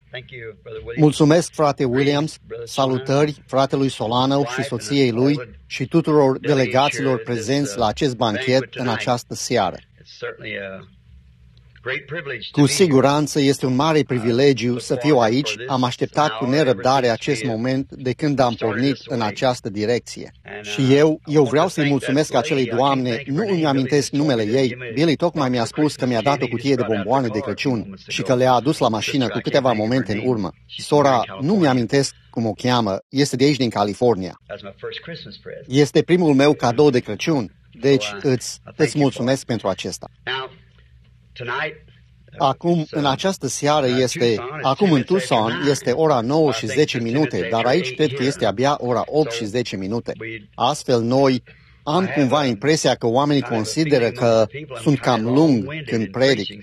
Mulțumesc, frate Williams, salutări fratelui Solano și soției lui și tuturor delegaților prezenți la acest banchet în această seară. Cu siguranță este un mare privilegiu să fiu aici. Am așteptat cu nerăbdare acest moment de când am pornit în această direcție. Și eu vreau să-i mulțumesc acelei doamne, nu îmi amintesc numele ei. Billy tocmai mi-a spus că mi-a dat o cutie de bomboane de Crăciun și că le-a adus la mașină cu câteva momente în urmă. Sora, nu mi-amintesc cum o cheamă, este de aici din California. Este primul meu cadou de Crăciun, deci îți mulțumesc pentru acesta. Acum, în această seară acum în Tucson este ora 9 și 10 minute, dar aici cred că este abia ora 8 și 10 minute. Astfel, am cumva impresia că oamenii consideră că sunt cam lung când predic.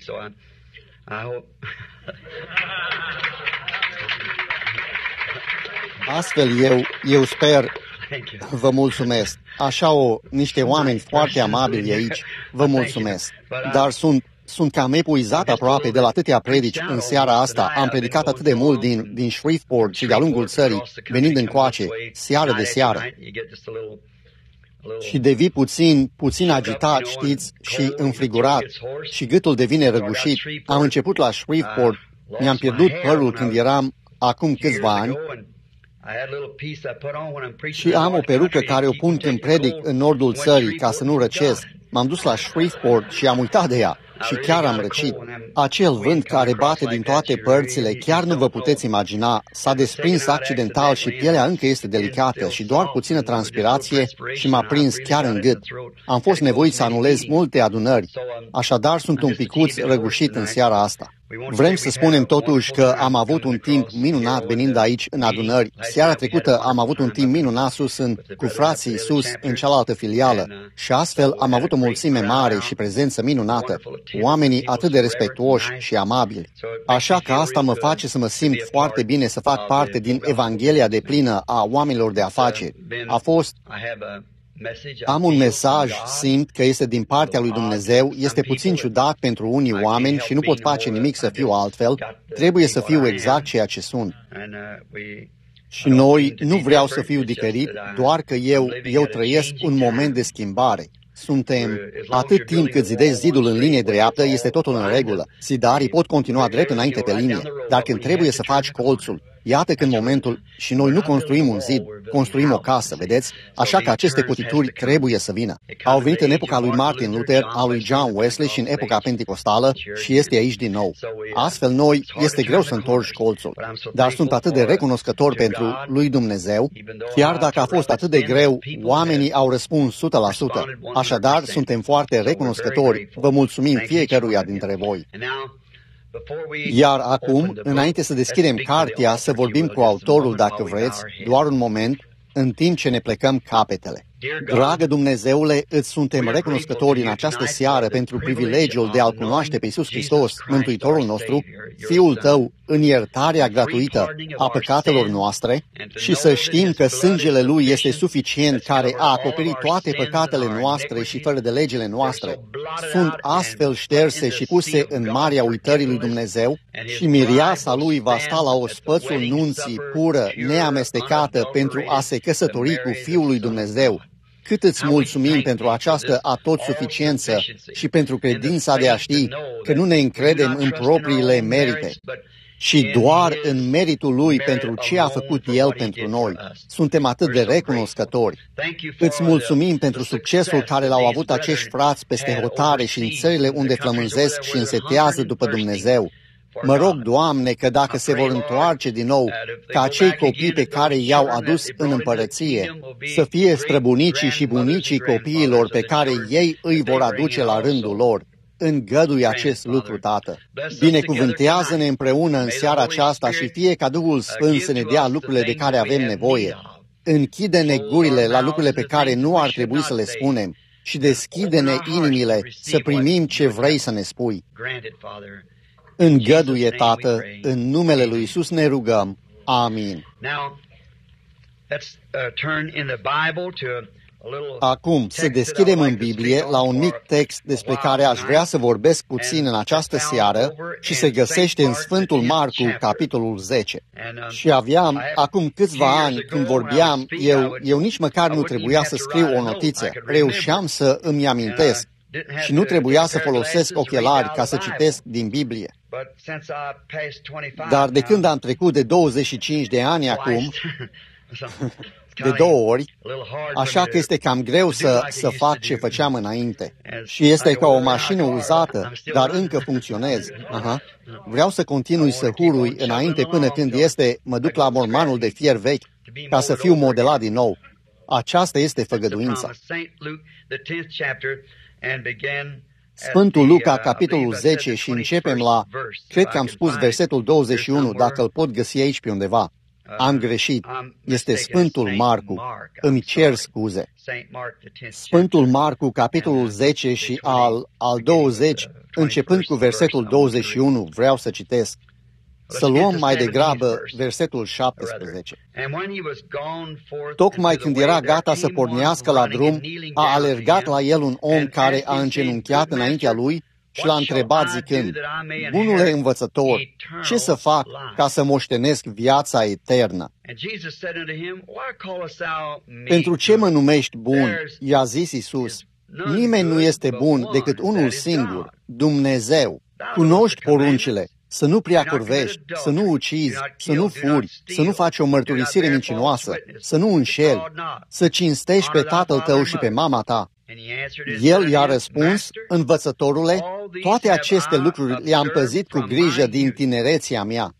Astfel, eu sper, vă mulțumesc. Așa niște oameni foarte amabili aici, vă mulțumesc. Dar sunt cam epuizat aproape de la atâtea predici în seara asta. Am predicat atât de mult din Shreveport și de-a lungul țării, venind încoace, seară de seară. Și devii puțin agitat, știți, și înfrigurat, și gâtul devine răgușit. Am început la Shreveport, mi-am pierdut părul când eram acum câțiva ani, și am o perucă care o pun când predic în nordul țării, ca să nu răcesc. M-am dus la Shreveport și am uitat de ea și chiar am răcit. Acel vânt care bate din toate părțile, chiar nu vă puteți imagina, s-a desprins accidental și pielea încă este delicată și doar puțină transpirație și m-a prins chiar în gât. Am fost nevoit să anulez multe adunări, așadar sunt un picuț răgușit în seara asta. Vrem să spunem totuși că am avut un timp minunat venind aici în adunări. Seara trecută am avut un timp minunat cu frații sus în cealaltă filială și astfel am avut o mulțime mare și prezență minunată, oamenii atât de respectuoși și amabili. Așa că asta mă face să mă simt foarte bine să fac parte din Evanghelia deplină a oamenilor de afaceri. Am un mesaj, simt că este din partea lui Dumnezeu, este puțin ciudat pentru unii oameni și nu pot face nimic să fiu altfel, trebuie să fiu exact ceea ce sunt. Și nu vreau să fiu diferit, doar că eu trăiesc un moment de schimbare. Suntem, atât timp cât zidezi zidul în linie dreaptă, este totul în regulă. Zidarii pot continua drept înainte pe linie, dar când trebuie să faci colțul, iată când momentul, și noi nu construim un zid, construim o casă, vedeți? Așa că aceste cutituri trebuie să vină. Au venit în epoca lui Martin Luther, a lui John Wesley și în epoca pentecostală și este aici din nou. Astfel este greu să întorci colțul, dar sunt atât de recunoscător pentru lui Dumnezeu, chiar dacă a fost atât de greu, oamenii au răspuns 100%. Așadar, suntem foarte recunoscători, vă mulțumim fiecăruia dintre voi. Iar acum, înainte să deschidem cartea, să vorbim cu autorul, dacă vreți, doar un moment, în timp ce ne plecăm capetele. Dragă Dumnezeule, îți suntem recunoscători în această seară pentru privilegiul de a-L cunoaște pe Iisus Hristos, Mântuitorul nostru, Fiul Tău, în iertarea gratuită a păcatelor noastre și să știm că sângele Lui este suficient, care a acoperit toate păcatele noastre și fără de legile noastre. Sunt astfel șterse și puse în marea uitării lui Dumnezeu și mireasa Lui va sta la ospățul nunții pură, neamestecată, pentru a se căsători cu Fiul lui Dumnezeu. Cât îți mulțumim pentru această atotsuficiență și pentru credința de a ști că nu ne încredem în propriile merite, ci doar în meritul Lui pentru ce a făcut El pentru noi. Suntem atât de recunoscători. Îți mulțumim pentru succesul care l-au avut acești frați peste hotare și în țările unde flămânzesc și însetează după Dumnezeu. Mă rog, Doamne, că dacă se vor întoarce din nou, ca acei copii pe care i-au adus în împărăție, să fie străbunicii și bunicii copiilor pe care ei îi vor aduce la rândul lor. Îngădui acest lucru, Tată. Binecuvântează-ne împreună în seara aceasta și fie ca Duhul Sfânt să ne dea lucrurile de care avem nevoie. Închide-ne gurile la lucrurile pe care nu ar trebui să le spunem și deschide-ne inimile să primim ce vrei să ne spui. Îngăduie, Tată, în numele lui Iisus ne rugăm. Amin. Acum, să deschidem în Biblie la un mic text despre care aș vrea să vorbesc puțin în această seară și se găsește în Sfântul Marcu, capitolul 10. Și aveam, acum câțiva ani, când vorbeam, eu nici măcar nu trebuia să scriu o notiță. Reușeam să îmi amintesc și nu trebuia să folosesc ochelari ca să citesc din Biblie. Dar de când am trecut de 25 de ani acum, de 2 ori, așa că este cam greu să fac ce făceam înainte. Și este ca o mașină uzată, dar încă funcționez. Vreau să continui să hurui înainte până când mă duc la mormanul de fier vechi, ca să fiu modelat din nou. Aceasta este făgăduința. Sfântul Luca, capitolul 10, și începem cred că am spus versetul 21, dacă îl pot găsi aici pe undeva. Am greșit. Este Sfântul Marcu. Îmi cer scuze. Sfântul Marcu, capitolul 10 și al 20, începând cu versetul 21, vreau să citesc. Să luăm mai degrabă versetul 17. Tocmai când era gata să pornească la drum, a alergat la el un om care a îngenunchiat înaintea lui și l-a întrebat zicând: Bunule învățător, ce să fac ca să moștenesc viața eternă? Pentru ce mă numești bun? I-a zis Iisus: Nimeni nu este bun decât unul singur, Dumnezeu. Cunoști poruncile: să nu prea curvești, să nu ucizi, să nu furi, să nu faci o mărturisire mincinoasă, să nu înșeli, să cinstești pe tatăl tău și pe mama ta. El i-a răspuns: Învățătorule, toate aceste lucruri le-am păzit cu grijă din tinerețea mea.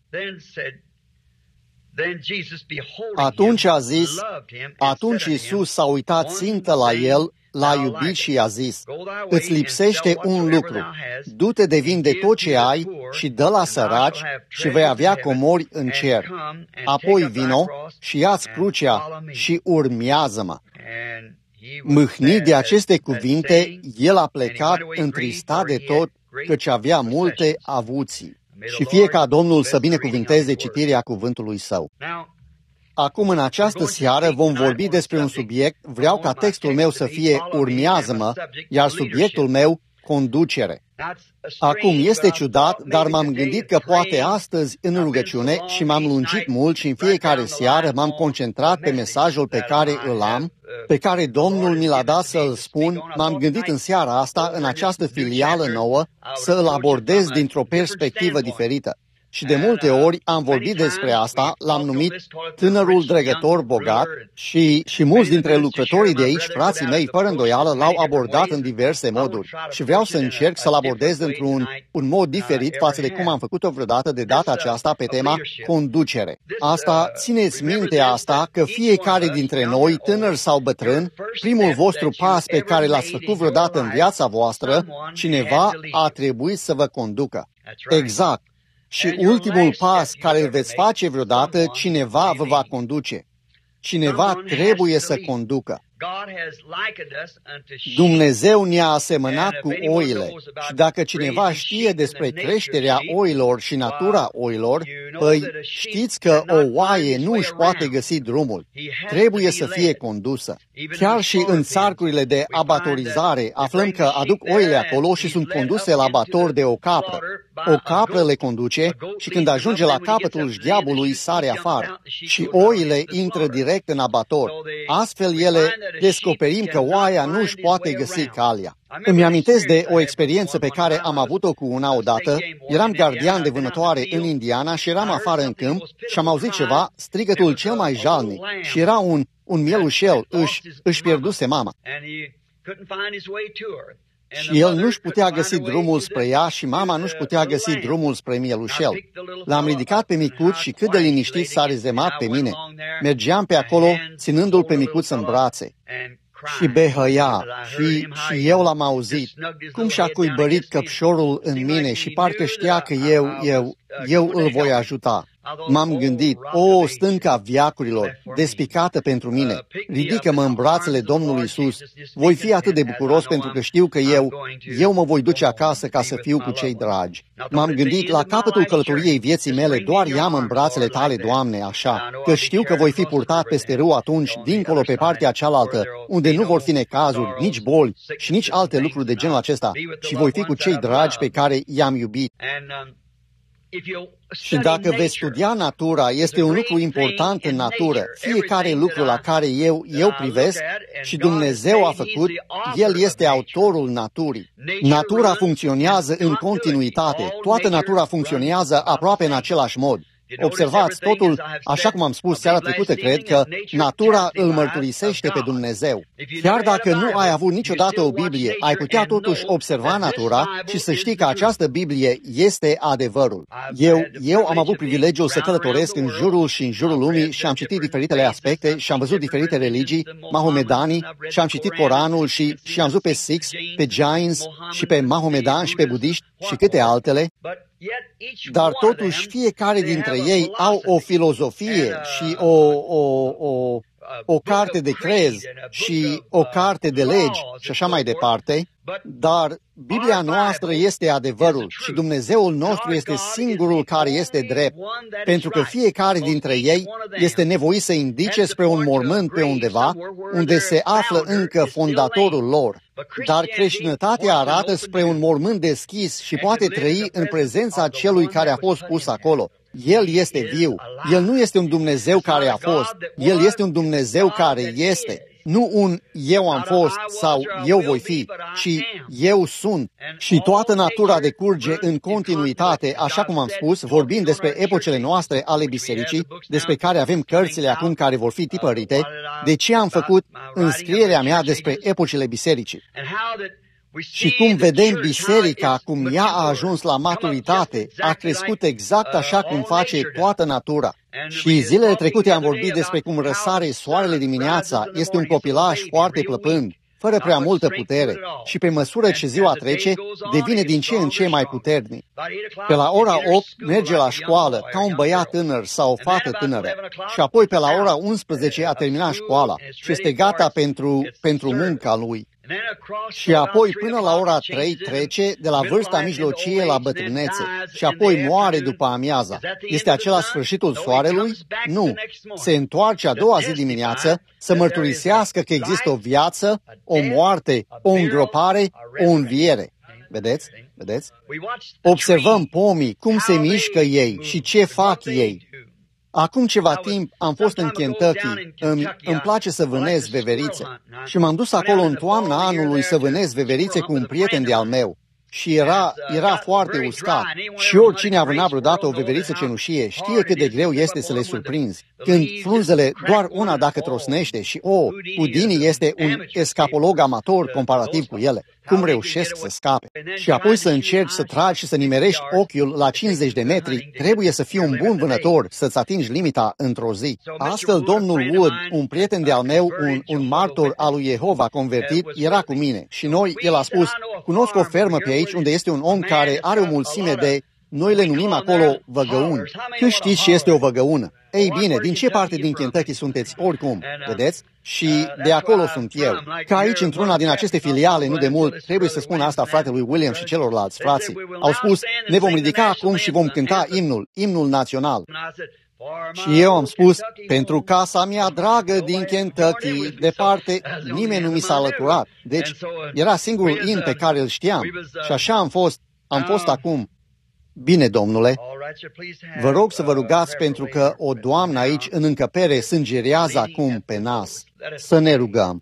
Atunci Iisus s-a uitat țintă la el, l-a iubit și i-a zis: Îți lipsește un lucru, du-te de vinde tot ce ai și dă la săraci și vei avea comori în cer. Apoi vino și ia-ți crucea și urmează-mă. Mâhnit de aceste cuvinte, el a plecat întristat de tot, căci avea multe avuții. Și fie ca Domnul să binecuvinteze citirea cuvântului său. Acum, în această seară, vom vorbi despre un subiect. Vreau ca textul meu să fie urmează-mă, iar subiectul meu, conducere. Acum, este ciudat, dar m-am gândit că poate astăzi, în rugăciune, și m-am lungit mult și în fiecare seară m-am concentrat pe mesajul pe care îl am, pe care Domnul mi l-a dat să îl spun. M-am gândit în seara asta, în această filială nouă, să îl abordez dintr-o perspectivă diferită. Și de multe ori am vorbit despre asta, l-am numit tânărul dregător bogat și mulți dintre lucrătorii de aici, frații mei, fără îndoială, l-au abordat în diverse moduri. Și vreau să încerc să-l abordez într-un mod diferit față de cum am făcut-o vreodată de data aceasta pe tema conducere. Asta, țineți minte asta, că fiecare dintre noi, tânăr sau bătrân, primul vostru pas pe care l-ați făcut vreodată în viața voastră, cineva a trebuit să vă conducă. Exact. Și ultimul pas care îl veți face vreodată, cineva vă va conduce. Cineva trebuie să conducă. Dumnezeu ne-a asemănat cu oile și dacă cineva știe despre creșterea oilor și natura oilor, păi știți că o oaie nu își poate găsi drumul. Trebuie să fie condusă. Chiar și în țarcurile de abatorizare aflăm că aduc oile acolo și sunt conduse la abator de o capră. O capră le conduce și când ajunge la capătul șgheabului sare afară și oile intră direct în abator. Astfel ele descoperim că oaia nu își poate găsi calea. Îmi amintesc de o experiență pe care am avut-o cu una odată. Eram gardian de vânătoare în Indiana și eram afară în câmp și am auzit ceva, strigătul cel mai jalnic, și era un mielușel, își pierduse mama. Și el nu-și putea găsi drumul spre ea și mama nu-și putea găsi drumul spre mielușel. L-am ridicat pe micuț și cât de liniștit s-a rezemat pe mine. Mergeam pe acolo, ținându-l pe micuț în brațe. Și behăia și eu l-am auzit, cum și-a cuibărit căpșorul în mine și parcă știa că eu îl voi ajuta. M-am gândit, o stânca veacurilor, despicată pentru mine, ridică-mă în brațele Domnului Iisus. Voi fi atât de bucuros pentru că știu că eu mă voi duce acasă ca să fiu cu cei dragi. M-am gândit, la capătul călătoriei vieții mele, doar ia-mă în brațele Tale, Doamne, așa, că știu că voi fi purtat peste râu atunci, dincolo pe partea cealaltă, unde nu vor fi necazuri, nici boli și nici alte lucruri de genul acesta, și voi fi cu cei dragi pe care i-am iubit. Și dacă veți studia natura, este un lucru important în natură. Fiecare lucru la care eu privesc și Dumnezeu a făcut, El este autorul naturii. Natura funcționează în continuitate. Toată natura funcționează aproape în același mod. Observați, totul, așa cum am spus seara trecută, cred că natura îl mărturisește pe Dumnezeu. Chiar dacă nu ai avut niciodată o Biblie, ai putea totuși observa natura și să știi că această Biblie este adevărul. Eu am avut privilegiul să călătoresc în jurul și în jurul lumii și am citit diferitele aspecte și am văzut diferite religii, mahomedanii, și am citit Coranul și am văzut pe Sikhs, pe Jains și pe Mahomedan și pe budiști și câte altele. Dar totuși fiecare dintre ei au o filozofie și o carte de crez și o carte de legi și așa mai departe, dar Biblia noastră este adevărul și Dumnezeul nostru este singurul care este drept, pentru că fiecare dintre ei este nevoit să indice spre un mormânt pe undeva, unde se află încă fondatorul lor. Dar creștinătatea arată spre un mormânt deschis și poate trăi în prezența celui care a fost pus acolo. El este viu. El nu este un Dumnezeu care a fost. El este un Dumnezeu care este. Nu un eu am fost sau eu voi fi, ci eu sunt. Și toată natura decurge în continuitate, așa cum am spus, vorbind despre epocele noastre ale bisericii, despre care avem cărțile acum care vor fi tipărite, de ce am făcut înscrierea mea despre epocele bisericii. Și cum vedem biserica, cum ea a ajuns la maturitate, a crescut exact așa cum face toată natura. Și zilele trecute am vorbit despre cum răsare soarele dimineața, este un copilaș foarte plăpând, fără prea multă putere, și pe măsură ce ziua trece, devine din ce în ce mai puternic. Pe la ora 8 merge la școală ca un băiat tânăr sau o fată tânără și apoi pe la ora 11 a terminat școala și este gata pentru munca lui. Și apoi până la ora 3 trece de la vârsta mijlocie la bătrânețe și apoi moare după amiaza. Este acela sfârșitul soarelui? Nu. Se întoarce a doua zi dimineață să mărturisească că există o viață, o moarte, o îngropare, o înviere. Vedeți? Vedeți? Observăm pomii, cum se mișcă ei și ce fac ei. Acum ceva timp am fost în Kentucky, îmi place să vânez veverițe și m-am dus acolo în toamna anului să vânez veverițe cu un prieten de-al meu. Și era foarte uscat. Și oricine a vânat vreodată o veveriță cenușie știe cât de greu este să le surprinzi. Când frunzele doar una dacă trosnește și, Houdini este un escapolog amator comparativ cu ele. Cum reușesc să scape? Și apoi să încerci să tragi și să nimerești ochiul la 50 de metri, trebuie să fii un bun vânător, să-ți atingi limita într-o zi. Astfel, domnul Wood, un prieten de-al meu, un martor al lui Jehova convertit, era cu mine. Și el a spus, cunosc o fermă pe aici unde este un om care are o mulțime de, noi le numim acolo văgăuni. Când știți ce este o văgăună? Ei bine, din ce parte din Kentucky sunteți oricum, vedeți? Și de acolo sunt eu. Ca aici, într-una din aceste filiale, nu de mult, trebuie să spun asta fratelui William și celorlalți frații. Au spus, ne vom ridica acum și vom cânta imnul național. Și eu am spus, pentru casa mea dragă din Kentucky, departe, nimeni nu mi s-a alăturat. Deci, era singurul imn pe care îl știam. Și așa am fost acum. Bine, domnule, vă rog să vă rugați pentru că o doamnă aici în încăpere sângerează acum pe nas. Să ne rugăm.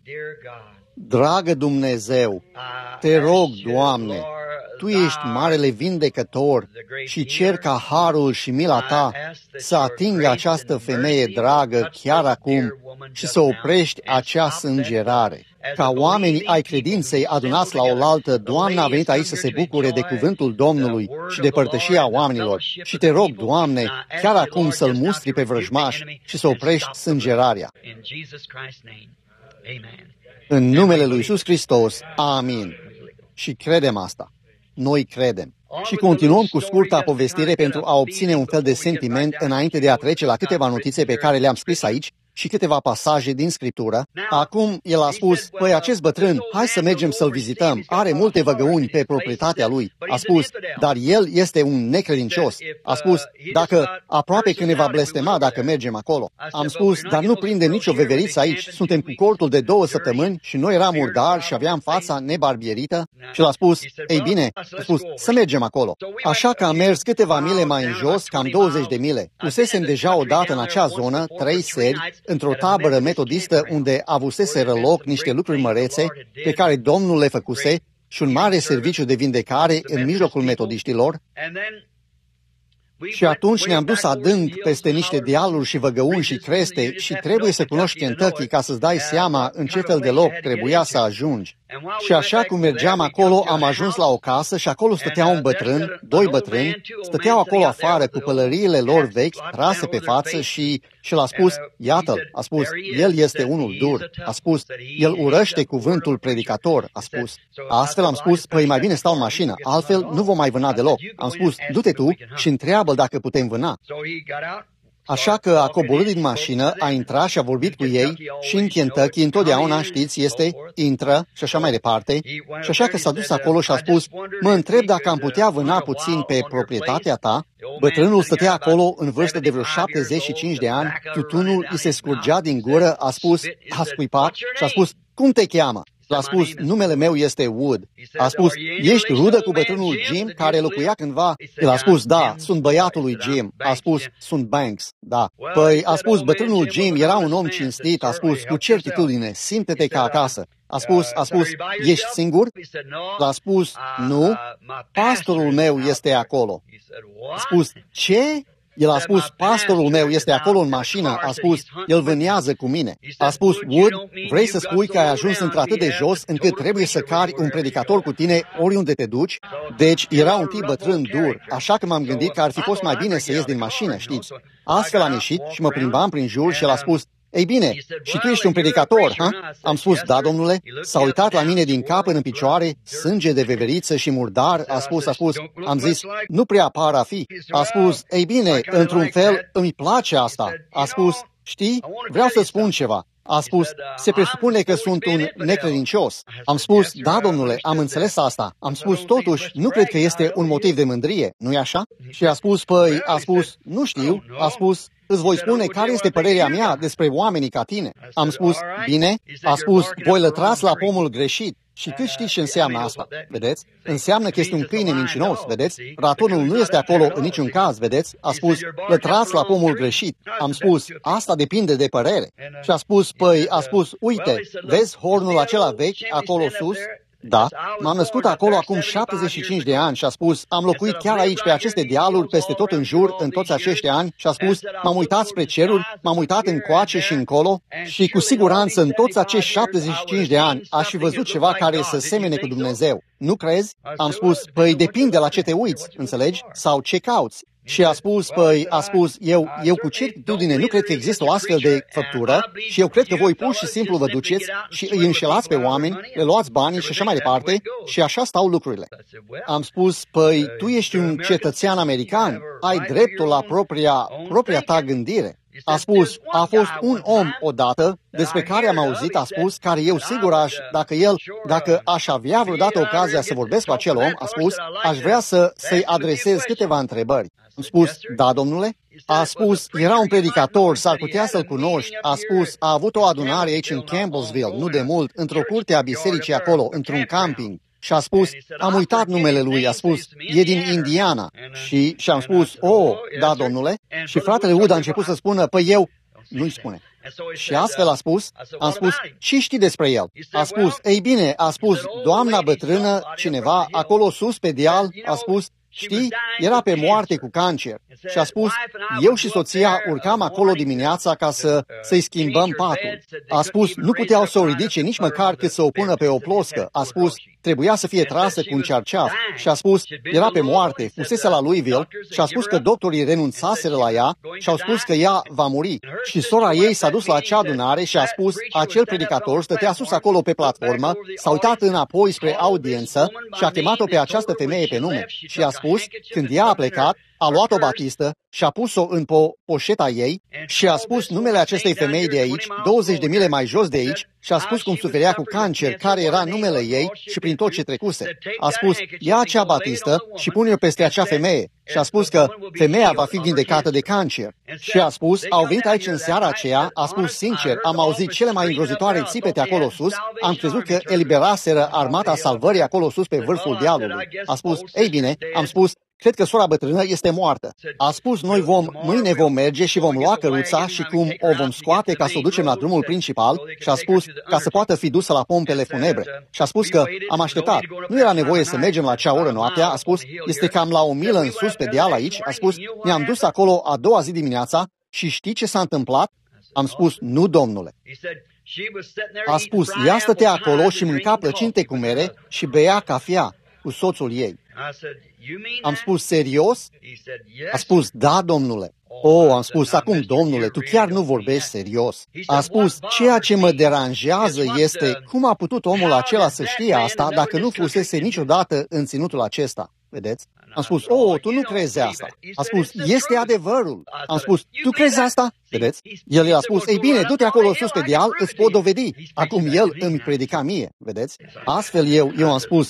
Dragă Dumnezeu, te rog, Doamne, Tu ești marele vindecător și cer ca harul și mila Ta să atingă această femeie dragă chiar acum și să oprești acea sângerare. Ca oamenii ai credinței adunați la oaltă, Doamne a venit aici să se bucure de cuvântul Domnului și de părtășia oamenilor. Și te rog, Doamne, chiar acum să-l mustri pe vrăjmaș și să oprești sângerarea. În numele lui Iisus Hristos, amin. Și credem asta. Noi credem. Și continuăm cu scurta povestire pentru a obține un fel de sentiment înainte de a trece la câteva notițe pe care le-am scris aici și câteva pasaje din Scriptură. Acum el a spus, păi acest bătrân, hai să mergem să-l vizităm, are multe văgăuni pe proprietatea lui. A spus, dar el este un necredincios. A spus, dacă aproape că ne va blestema dacă mergem acolo. Am spus, dar nu prindem nicio veveriță aici, suntem cu cortul de 2 săptămâni și noi eram murdari și aveam fața nebarbierită. Și l-a spus, ei bine, a spus, să mergem acolo. Așa că am mers câteva mile mai în jos, cam 20 de mile. Pusesem deja odată în acea zonă 3 seri, într-o tabără metodistă unde avuseseră loc niște lucruri mărețe pe care Domnul le făcuse și un mare serviciu de vindecare în mijlocul metodiștilor. Și atunci ne-am dus adânc peste niște dealuri și văgăuni și creste și trebuie să cunoști Kentucky ca să-ți dai seama în ce fel de loc trebuia să ajungi. Și așa cum mergeam acolo, am ajuns la o casă și acolo stătea un bătrân, 2 bătrâni, stăteau acolo afară cu pălăriile lor vechi trase pe față și l-a spus, iată-l, a spus, el este unul dur, a spus, el urăște cuvântul predicator, a spus. Astfel am spus, păi mai bine stau în mașină, altfel nu vom mai vâna deloc. Am spus, du-te tu și întreabă-l dacă putem vâna. Așa că a coborât din mașină, a intrat și a vorbit cu ei și în Kentucky întotdeauna, știți, este, intră și așa mai departe. Și așa că s-a dus acolo și a spus, mă întreb dacă am putea vâna puțin pe proprietatea ta. Bătrânul stătea acolo în vârstă de vreo 75 de ani, tutunul îi se scurgea din gură, a spus, a scuipat și a spus, cum te cheamă? L-a spus, numele meu este Wood. A spus, ești rudă cu bătrânul Jim care locuia cândva? El a spus, da, sunt băiatul lui Jim. A spus, sunt Banks, da. Păi, a spus, bătrânul Jim era un om cinstit, a spus, cu certitudine, simte-te ca acasă. A spus, ești singur? L-a spus, nu, pastorul meu este acolo. A spus, ce? El a spus, pastorul meu este acolo în mașină, a spus, el vânează cu mine. A spus, Wood, vrei să spui că ai ajuns într-atât de jos încât trebuie să cari un predicator cu tine oriunde te duci? Deci era un tip bătrân dur, așa că m-am gândit că ar fi fost mai bine să ies din mașină, știți? Astfel am ieșit și mă plimbam prin jur și el a spus, ei bine, și tu ești un predicator, ha? Am spus, da, domnule. S-a uitat la mine din cap până în picioare, sânge de veveriță și murdar, a spus, am zis, nu prea par a fi. A spus, ei bine, într-un fel, îmi place asta. A spus, știi, vreau să spun ceva. A spus, se presupune că sunt un necredincios. Am spus, da, domnule, am înțeles asta. Am spus, totuși, nu cred că este un motiv de mândrie, nu-i așa? Și a spus, păi, nu știu, a spus, îți voi spune care este părerea mea despre oamenii ca tine. Am spus, bine, a spus, voi lătrați la pomul greșit. Și cât știți ce înseamnă asta, vedeți? Înseamnă că este un câine mincinos, vedeți? Ratonul nu este acolo în niciun caz, vedeți? A spus, lătrați la pomul greșit. Am spus, asta depinde de părere. Și a spus, uite, vezi hornul acela vechi acolo sus? Da, m-am născut acolo acum 75 de ani și a spus, am locuit chiar aici pe aceste dealuri, peste tot în jur, în toți acești ani și a spus, m-am uitat spre ceruri, m-am uitat încoace și încolo și cu siguranță în toți acești 75 de ani aș fi văzut ceva care să semene cu Dumnezeu. Nu crezi? Am spus, păi depinde la ce te uiți, înțelegi? Sau ce cauți? Și a spus, eu cu certitudine nu cred că există o astfel de făptură și eu cred că voi pur și simplu vă duceți și îi înșelați pe oameni, le luați banii și așa mai departe și așa stau lucrurile. Am spus, păi tu ești un cetățean american, ai dreptul la propria ta gândire. A spus, a fost un om odată despre care am auzit, a spus, care eu sigur dacă aș avea vreodată ocazia să vorbesc cu acel om, a spus, aș vrea să-i adresez câteva întrebări. Am spus, da, domnule? A spus, era un predicator, s-ar putea să-l cunoști. A spus, a avut o adunare aici în Campbellsville, nu de mult, într-o curte a bisericii acolo, într-un camping. Și a spus, am uitat numele lui, a spus, e din Indiana. Și am spus, da, domnule? Și fratele Wood a început să spună, păi eu, nu-i spune. Și astfel am spus, ce știi despre el? A spus, ei bine, a spus, doamna bătrână, cineva, acolo sus pe deal, a spus, știi, era pe moarte cu cancer. Și a spus, eu și soția urcam acolo dimineața ca să-i schimbăm patul. A spus, nu puteau să o ridice nici măcar cât să o pună pe o ploscă. A spus, trebuia să fie trasă cu un cerceaf și a spus, era pe moarte, fusese la Louisville și a spus că doctorii renunțaseră la ea și au spus că ea va muri. Și sora ei s-a dus la acea adunare și a spus, acel predicator stătea sus acolo pe platformă, s-a uitat înapoi spre audiență și a chemat-o pe această femeie pe nume și a spus, când ea a plecat, a luat o batistă și a pus-o în poșeta ei și a spus numele acestei femei de aici, 20 de mile mai jos de aici, și a spus cum suferea cu cancer, care era numele ei și prin tot ce trecuse. A spus, ia acea batistă și pune-o peste acea femeie. Și a spus că femeia va fi vindecată de cancer. Și a spus, au venit aici în seara aceea, a spus sincer, am auzit cele mai îngrozitoare țipete acolo sus, am crezut că eliberaseră armata salvării acolo sus pe vârful dealului. A spus, ei bine, am spus, cred că sora bătrână este moartă. A spus, mâine vom merge și vom lua căruța și cum o vom scoate ca să o ducem la drumul principal și a spus ca să poată fi dusă la pompele funebre. Și a spus că am așteptat. Nu era nevoie să mergem la acea oră noaptea, a spus, este cam la 1 milă în sus pe deal aici, a spus, ne-am dus acolo a doua zi dimineața și știi ce s-a întâmplat? Am spus, nu, domnule. A spus, ea stătea acolo și mânca plăcinte cu mere și bea cafea cu soțul ei. Am spus, serios? A spus, da, domnule. Am spus, acum, domnule, tu chiar nu vorbești serios. A spus, ceea ce mă deranjează este cum a putut omul acela să știe asta dacă nu fusese niciodată în ținutul acesta. Vedeți? Am spus, tu nu crezi asta. A spus, este adevărul. Am spus, tu crezi asta? Vedeți? El i-a spus, ei bine, du-te acolo sus pe deal, îți pot dovedi. Acum el îmi predica mie, vedeți? Astfel eu am spus,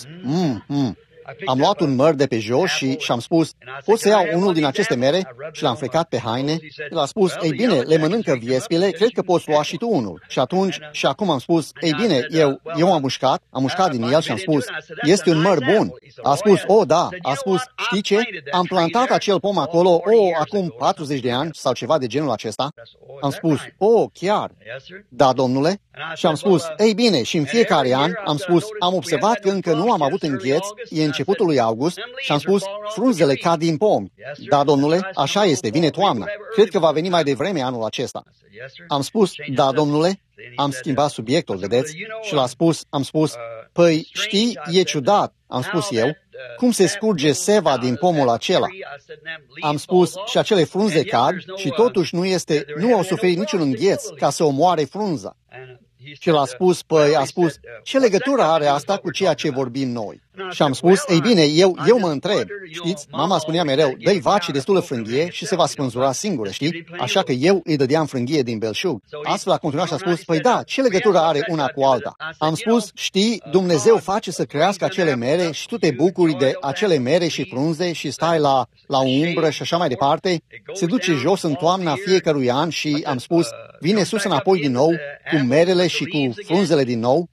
am luat un măr de pe jos și am spus, pot să iau unul din aceste mere? Și l-am frecat pe haine. El a spus, ei bine, le mănâncă viespile, cred că poți lua și tu unul. Și atunci, și acum am spus, ei bine, eu am mușcat din el și am spus, este un măr bun. A spus, da, a spus, știi ce? Am plantat acel pom acolo, acum 40 de ani sau ceva de genul acesta. Am spus, chiar? Da, domnule. Și am spus, ei bine, și în fiecare an, am spus, am observat că încă nu am avut îngheț, e începutul lui august, și am spus, frunzele cad din pomi. Da, domnule, așa este, vine toamna. Cred că va veni mai devreme anul acesta. Am spus, da, domnule, am schimbat subiectul, vedeți? Și am spus, păi, știi, e ciudat, am spus eu, cum se scurge seva din pomul acela. Am spus, și acele frunze cad și totuși nu au suferit niciun îngheț ca să omoare frunza. Și l-a spus, a spus, ce legătură are asta cu ceea ce vorbim noi? Și am spus, ei bine, eu mă întreb, știți, mama spunea mereu, dă-i vacii destulă frânghie și se va spânzura singură, știi? Așa că eu îi dădeam frânghie din belșug. Astfel a continuat și a spus, da, ce legătură are una cu alta? Am spus, știi, Dumnezeu face să crească acele mere și tu te bucuri de acele mere și frunze și stai la umbră și așa mai departe. Se duce jos în toamna fiecărui an și am spus, vine sus înapoi din nou, cu merele și cu frunzele din nou.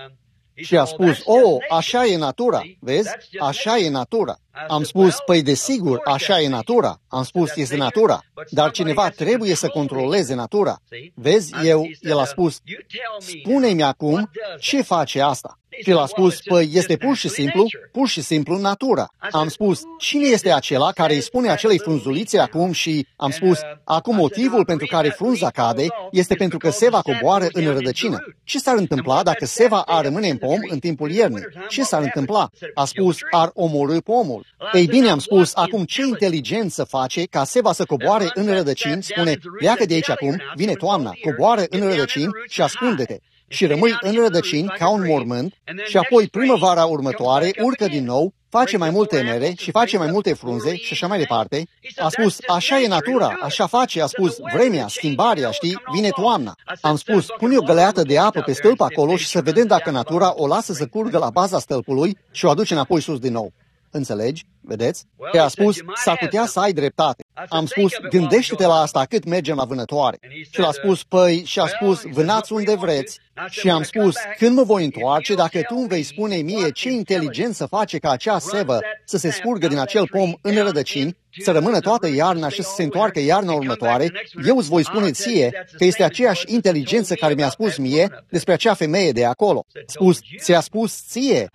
Și a spus, așa e natura, vezi? Așa e natura. Am spus, desigur, așa e natura. Am spus, este natura. Dar cineva trebuie să controleze natura. Vezi, el a spus, spune-mi acum ce face asta. Și el a spus, este pur și simplu natura. Am spus, cine este acela care îi spune acelei frunzulițe acum și am spus, acum motivul pentru care frunza cade este pentru că seva coboară în rădăcină. Ce s-ar întâmpla dacă seva ar rămâne în pom în timpul iernii? Ce s-ar întâmpla? A spus, ar omorî pomul. Ei bine, am spus, acum ce inteligență face ca seva să coboare în rădăcini, spune, pleacă de aici acum, vine toamna, coboară în rădăcini și ascunde-te. Și rămâi în rădăcini ca un mormânt și apoi primăvara următoare urcă din nou, face mai multe mere și face mai multe frunze și așa mai departe. A spus, așa e natura, așa face, a spus, vremea, schimbarea, știi, vine toamna. Am spus, pune o găleată de apă pe stâlp acolo și să vedem dacă natura o lasă să curgă la baza stâlpului și o aduce înapoi sus din nou. Înțelegi? Vedeți? Că a spus, s-ar putea să ai dreptate. Am spus, gândește-te la asta cât mergem la vânătoare. Și l-a spus, și a spus, vânați unde vreți. Și am spus, când mă voi întoarce, dacă tu îmi vei spune mie ce inteligență face ca acea sevă să se scurgă din acel pom în rădăcini, să rămână toată iarna și să se întoarcă iarna următoare, eu îți voi spune ție că este aceeași inteligență care mi-a spus mie despre acea femeie de acolo. Ți-a spus ție?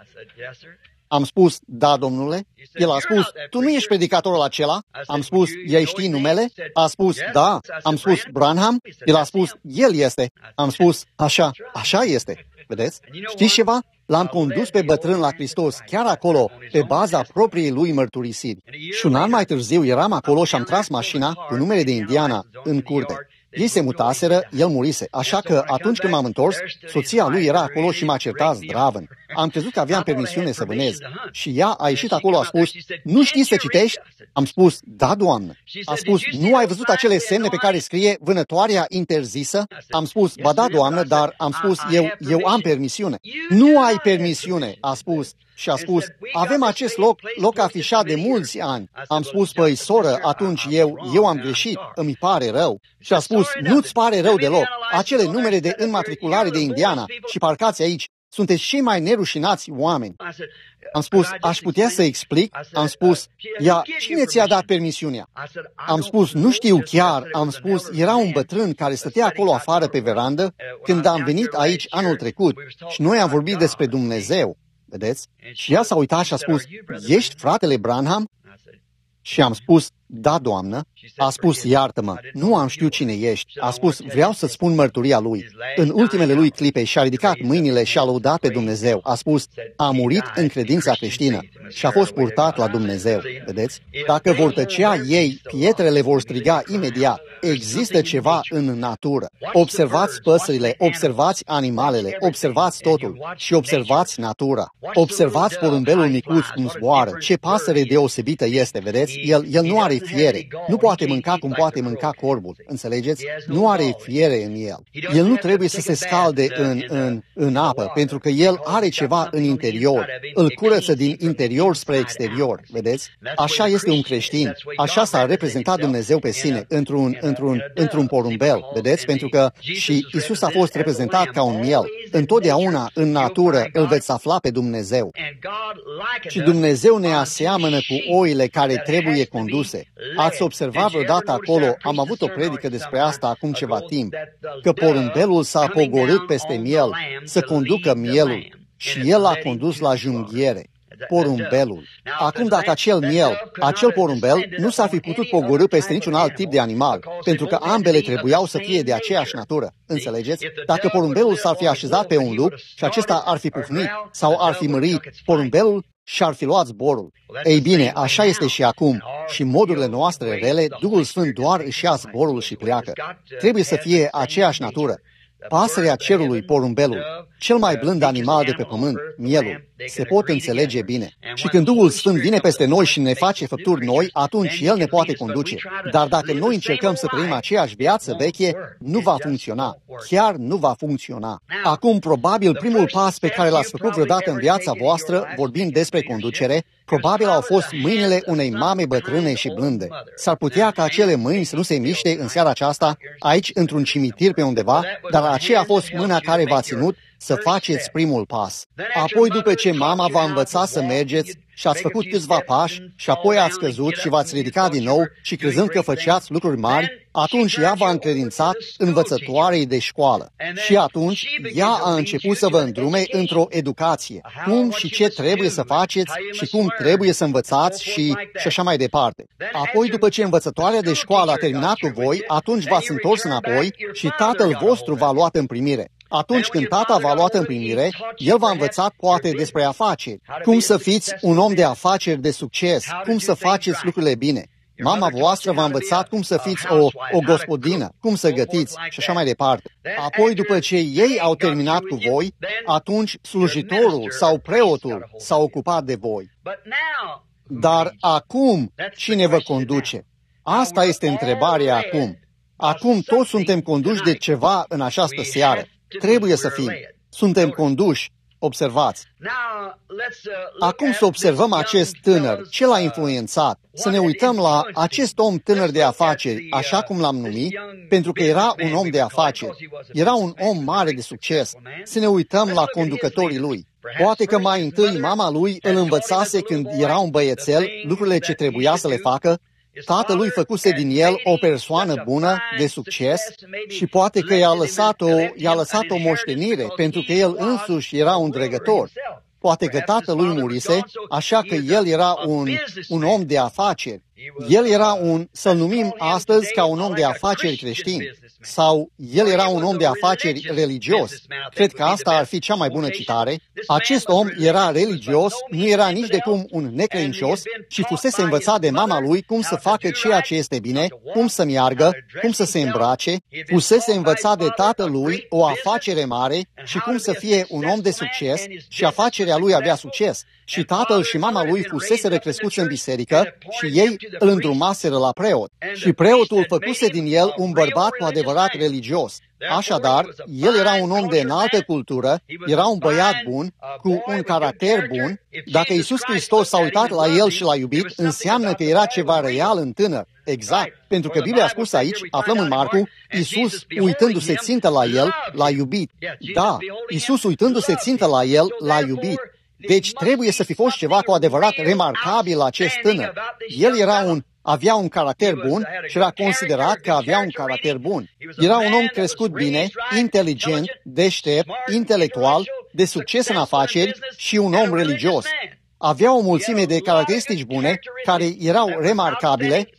Am spus, da, domnule. El a spus, tu nu ești predicatorul acela? Am spus, ei știi numele? A spus, da. Am spus, Branham? El a spus, el este. Am spus, așa este. Vedeți? Știți ceva? L-am condus pe bătrân la Hristos, chiar acolo, pe baza propriei lui mărturisiri. Și un an mai târziu eram acolo și am tras mașina cu numele de Indiana în curte. Ei se mutaseră, el murise, așa că atunci când m-am întors, soția lui era acolo și m-a certat zdravăn. Am crezut că aveam permisiune să vânez. Și ea a ieșit acolo, a spus, nu știi să citești? Am spus, da, Doamnă. A spus, nu ai văzut acele semne pe care scrie vânătoarea interzisă? Am spus, ba da, Doamnă, dar am spus, eu am permisiune. Nu ai permisiune, a spus. Și a spus, avem acest loc afișat de mulți ani. Am spus, păi, soră, atunci eu am greșit, îmi pare rău. Și a spus, nu-ți pare rău deloc. Acele numere de înmatriculare de Indiana și parcați aici, sunteți cei mai nerușinați oameni. Am spus, aș putea să explic? Am spus, cine ți-a dat permisiunea? Am spus, nu știu chiar. Am spus, era un bătrân care stătea acolo afară pe verandă când am venit aici anul trecut și noi am vorbit despre Dumnezeu. Vedeți? Și ea s-a uitat și a spus, ești fratele Branham? Și am spus, da, Doamnă. A spus, iartă-mă, nu am știut cine ești. A spus, vreau să-ți spun mărturia lui. În ultimele lui clipe și-a ridicat mâinile și a lăudat pe Dumnezeu. A spus, a murit în credința creștină și a fost purtat la Dumnezeu. Vedeți? Dacă vor tăcea ei, pietrele vor striga imediat. Există ceva în natură. Observați păsările, observați animalele, observați totul și observați natura. Observați porumbelul micuț cum zboară. Ce pasăre deosebită este, vedeți? El nu are fiere. Nu poate mânca cum poate mânca corbul. Înțelegeți? Nu are fiere în el. El nu trebuie să se scalde în apă, pentru că el are ceva în interior. Îl curăță din interior spre exterior. Vedeți? Așa este un creștin. Așa s-a reprezentat Dumnezeu pe sine, într-un porumbel. Vedeți? Pentru că și Isus a fost reprezentat ca un miel. Întotdeauna, în natură, îl veți afla pe Dumnezeu. Și Dumnezeu ne aseamănă cu oile care trebuie conduse. Ați observat vreodată acolo, am avut o predică despre asta acum ceva timp, că porumbelul s-a pogorât peste miel să conducă mielul și el l-a condus la junghiere. Porumbelul. Acum, dacă acel porumbel nu s-ar fi putut pogorî peste niciun alt tip de animal, pentru că ambele trebuiau să fie de aceeași natură. Înțelegeți? Dacă porumbelul s-ar fi așezat pe un lup și acesta ar fi pufnit sau ar fi mărit, porumbelul și-ar fi luat zborul. Ei bine, așa este și acum. Și în modurile noastre rele, Duhul Sfânt doar își ia zborul și pleacă. Trebuie să fie aceeași natură. Pasărea cerului, porumbelul, cel mai blând animal de pe pământ, mielul, se pot înțelege bine. Și când Duhul Sfânt vine peste noi și ne face făpturi noi, atunci El ne poate conduce. Dar dacă noi încercăm să trăim aceeași viață veche, nu va funcționa. Chiar nu va funcționa. Acum, probabil, primul pas pe care l-ați făcut vreodată în viața voastră, vorbind despre conducere, probabil au fost mâinile unei mame bătrâne și blânde. S-ar putea ca acele mâini să nu se miște în seara aceasta, aici, într-un cimitir pe undeva, dar aceea a fost mâna care v-a ținut să faceți primul pas. Apoi, după ce mama v-a învățat să mergeți și ați făcut câțiva pași și apoi ați căzut și v-ați ridicat din nou și crezând că făceați lucruri mari, atunci ea v-a încredințat învățătoarei de școală. Și atunci ea a început să vă îndrume într-o educație. Cum și ce trebuie să faceți și cum trebuie să învățați și așa mai departe. Apoi, după ce învățătoarea de școală a terminat cu voi, atunci v-ați întors înapoi și tatăl vostru v-a luat în primire. Atunci când tata v-a luat în primire, el v-a învățat poate despre afaceri, cum să fiți un om de afaceri de succes, cum să faceți lucrurile bine. Mama voastră v-a învățat cum să fiți o gospodină, cum să gătiți și așa mai departe. Apoi, după ce ei au terminat cu voi, atunci slujitorul sau preotul s-a ocupat de voi. Dar acum, cine vă conduce? Asta este întrebarea acum. Acum toți suntem conduși de ceva în această seară. Trebuie să fim. Suntem conduși. Observați. Acum să observăm acest tânăr, ce l-a influențat, să ne uităm la acest om tânăr de afaceri, așa cum l-am numit, pentru că era un om de afaceri, era un om mare de succes, să ne uităm la conducătorii lui. Poate că mai întâi mama lui îl învățase când era un băiețel lucrurile ce trebuia să le facă, tatălui făcuse din el o persoană bună, de succes și poate că i-a lăsat o moștenire, pentru că el însuși era un dregător. Poate că tatălui murise, așa că el era un om de afaceri. El era să-l numim astăzi ca un om de afaceri creștin, sau el era un om de afaceri religios. Cred că asta ar fi cea mai bună citare. Acest om era religios, nu era nici de cum un necredincios și fusese învățat de mama lui cum să facă ceea ce este bine, cum să meargă, cum să se îmbrace, fusese învățat de tatălui o afacere mare și cum să fie un om de succes și afacerea lui avea succes. Și tatăl și mama lui fuseseră crescuți în biserică și ei îl îndrumaseră la preot. Și preotul făcuse din el un bărbat cu adevărat religios. Așadar, el era un om de înaltă cultură, era un băiat bun, cu un caracter bun. Dacă Iisus Hristos s-a uitat la el și l-a iubit, înseamnă că era ceva real în tânăr. Exact. Pentru că Biblia a spus aici, aflăm în Marcu, Iisus, uitându-se țintă la el, l-a iubit. Da, Iisus, uitându-se țintă la el, l-a iubit. Deci trebuie să fi fost ceva cu adevărat remarcabil la acest tânăr. El avea un caracter bun și era considerat că avea un caracter bun. Era un om crescut bine, inteligent, deștept, intelectual, de succes în afaceri și un om religios. Avea o mulțime de caracteristici bune care erau remarcabile,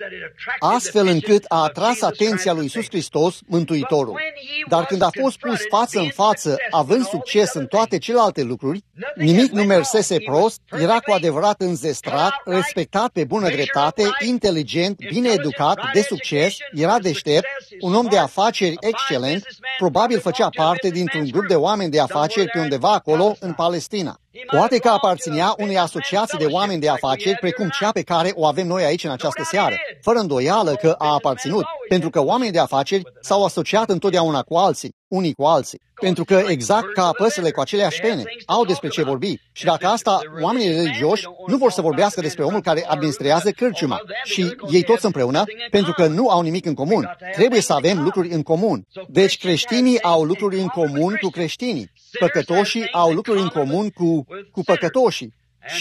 astfel încât a atras atenția lui Iisus Hristos, Mântuitorul. Dar când a fost pus față în față, având succes în toate celelalte lucruri, nimic nu mersese prost, era cu adevărat înzestrat, respectat pe bună dreptate, inteligent, bine educat, de succes, era deștept, un om de afaceri excelent, probabil făcea parte dintr-un grup de oameni de afaceri pe undeva acolo, în Palestina. Poate că aparținea unei asociații de oameni de afaceri, precum cea pe care o avem noi aici în această seară. Fără îndoială că a aparținut, pentru că oamenii de afaceri s-au asociat întotdeauna cu alții, unii cu alții. Pentru că, exact ca păsările cu aceleași pene, au despre ce vorbi. Și dacă asta, oamenii religioși nu vor să vorbească despre omul care administrează cârciuma. Și ei toți împreună, pentru că nu au nimic în comun. Trebuie să avem lucruri în comun. Deci creștinii au lucruri în comun cu creștinii. Păcătoșii au lucruri în comun cu păcătoșii.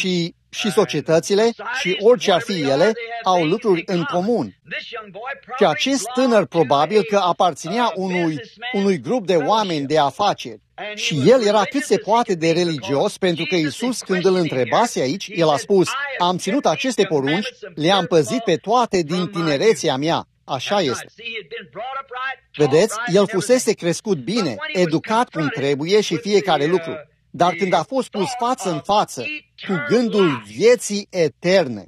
Și societățile și orice ar fi ele au lucruri în comun. Și acest tânăr probabil că aparținea unui grup de oameni de afaceri. Și el era cât se poate de religios, pentru că Iisus, când îl întrebase aici, el a spus, am ținut aceste porunci, le-am păzit pe toate din tinerețea mea. Așa este. Vedeți, el fusese crescut bine, educat cum trebuie și fiecare lucru. Dar când a fost pus față în față cu gândul vieții eterne,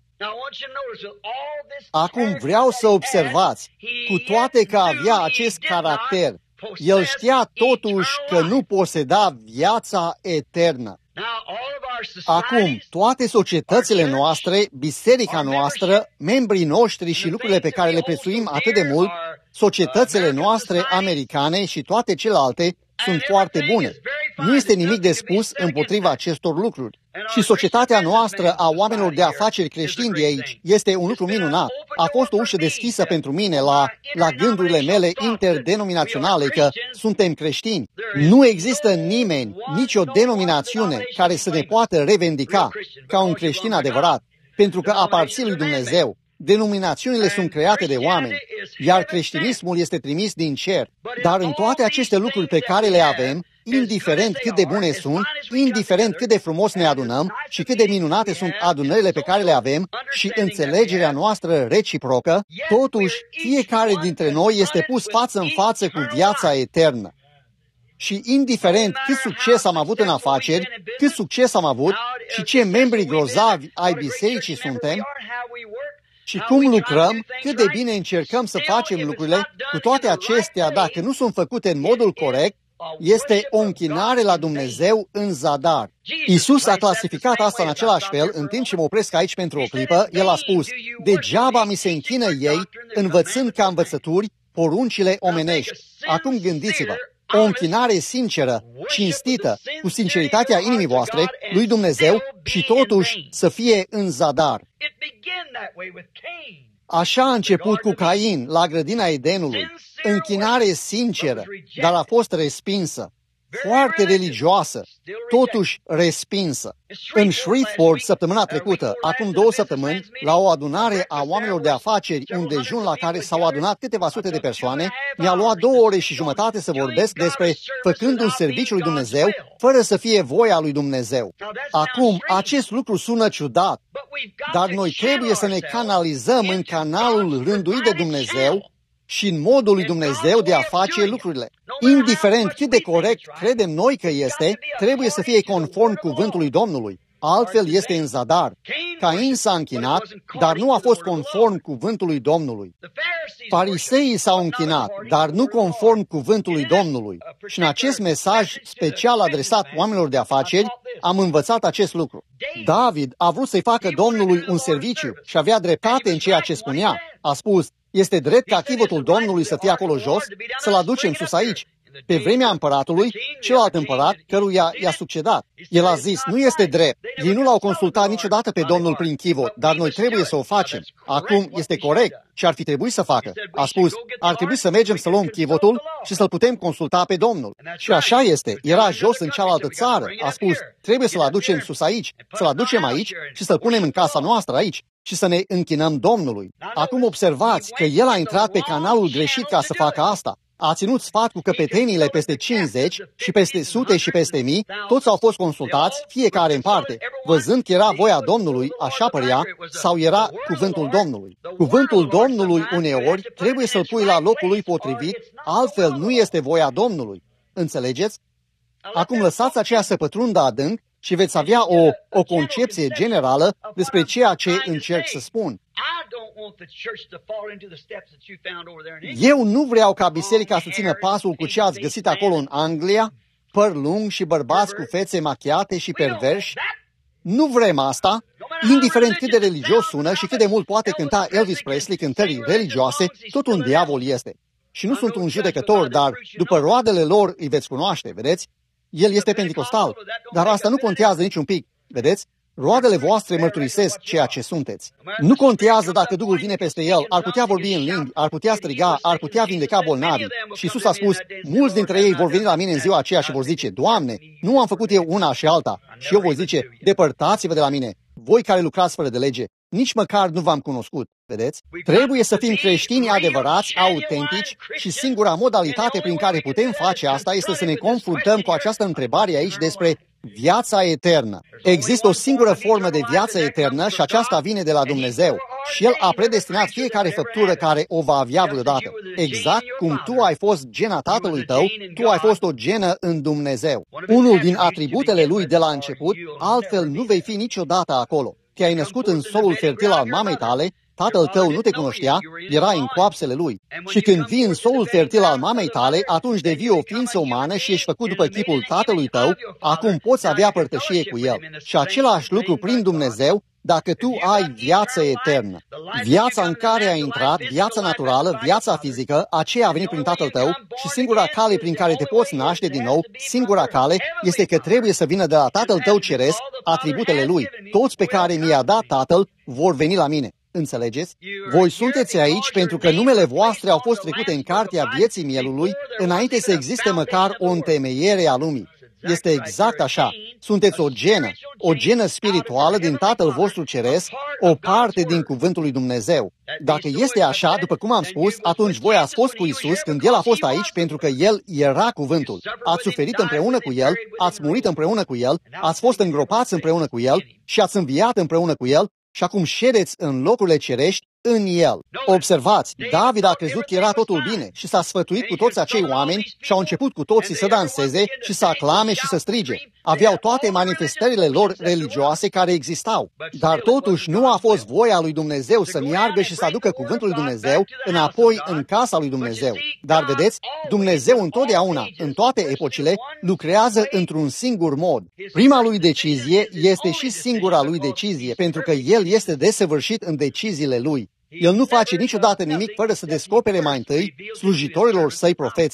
acum vreau să observați, cu toate că avea acest caracter, el știa totuși că nu poseda viața eternă. Acum, toate societățile noastre, biserica noastră, membrii noștri și lucrurile pe care le prețuim atât de mult, societățile noastre americane și toate celelalte sunt foarte bune. Nu este nimic de spus împotriva acestor lucruri. Și societatea noastră a oamenilor de afaceri creștini de aici este un lucru minunat. A fost o ușă deschisă pentru mine la gândurile mele interdenominaționale că suntem creștini. Nu există nimeni, nicio denominațiune care să ne poată revendica ca un creștin adevărat, pentru că aparțin lui Dumnezeu. Denominațiunile sunt create de oameni, iar creștinismul este trimis din cer. Dar în toate aceste lucruri pe care le avem, indiferent cât de bune sunt, indiferent cât de frumos ne adunăm și cât de minunate sunt adunările pe care le avem și înțelegerea noastră reciprocă, totuși fiecare dintre noi este pus față în față cu viața eternă. Și indiferent cât succes am avut în afaceri, cât succes am avut și ce membri grozavi ai bisericii suntem, și cum lucrăm, cât de bine încercăm să facem lucrurile, cu toate acestea, dacă nu sunt făcute în modul corect, este o închinare la Dumnezeu în zadar. Iisus a clasificat asta în același fel, în timp ce mă opresc aici pentru o clipă, El a spus, degeaba mi se închină ei, învățând ca învățături poruncile omenești. Acum gândiți-vă, o închinare sinceră, cinstită, cu sinceritatea inimii voastre, lui Dumnezeu și totuși să fie în zadar. Așa a început cu Cain la grădina Edenului, închinare sinceră, dar a fost respinsă. foarte religioasă, totuși respinsă. În Shreveport, săptămâna trecută, acum 2 săptămâni, la o adunare a oamenilor de afaceri, un dejun la care s-au adunat câteva sute de persoane, mi-a luat 2 ore și jumătate să vorbesc despre făcând un serviciu lui Dumnezeu, fără să fie voia lui Dumnezeu. Acum, acest lucru sună ciudat, dar noi trebuie să ne canalizăm în canalul rânduit de Dumnezeu și în modul lui Dumnezeu de a face lucrurile. Indiferent cât de corect credem noi că este, trebuie să fie conform cuvântului Domnului. Altfel este în zadar. Cain s-a închinat, dar nu a fost conform cuvântului Domnului. Fariseii s-au închinat, dar nu conform cuvântului Domnului. Și în acest mesaj special adresat oamenilor de afaceri, am învățat acest lucru. David a vrut să-i facă Domnului un serviciu și avea dreptate în ceea ce spunea. A spus, este drept ca chivotul Domnului să fie acolo jos, să-l aducem sus aici. Pe vremea împăratului, celălalt împărat, căruia i-a succedat. El a zis, nu este drept. Ei nu l-au consultat niciodată pe Domnul prin chivot, dar noi trebuie să o facem. Acum este corect și ar fi trebuit să facă. A spus, ar trebui să mergem să luăm chivotul și să-l putem consulta pe Domnul. Și așa este. Era jos în cealaltă țară. A spus, trebuie să-l aducem sus aici, să-l aducem aici și să-l punem în casa noastră aici și să ne închinăm Domnului. Acum observați că el a intrat pe canalul greșit ca să facă asta. A ținut sfat cu căpeteniile peste 50 și peste sute și peste mii, toți au fost consultați, fiecare în parte, văzând că era voia Domnului, așa părea, sau era cuvântul Domnului. Cuvântul Domnului uneori trebuie să-l pui la locul lui potrivit, altfel nu este voia Domnului. Înțelegeți? Acum lăsați aceea să pătrundă adânc și veți avea o concepție generală despre ceea ce încerc să spun. Eu nu vreau ca biserica să țină pasul cu ce ați găsit acolo în Anglia, păr lung și bărbați cu fețe machiate și perverși. Nu vrem asta, indiferent cât de religios sună și cât de mult poate cânta Elvis Presley cântării religioase, tot un diavol este. Și nu sunt un judecător, dar după roadele lor îi veți cunoaște, vedeți? El este penticostal, dar asta nu contează niciun pic, vedeți? Roadele voastre mărturisesc ceea ce sunteți. Nu contează dacă Duhul vine peste el, ar putea vorbi în limbi, ar putea striga, ar putea vindeca bolnavi. Și Iisus a spus, mulți dintre ei vor veni la mine în ziua aceea și vor zice, Doamne, nu am făcut eu una și alta. Și eu voi zice, depărtați-vă de la mine, voi care lucrați fără de lege, nici măcar nu v-am cunoscut. Vedeți? Trebuie să fim creștini adevărați, autentici și singura modalitate prin care putem face asta este să ne confruntăm cu această întrebare aici despre viața eternă. Există o singură formă de viață eternă și aceasta vine de la Dumnezeu. Și El a predestinat fiecare făptură care o va avea vreodată. Exact cum tu ai fost gena tatălui tău, tu ai fost o genă în Dumnezeu. Unul din atributele Lui de la început, altfel nu vei fi niciodată acolo. Te-ai născut în solul fertil al mamei tale, tatăl tău nu te cunoștea, erai în coapsele lui. Și când vii în solul fertil al mamei tale, atunci devii o ființă umană și ești făcut după chipul tatălui tău, acum poți avea părtășie cu el. Și același lucru prin Dumnezeu, dacă tu ai viață eternă. Viața în care ai intrat, viața naturală, viața fizică, aceea a venit prin tatăl tău și singura cale prin care te poți naște din nou, singura cale, este că trebuie să vină de la tatăl tău ceresc atributele lui. Toți pe care mi-a dat tatăl vor veni la mine. Înțelegeți? Voi sunteți aici pentru că numele voastre au fost trecute în cartea vieții mielului înainte să existe măcar o întemeiere a lumii. Este exact așa. Sunteți o genă spirituală din Tatăl vostru Ceresc, o parte din Cuvântul lui Dumnezeu. Dacă este așa, după cum am spus, atunci voi ați fost cu Isus când El a fost aici pentru că El era Cuvântul. Ați suferit împreună cu El, ați murit împreună cu El, ați fost îngropați împreună cu El și ați înviat împreună cu El și acum ședeți în locurile cerești în El. Observați, David a crezut că era totul bine și s-a sfătuit cu toți acei oameni și au început cu toții să danseze și să aclame și să strige. Aveau toate manifestările lor religioase care existau, dar totuși nu a fost voia lui Dumnezeu să meargă și să aducă cuvântul lui Dumnezeu înapoi în casa lui Dumnezeu. Dar vedeți, Dumnezeu întotdeauna, în toate epocile, lucrează într-un singur mod. Prima lui decizie este și singura lui decizie, pentru că El este desăvârșit în deciziile Lui. El nu face niciodată nimic fără să descopere mai întâi slujitorilor săi profeții.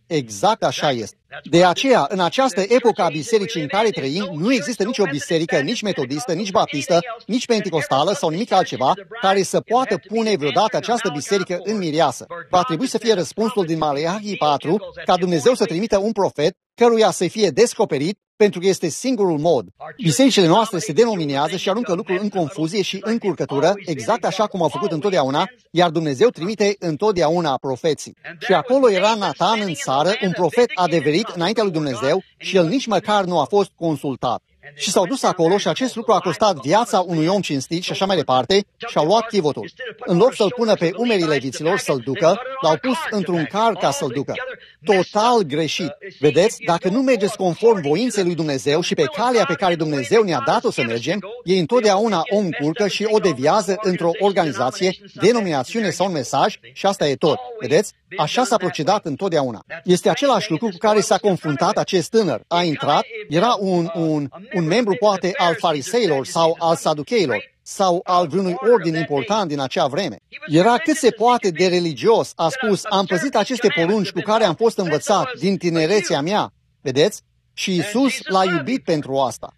Exact așa este. De aceea, în această epocă a bisericii în care trăim, nu există nicio biserică, nici metodistă, nici baptistă, nici penticostală sau nimic altceva care să poată pune vreodată această biserică în mireasă. Va trebui să fie răspunsul din Maleahi 4 ca Dumnezeu să trimită un profet căruia să fie descoperit, pentru că este singurul mod. Bisericile noastre se denominează și aruncă lucruri în confuzie și încurcătură, exact așa cum au făcut întotdeauna, iar Dumnezeu trimite întotdeauna profeții. Și acolo era Natan în țară, un profet adeverit înaintea lui Dumnezeu, și el nici măcar nu a fost consultat. Și s-au dus acolo și acest lucru a costat viața unui om cinstit și așa mai departe și au luat chivotul. În loc să-l pună pe umerii leviților să-l ducă, l-au pus într-un car ca să-l ducă. Total greșit. Vedeți, dacă nu mergeți conform voinței lui Dumnezeu și pe calea pe care Dumnezeu ne-a dat-o să mergem, ei întotdeauna o încurcă și o deviază într-o organizație, denominațiune sau un mesaj și asta e tot. Vedeți? Așa s-a procedat întotdeauna. Este același lucru cu care s-a confruntat acest tânăr. A intrat, era un membru poate al fariseilor sau al saducheilor sau al vreunui ordin important din acea vreme. Era cât se poate de religios. A spus, am păzit aceste porunci cu care am fost învățat din tinerețea mea. Vedeți? Și Iisus l-a iubit pentru asta.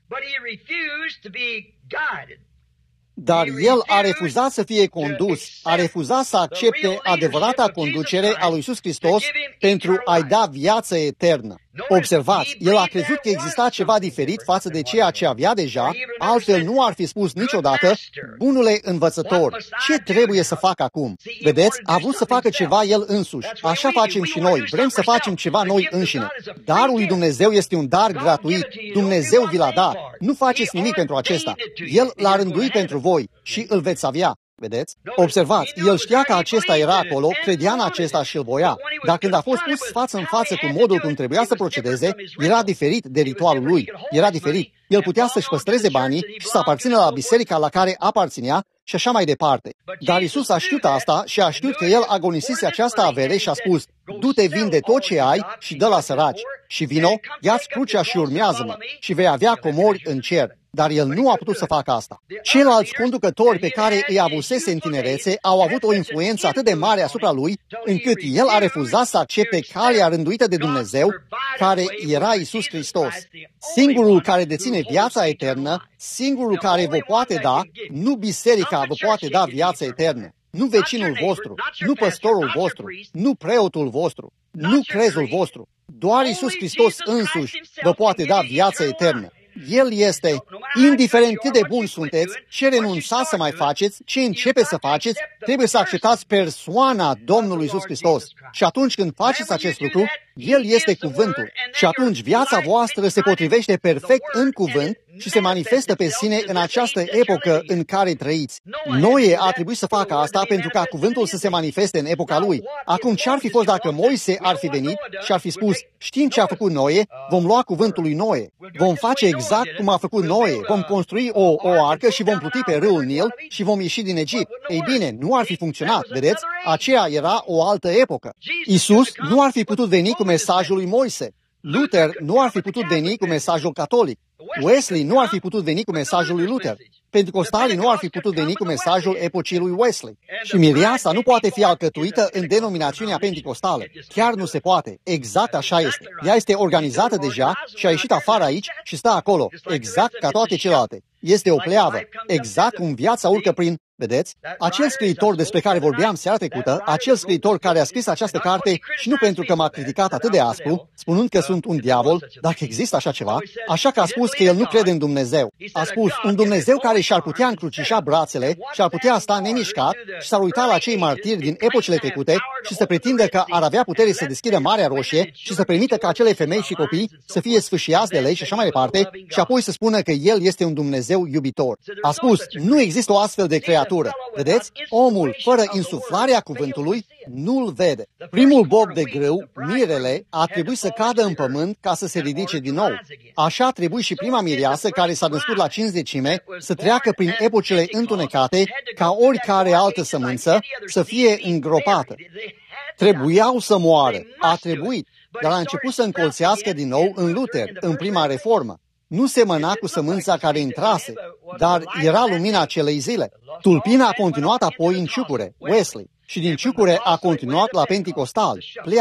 Dar el a refuzat să fie condus, a refuzat să accepte adevărata conducere a lui Iisus Hristos pentru a-i da viață eternă. Observați, el a crezut că exista ceva diferit față de ceea ce avea deja, altfel nu ar fi spus niciodată, bunule învățător, ce trebuie să fac acum? Vedeți, a vrut să facă ceva el însuși. Așa facem și noi, vrem să facem ceva noi înșine. Darul lui Dumnezeu este un dar gratuit, Dumnezeu vi l-a dat, nu faceți nimic pentru acesta. El l-a rânduit pentru voi și îl veți avea. Vedeți? Observați, el știa că acesta era acolo, credea în acesta și îl voia. Dar când a fost pus față în față cu modul cum trebuia să procedeze, era diferit de ritualul lui. Era diferit. El putea să-și păstreze banii și să aparțină la biserica la care aparținea și așa mai departe. Dar Iisus a știut asta și a știut că el agonisise această avere și a spus, du-te, vinde tot ce ai și dă la săraci. Și vino, ia-ți crucea și urmează-mă și vei avea comori în cer. Dar el nu a putut să facă asta. Ceilalți conducători pe care îi avusese în tinerețe au avut o influență atât de mare asupra lui, încât el a refuzat să accepte calea rânduită de Dumnezeu, care era Iisus Hristos. Singurul care deține viața eternă, singurul care vă poate da, nu biserica vă poate da viața eternă. Nu vecinul vostru, nu păstorul vostru, nu preotul vostru, nu crezul vostru. Doar Iisus Hristos însuși vă poate da viața eternă. El este, indiferent cât de buni sunteți, ce renunțați să mai faceți, ce începeți să faceți, trebuie să acceptați persoana Domnului Iisus Hristos. Și atunci când faceți acest lucru, El este cuvântul. Și atunci viața voastră se potrivește perfect în cuvânt și se manifestă pe sine în această epocă în care trăiți. Noe a trebuit să facă asta pentru ca cuvântul să se manifeste în epoca lui. Acum, ce ar fi fost dacă Moise ar fi venit și ar fi spus, știm ce a făcut Noe, vom lua cuvântul lui Noe, vom face exact cum a făcut Noe, vom construi o arcă și vom pluti pe râul Nil și vom ieși din Egipt. Ei bine, nu ar fi funcționat, vedeți? Aceea era o altă epocă. Iisus nu ar fi putut veni cu mesajul lui Moise. Luther nu ar fi putut veni cu mesajul catolic. Wesley nu ar fi putut veni cu mesajul lui Luther. Pentecostalii nu ar fi putut veni cu mesajul epocii lui Wesley. Și mireasa nu poate fi alcătuită în denominațiunea pentecostală. Chiar nu se poate. Exact așa este. Ea este organizată deja și a ieșit afară aici și stă acolo, exact ca toate celelalte. Este o pleavă, exact cum viața urcă prin... Vedeți? Acel scriitor despre care vorbeam seara trecută, acel scriitor care a scris această carte și nu pentru că m-a criticat atât de aspru, spunând că sunt un diavol, dacă există așa ceva, așa că a spus că el nu crede în Dumnezeu. A spus, un Dumnezeu care și-ar putea încrucișa brațele și ar putea sta nemișcat și s-ar uita la cei martiri din epocile trecute și să pretindă că ar avea putere să deschidă Marea Roșie și să permită ca acele femei și copii să fie sfâșiați de lei și așa mai departe și apoi să spună că El este un Dumnezeu iubitor. A spus, nu există o astfel de creatură. Vedeți? Omul, fără insuflarea cuvântului, nu-l vede. Primul bob de grâu, mirele, a trebuit să cadă în pământ ca să se ridice din nou. Așa a trebuit și prima mireasă, care s-a născut la 50, să treacă prin epocile întunecate, ca oricare altă sămânță, să fie îngropată. Trebuiau să moară. A trebuit. Dar a început să încolțească din nou în Luther, în prima reformă. Nu semăna cu sămânța care intrase, dar era lumina acelei zile. Tulpina a continuat apoi în ciucure, Wesley, și din ciucure a continuat la Penticostal, pleava.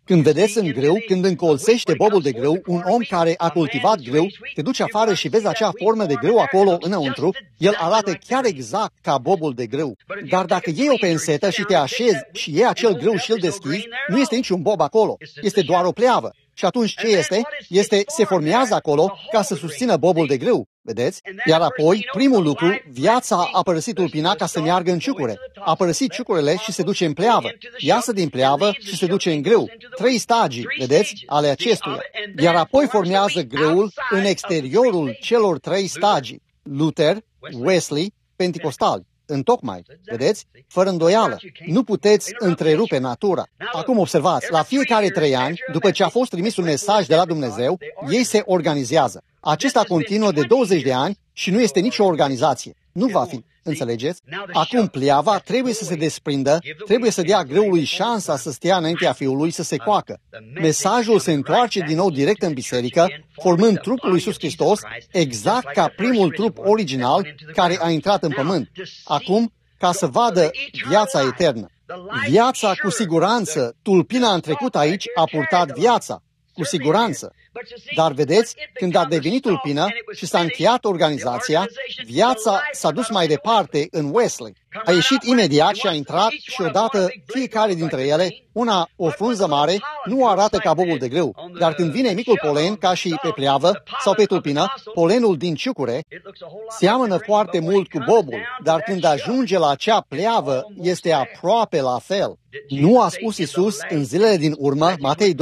Când vedeți în grâu, când încolțește bobul de grâu, un om care a cultivat grâu, te duci afară și vezi acea formă de grâu acolo înăuntru, el arată chiar exact ca bobul de grâu. Dar dacă iei o pensetă și te așezi și iei acel grâu și îl deschizi, nu este niciun bob acolo, este doar o pleavă. Și atunci ce este? Se formează acolo ca să susțină bobul de grâu. Vedeți? Iar apoi, primul lucru, viața a părăsit tulpina ca să meargă în ciucure. A părăsit ciucurele și se duce în pleavă. Iasă din pleavă și se duce în grâu. 3 stagii, vedeți, ale acestuia. Iar apoi formează grâul în exteriorul celor 3 stagii. Luther, Wesley, Pentecostali. Întocmai, vedeți? Fără îndoială. Nu puteți întrerupe natura. Acum observați, la fiecare 3 ani, după ce a fost trimis un mesaj de la Dumnezeu, ei se organizează. Acesta continuă de 20 de ani și nu este nicio organizație. Nu va fi. Înțelegeți? Acum pleava trebuie să se desprindă, trebuie să dea grâului șansa să stea înaintea fiului să se coacă. Mesajul se întoarce din nou direct în biserică, formând trupul lui Iisus Hristos, exact ca primul trup original care a intrat în pământ. Acum, ca să vadă viața eternă. Viața cu siguranță, tulpina în trecut aici a purtat viața. Cu siguranță. Dar vedeți, când a devenit tulpină și s-a încheiat organizația, viața s-a dus mai departe în Wesley. A ieșit imediat și a intrat și odată fiecare dintre ele, una o frunză mare, nu arată ca bobul de grâu, dar când vine micul polen, ca și pe pleavă sau pe tulpină, polenul din ciucure seamănă foarte mult cu bobul, dar când ajunge la acea pleavă, este aproape la fel. Nu a spus Iisus în zilele din urmă, Matei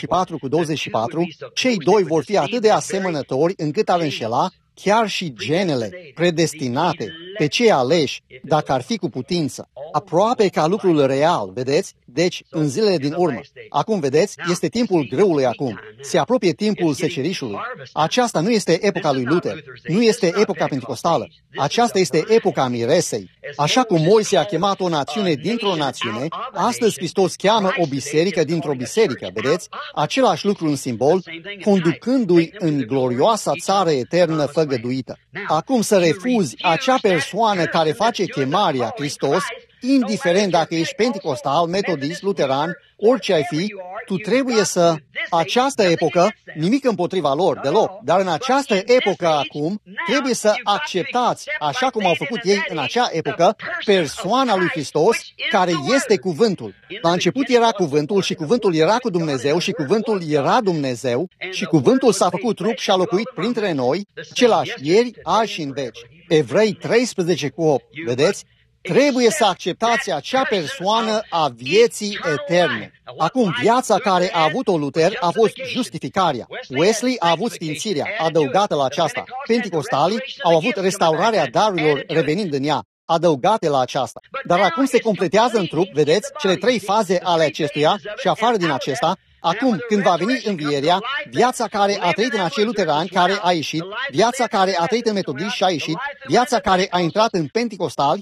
24:24, cei 2 vor fi atât de asemănători încât ar înșela chiar și genele predestinate pe cei aleși, dacă ar fi cu putință. Aproape ca lucrul real, vedeți? Deci, în zilele din urmă. Acum, vedeți, este timpul grâului acum. Se apropie timpul secerișului. Aceasta nu este epoca lui Luther. Nu este epoca pentecostală. Aceasta este epoca miresei. Așa cum Moise a chemat o națiune dintr-o națiune, astăzi Hristos cheamă o biserică dintr-o biserică, vedeți? Același lucru în simbol, conducându-i în glorioasa țară eternă făgăduită. Acum să refuzi acea persoană care face chemarea Hristos, indiferent dacă ești pentecostal, metodist, luteran, orice ai fi, tu trebuie să... Această epocă, nimic împotriva lor, deloc, dar în această epocă acum, trebuie să acceptați, așa cum au făcut ei în acea epocă, persoana lui Hristos, care este cuvântul. La început era cuvântul și cuvântul era cu Dumnezeu și cuvântul era Dumnezeu și cuvântul s-a făcut trup și a locuit printre noi, același ieri, azi și în veci. Evrei 13:8, vedeți? Trebuie să acceptați acea persoană a vieții eterne. Acum, viața care a avut-o Luther a fost justificarea. Wesley a avut sfințirea, adăugată la aceasta. Pentecostalii au avut restaurarea darurilor revenind în ea, adăugate la aceasta. Dar acum se completează în trup, vedeți, cele 3 faze ale acestuia și afară din acesta. Acum, când va veni învierea, viața care a trăit în acei luterani care a ieșit, viața care a trăit în metodiști și a ieșit, viața care a intrat în pentecostali,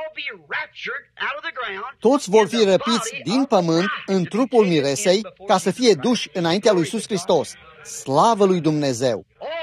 toți vor fi răpiți din pământ în trupul miresei ca să fie duși înaintea lui Iisus Hristos. Slavă lui Dumnezeu!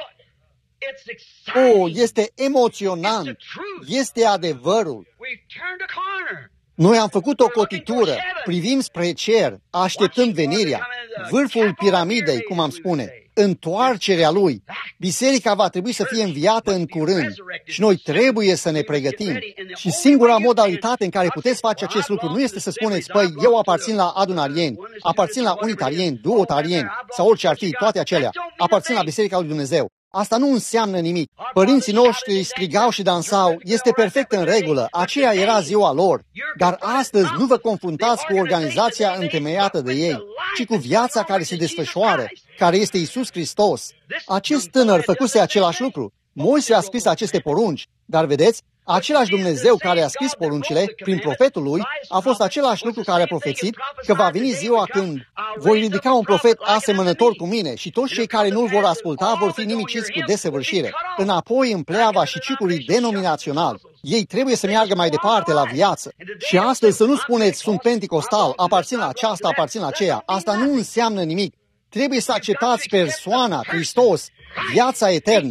Este emoționant! Este adevărul! Noi am făcut o cotitură, privim spre cer, așteptăm venirea, vârful piramidei, cum am spune, întoarcerea lui. Biserica va trebui să fie înviată în curând și noi trebuie să ne pregătim. Și singura modalitate în care puteți face acest lucru nu este să spuneți, păi, eu aparțin la adunarieni, aparțin la unitarieni, duotarieni sau orice ar fi, toate acelea, aparțin la Biserica lui Dumnezeu. Asta nu înseamnă nimic. Părinții noștri strigau și dansau, este perfect în regulă, aceea era ziua lor. Dar astăzi nu vă confruntați cu organizația întemeiată de ei, ci cu viața care se desfășoară, care este Iisus Hristos. Acest tânăr făcuse același lucru. Moise a scris aceste porunci, dar vedeți, același Dumnezeu care a scris poruncile prin profetul lui a fost același lucru care a profețit că va veni ziua când voi ridica un profet asemănător cu mine și toți cei care nu-l vor asculta vor fi nimiciți cu desăvârșire. Înapoi în pleava și ciucurii denominațional. Ei trebuie să meargă mai departe la viață. Și astăzi să nu spuneți, sunt pentecostal, aparțin la aceasta, aparțin la aceea. Asta nu înseamnă nimic. Trebuie să acceptați persoana, Hristos, viața eternă.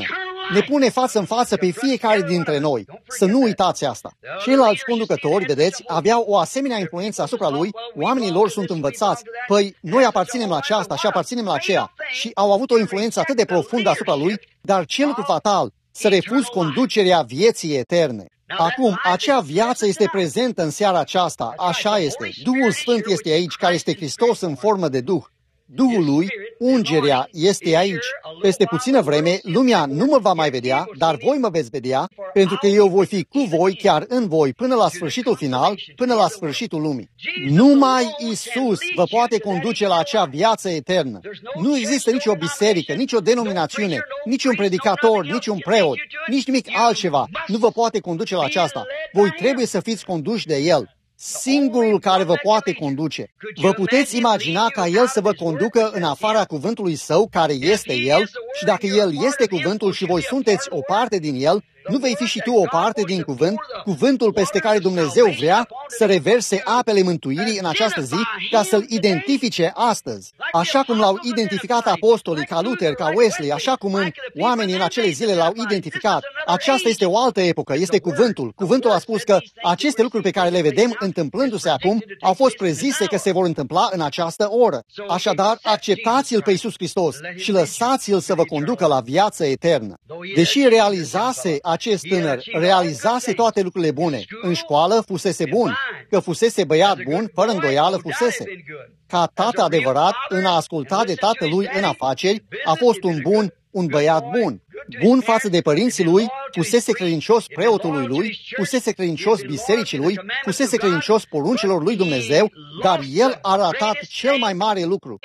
ne pune față în față pe fiecare dintre noi. Să nu uitați asta. Ceilalți conducători, vedeți, aveau o asemenea influență asupra lui, oamenii lor sunt învățați. Păi, noi aparținem la aceasta și aparținem la aceea. Și au avut o influență atât de profundă asupra lui, dar ce lucru fatal, să refuzi conducerea vieții eterne. Acum, acea viață este prezentă în seara aceasta, așa este. Duhul Sfânt este aici, care este Hristos în formă de Duh. Duhul lui, ungerea, este aici. Peste puțină vreme, lumea nu mă va mai vedea, dar voi mă veți vedea, pentru că eu voi fi cu voi, chiar în voi, până la sfârșitul final, până la sfârșitul lumii. Numai Isus vă poate conduce la acea viață eternă. Nu există nicio biserică, nicio denominațiune, niciun predicator, niciun preot, nici nimic altceva nu vă poate conduce la aceasta. Voi trebuie să fiți conduși de El. Singurul care vă poate conduce. Vă puteți imagina ca El să vă conducă în afara cuvântului Său, care este El, și dacă El este cuvântul și voi sunteți o parte din El, nu vei fi și tu o parte din cuvânt, cuvântul peste care Dumnezeu vrea să reverse apele mântuirii în această zi, ca să-L identifice astăzi. Așa cum L-au identificat apostolii, ca Luther, ca Wesley, așa cum oamenii în acele zile L-au identificat. Aceasta este o altă epocă, este cuvântul. Cuvântul a spus că aceste lucruri pe care le vedem întâmplându-se acum au fost prezise că se vor întâmpla în această oră. Așadar, acceptați-L pe Iisus Hristos și lăsați-L să vă conducă la viață eternă. Deși realizase acest tânăr, realizase toate lucrurile bune. În școală fusese bun, că fusese băiat bun, fără îndoială fusese. Ca tată adevărat, în a asculta de tatălui în afaceri, a fost un băiat bun. Bun față de părinții lui, fusese credincios preotului lui, fusese credincios bisericii lui, fusese credincios poruncilor lui Dumnezeu, dar el a ratat cel mai mare lucru.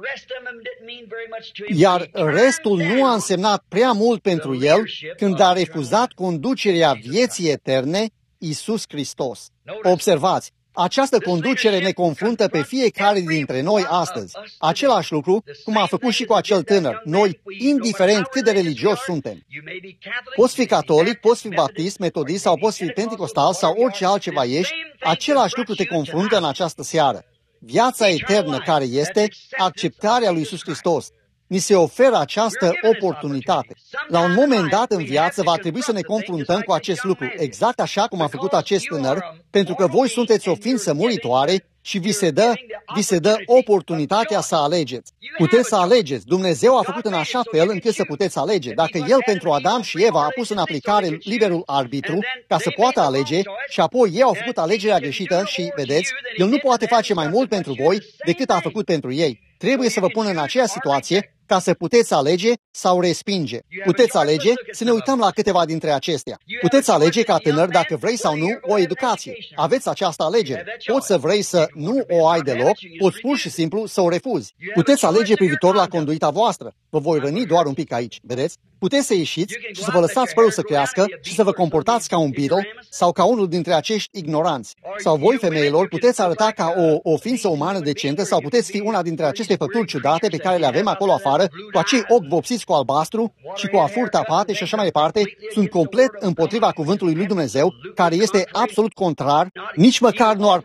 Iar restul nu a însemnat prea mult pentru el când a refuzat conducerea vieții eterne, Iisus Hristos. Observați! Această conducere ne confruntă pe fiecare dintre noi astăzi. Același lucru, cum a făcut și cu acel tânăr. Noi, indiferent cât de religios suntem. Poți fi catolic, poți fi baptist, metodist sau poți fi penticostal sau orice altceva ești, același lucru te confruntă în această seară. Viața eternă care este acceptarea lui Iisus Hristos. Ni se oferă această oportunitate. La un moment dat în viață va trebui să ne confruntăm cu acest lucru, exact așa cum a făcut acest tânăr, pentru că voi sunteți o ființă muritoare și vi se dă oportunitatea să alegeți. Puteți să alegeți. Dumnezeu a făcut în așa fel încât să puteți alege. Dacă El pentru Adam și Eva a pus în aplicare liberul arbitru ca să poată alege și apoi ei au făcut alegerea greșită și, vedeți, El nu poate face mai mult pentru voi decât a făcut pentru ei. Trebuie să vă pună în aceea situație ca să puteți alege sau respinge. Puteți alege, să ne uităm la câteva dintre acestea. Puteți alege ca tânăr, dacă vrei sau nu, o educație. Aveți această alegere. Poți să vrei să nu o ai deloc, poți pur și simplu să o refuzi. Puteți alege privitor la conduita voastră. Vă voi răni doar un pic aici, vedeți? Puteți să ieșiți și să vă lăsați părul să crească și să vă comportați ca un Beatle sau ca unul dintre acești ignoranți. Sau voi, femeilor, puteți arăta ca o ființă umană decentă sau puteți fi una dintre aceste făpturi ciudate pe care le avem acolo afară, cu acei ochi vopsiți cu albastru și cu afuri tapate și așa mai departe, sunt complet împotriva cuvântului lui Dumnezeu, care este absolut contrar, nici măcar nu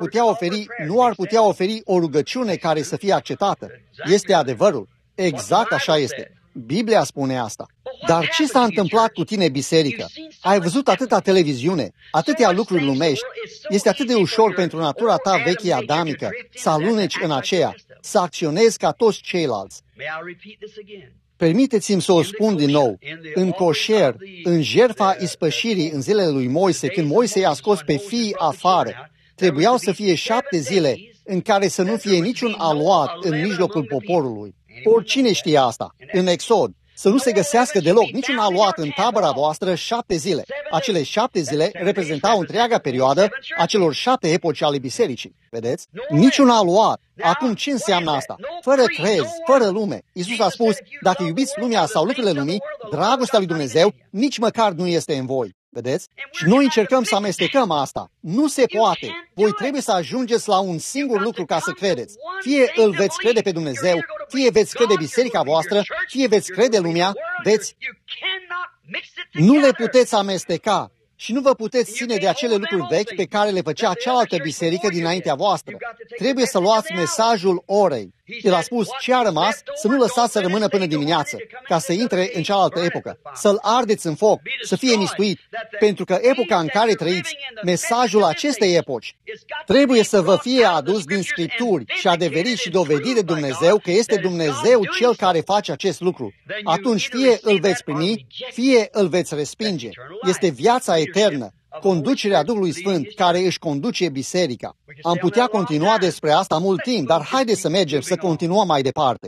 ar putea oferi o rugăciune care să fie acceptată. Este adevărul. Exact așa este. Biblia spune asta. Dar ce s-a întâmplat cu tine, biserică? Ai văzut atâta televiziune, atâtea lucruri lumești. Este atât de ușor pentru natura ta veche adamică să aluneci în aceea, să acționezi ca toți ceilalți. Permiteți-mi să o spun din nou. În coșer, în jertfa ispășirii în zilele lui Moise, când Moise i-a scos pe fii afară, trebuiau să fie 7 zile în care să nu fie niciun aluat în mijlocul poporului. Oricine știe asta. În Exod, să nu se găsească deloc niciun aluat în tabăra voastră 7 zile. Acele 7 zile reprezentau întreaga perioadă a celor 7 epoci ale bisericii. Vedeți? Niciun aluat. Acum ce înseamnă asta? Fără crez, fără lume. Iisus a spus, dacă iubiți lumea sau lucrurile lumii, dragostea lui Dumnezeu nici măcar nu este în voi. Vedeți? Și noi încercăm să amestecăm asta. Nu se poate. Voi trebuie să ajungeți la un singur lucru ca să credeți. Fie îl veți crede pe Dumnezeu, fie veți crede biserica voastră, fie veți crede lumea, nu le puteți amesteca și nu vă puteți ține de acele lucruri vechi pe care le făcea cealaltă biserică dinaintea voastră. Trebuie să luați mesajul orei. El a spus, ce a rămas, să nu lăsați să rămână până dimineață, ca să intre în cealaltă epocă, să-l ardeți în foc, să fie mistuit, pentru că epoca în care trăiți, mesajul acestei epoci, trebuie să vă fie adus din Scripturi și adeverit și dovedit de Dumnezeu că este Dumnezeu Cel care face acest lucru. Atunci fie îl veți primi, fie îl veți respinge. Este viața eternă, conducerea Duhului Sfânt care își conduce biserica. Am putea continua despre asta mult timp, dar haideți să mergem, să continuăm mai departe.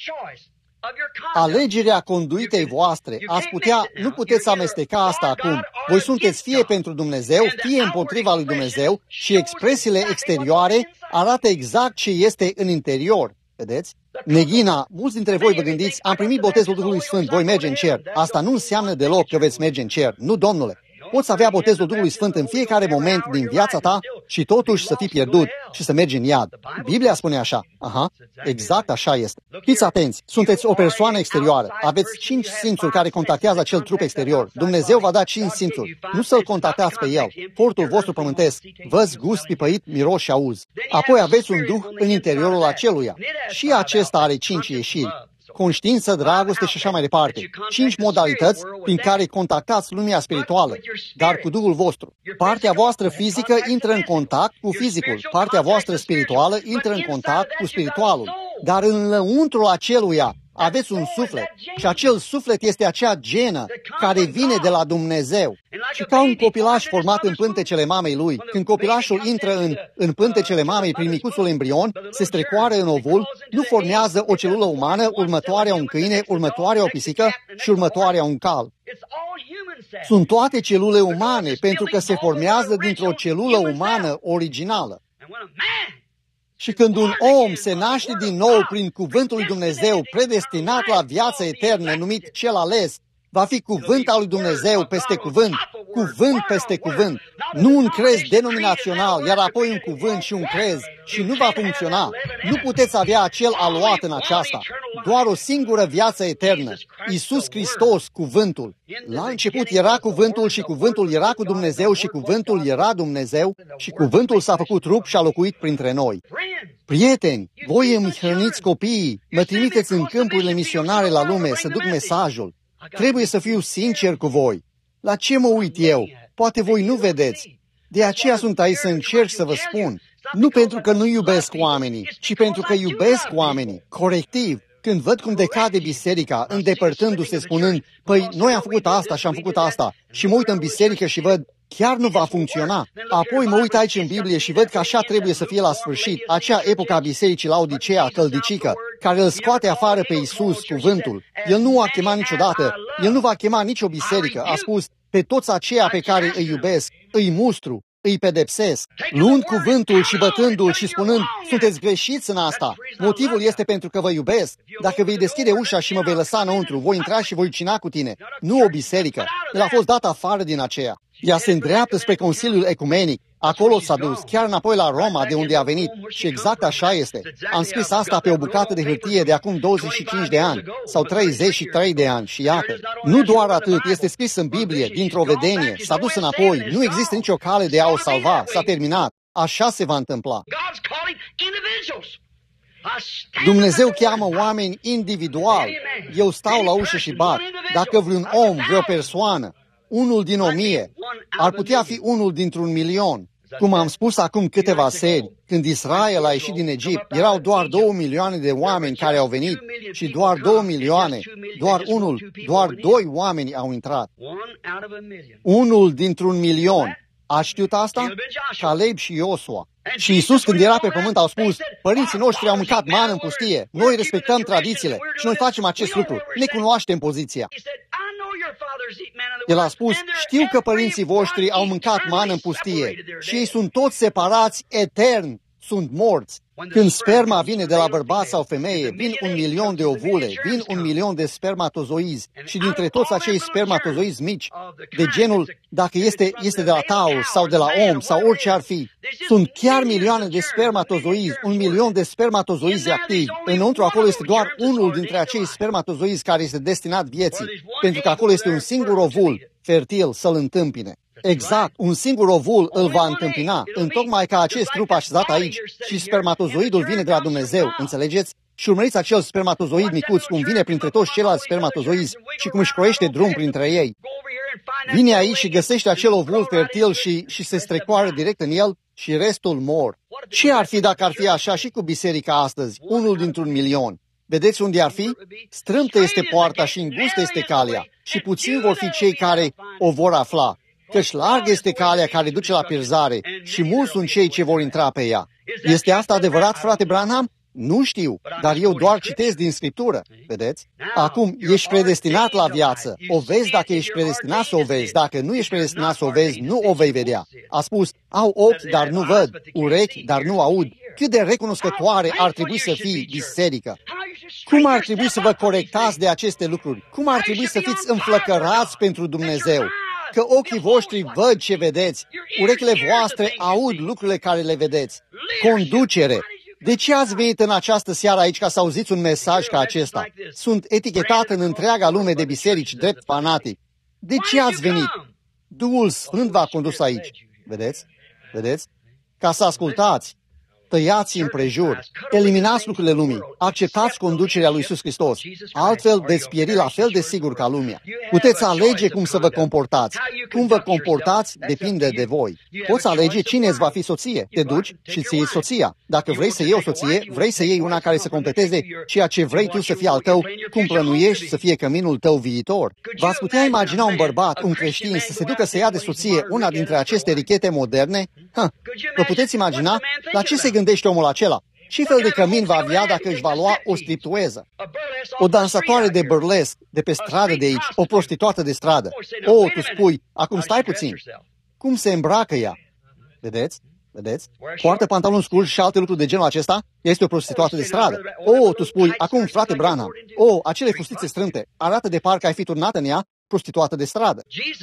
Alegerea conduitei voastre, nu puteți amesteca asta acum. Voi sunteți fie pentru Dumnezeu, fie împotriva lui Dumnezeu și expresiile exterioare arată exact ce este în interior. Vedeți? Neghina, mulți dintre voi vă gândiți, am primit botezul Duhului Sfânt, voi merge în cer. Asta nu înseamnă deloc că veți merge în cer. Nu, domnule. Poți avea botezul Duhului Sfânt în fiecare moment din viața ta și totuși să fii pierdut și să mergi în iad. Biblia spune așa. Aha, exact așa este. Fiți atenți, sunteți o persoană exterioară. Aveți 5 simțuri care contactează acel trup exterior. Dumnezeu va da 5 simțuri. Nu să-L contactați pe El. Portul vostru pământesc. Văz, gust, pipăit, miros și auz. Apoi aveți un duh în interiorul aceluia. Și acesta are 5 ieșiri. Conștiință, dragoste și așa mai departe. 5 modalități prin care contactați lumea spirituală, dar cu Duhul vostru. Partea voastră fizică intră în contact cu fizicul, partea voastră spirituală intră în contact cu spiritualul, dar în lăuntrul aceluia aveți un suflet și acel suflet este acea genă care vine de la Dumnezeu. Și ca un copilaș format în pântecele mamei lui, când copilașul intră în pântecele mamei prin micuțul embrion, se strecoară în ovul, nu formează o celulă umană, următoarea un câine, următoarea o pisică și următoarea un cal. Sunt toate celule umane pentru că se formează dintr-o celulă umană originală. Și când un om se naște din nou prin cuvântul lui Dumnezeu, predestinat la viață eternă, numit cel ales, va fi cuvânt al lui Dumnezeu peste cuvânt, cuvânt peste cuvânt, nu un crez denominațional, iar apoi un cuvânt și un crez, și nu va funcționa. Nu puteți avea acel aluat în aceasta. Doar o singură viață eternă. Iisus Hristos, cuvântul. La început era cuvântul și cuvântul era cu Dumnezeu și cuvântul era Dumnezeu și cuvântul s-a făcut trup și a locuit printre noi. Prieteni, voi îmi hrăniți copiii, mă trimiteți în câmpurile misionare la lume să duc mesajul. Trebuie să fiu sincer cu voi. La ce mă uit eu? Poate voi nu vedeți. De aceea sunt aici să încerc să vă spun. Nu pentru că nu iubesc oamenii, ci pentru că iubesc oamenii. Corectiv, când văd cum decade biserica, îndepărtându-se, spunând, păi, noi am făcut asta și am făcut asta, și mă uit în biserică și văd, chiar nu va funcționa. Apoi mă uit aici în Biblie și văd că așa trebuie să fie la sfârșit, acea epocă a bisericii la Odisea, căldicică, care îl scoate afară pe Iisus, cuvântul. El nu a chemat niciodată, El nu va chema nicio biserică. A spus, pe toți aceia pe care îi iubesc, îi mustru, îi pedepsesc, luând cuvântul și bătându-l și spunând, sunteți greșiți în asta. Motivul este pentru că vă iubesc. Dacă vei deschide ușa și mă vei lăsa înăuntru, voi intra și voi cina cu tine. Nu o biserică. El a fost dat afară din aceea. Ea se îndreaptă spre Consiliul Ecumenic. Acolo s-a dus, chiar înapoi la Roma, de unde a venit. Și exact așa este. Am scris asta pe o bucată de hârtie de acum 25 de ani, sau 33 de ani, și iată. Nu doar atât, este scris în Biblie, dintr-o vedenie, s-a dus înapoi, nu există nicio cale de a o salva, s-a terminat. Așa se va întâmpla. Dumnezeu cheamă oameni individual. Eu stau la ușă și bat. Dacă vreun om, vreo persoană, unul din 1000, ar putea fi unul dintr-un milion. Cum am spus acum câteva seri, când Israel a ieșit din Egipt, erau doar 2 milioane de oameni care au venit și doar 2 milioane, doar 2 oameni au intrat. Unul dintr-un milion. Ați știut asta? Caleb și Iosua. Și Iisus, când era pe pământ, au spus, părinții noștri au mâncat mană în pustie, noi respectăm tradițiile și noi facem acest lucru, ne cunoaștem poziția. El a spus, știu că părinții voștri au mâncat mană în pustie și ei sunt toți separați etern, sunt morți. Când sperma vine de la bărbat sau femeie, vin 1 milion de ovule, vin 1 milion de spermatozoizi și dintre toți acei spermatozoizi mici, de genul, dacă este de la taur sau de la om sau orice ar fi, sunt chiar milioane de spermatozoizi, 1 milion de spermatozoizi activi. Înăuntru acolo este doar unul dintre acei spermatozoizi care este destinat vieții, pentru că acolo este un singur ovul fertil să-l întâmpine. Exact, un singur ovul îl va întâmpina, întocmai ca acest trup așezat aici și spermatozoidul vine de la Dumnezeu, înțelegeți? Și urmăriți acel spermatozoid micuț cum vine printre toți ceilalți spermatozoizi și cum își croiește drum printre ei. Vine aici și găsește acel ovul fertil și se strecoară direct în el și restul mor. Ce ar fi dacă ar fi așa și cu biserica astăzi, unul dintr-un milion? Vedeți unde ar fi? Strâmtă este poarta și îngustă este calea și puțini vor fi cei care o vor afla, căci largă este calea care duce la pierzare și mulți sunt cei ce vor intra pe ea. Este asta adevărat, frate Branham? Nu știu, dar eu doar citesc din Scriptură, vedeți? Acum, ești predestinat la viață. O vezi dacă ești predestinat să o vezi. Dacă nu ești predestinat să o vezi, nu o vei vedea. A spus, au ochi, dar nu văd, urechi, dar nu aud. Cât de recunoscătoare ar trebui să fii biserică? Cum ar trebui să vă corectați de aceste lucruri? Cum ar trebui să fiți înflăcărați pentru Dumnezeu? Că ochii voștri văd ce vedeți, urechile voastre aud lucrurile care le vedeți. Conducere. De ce ați venit în această seară aici ca să auziți un mesaj ca acesta? Sunt etichetat în întreaga lume de biserici drept fanatic. De ce ați venit? Duhul Sfânt v-a condus aici. Vedeți? Vedeți? Ca să ascultați. Tăiați împrejur, eliminați lucrurile lumii, acceptați conducerea lui Iisus Hristos, altfel veți pieri la fel de sigur ca lumea. Puteți alege cum să vă comportați. Cum vă comportați depinde de voi. Poți alege cine îți va fi soție. Te duci și îți iei soția. Dacă vrei să iei o soție, vrei să iei una care să completeze ceea ce vrei tu să fie al tău, cum plănuiești să fie căminul tău viitor. V-ați putea imagina un bărbat, un creștin, să se ducă să ia de soție una dintre aceste richete moderne? Vă puteți imagina? La ce se gândește omul acela? Ce fel de cămin va avea dacă își va lua o striptueză? O dansatoare de burlesc de pe stradă de aici, o prostituată de stradă. O, tu spui, acum stai puțin. Cum se îmbracă ea? Vedeți? Vedeți? Poartă pantaloni scurți și alte lucruri de genul acesta? Este o prostituată de stradă. O, tu spui, acum frate Branham. O, acele fustițe strâmte, arată de parcă ai fi turnat în ea, prostituată de stradă.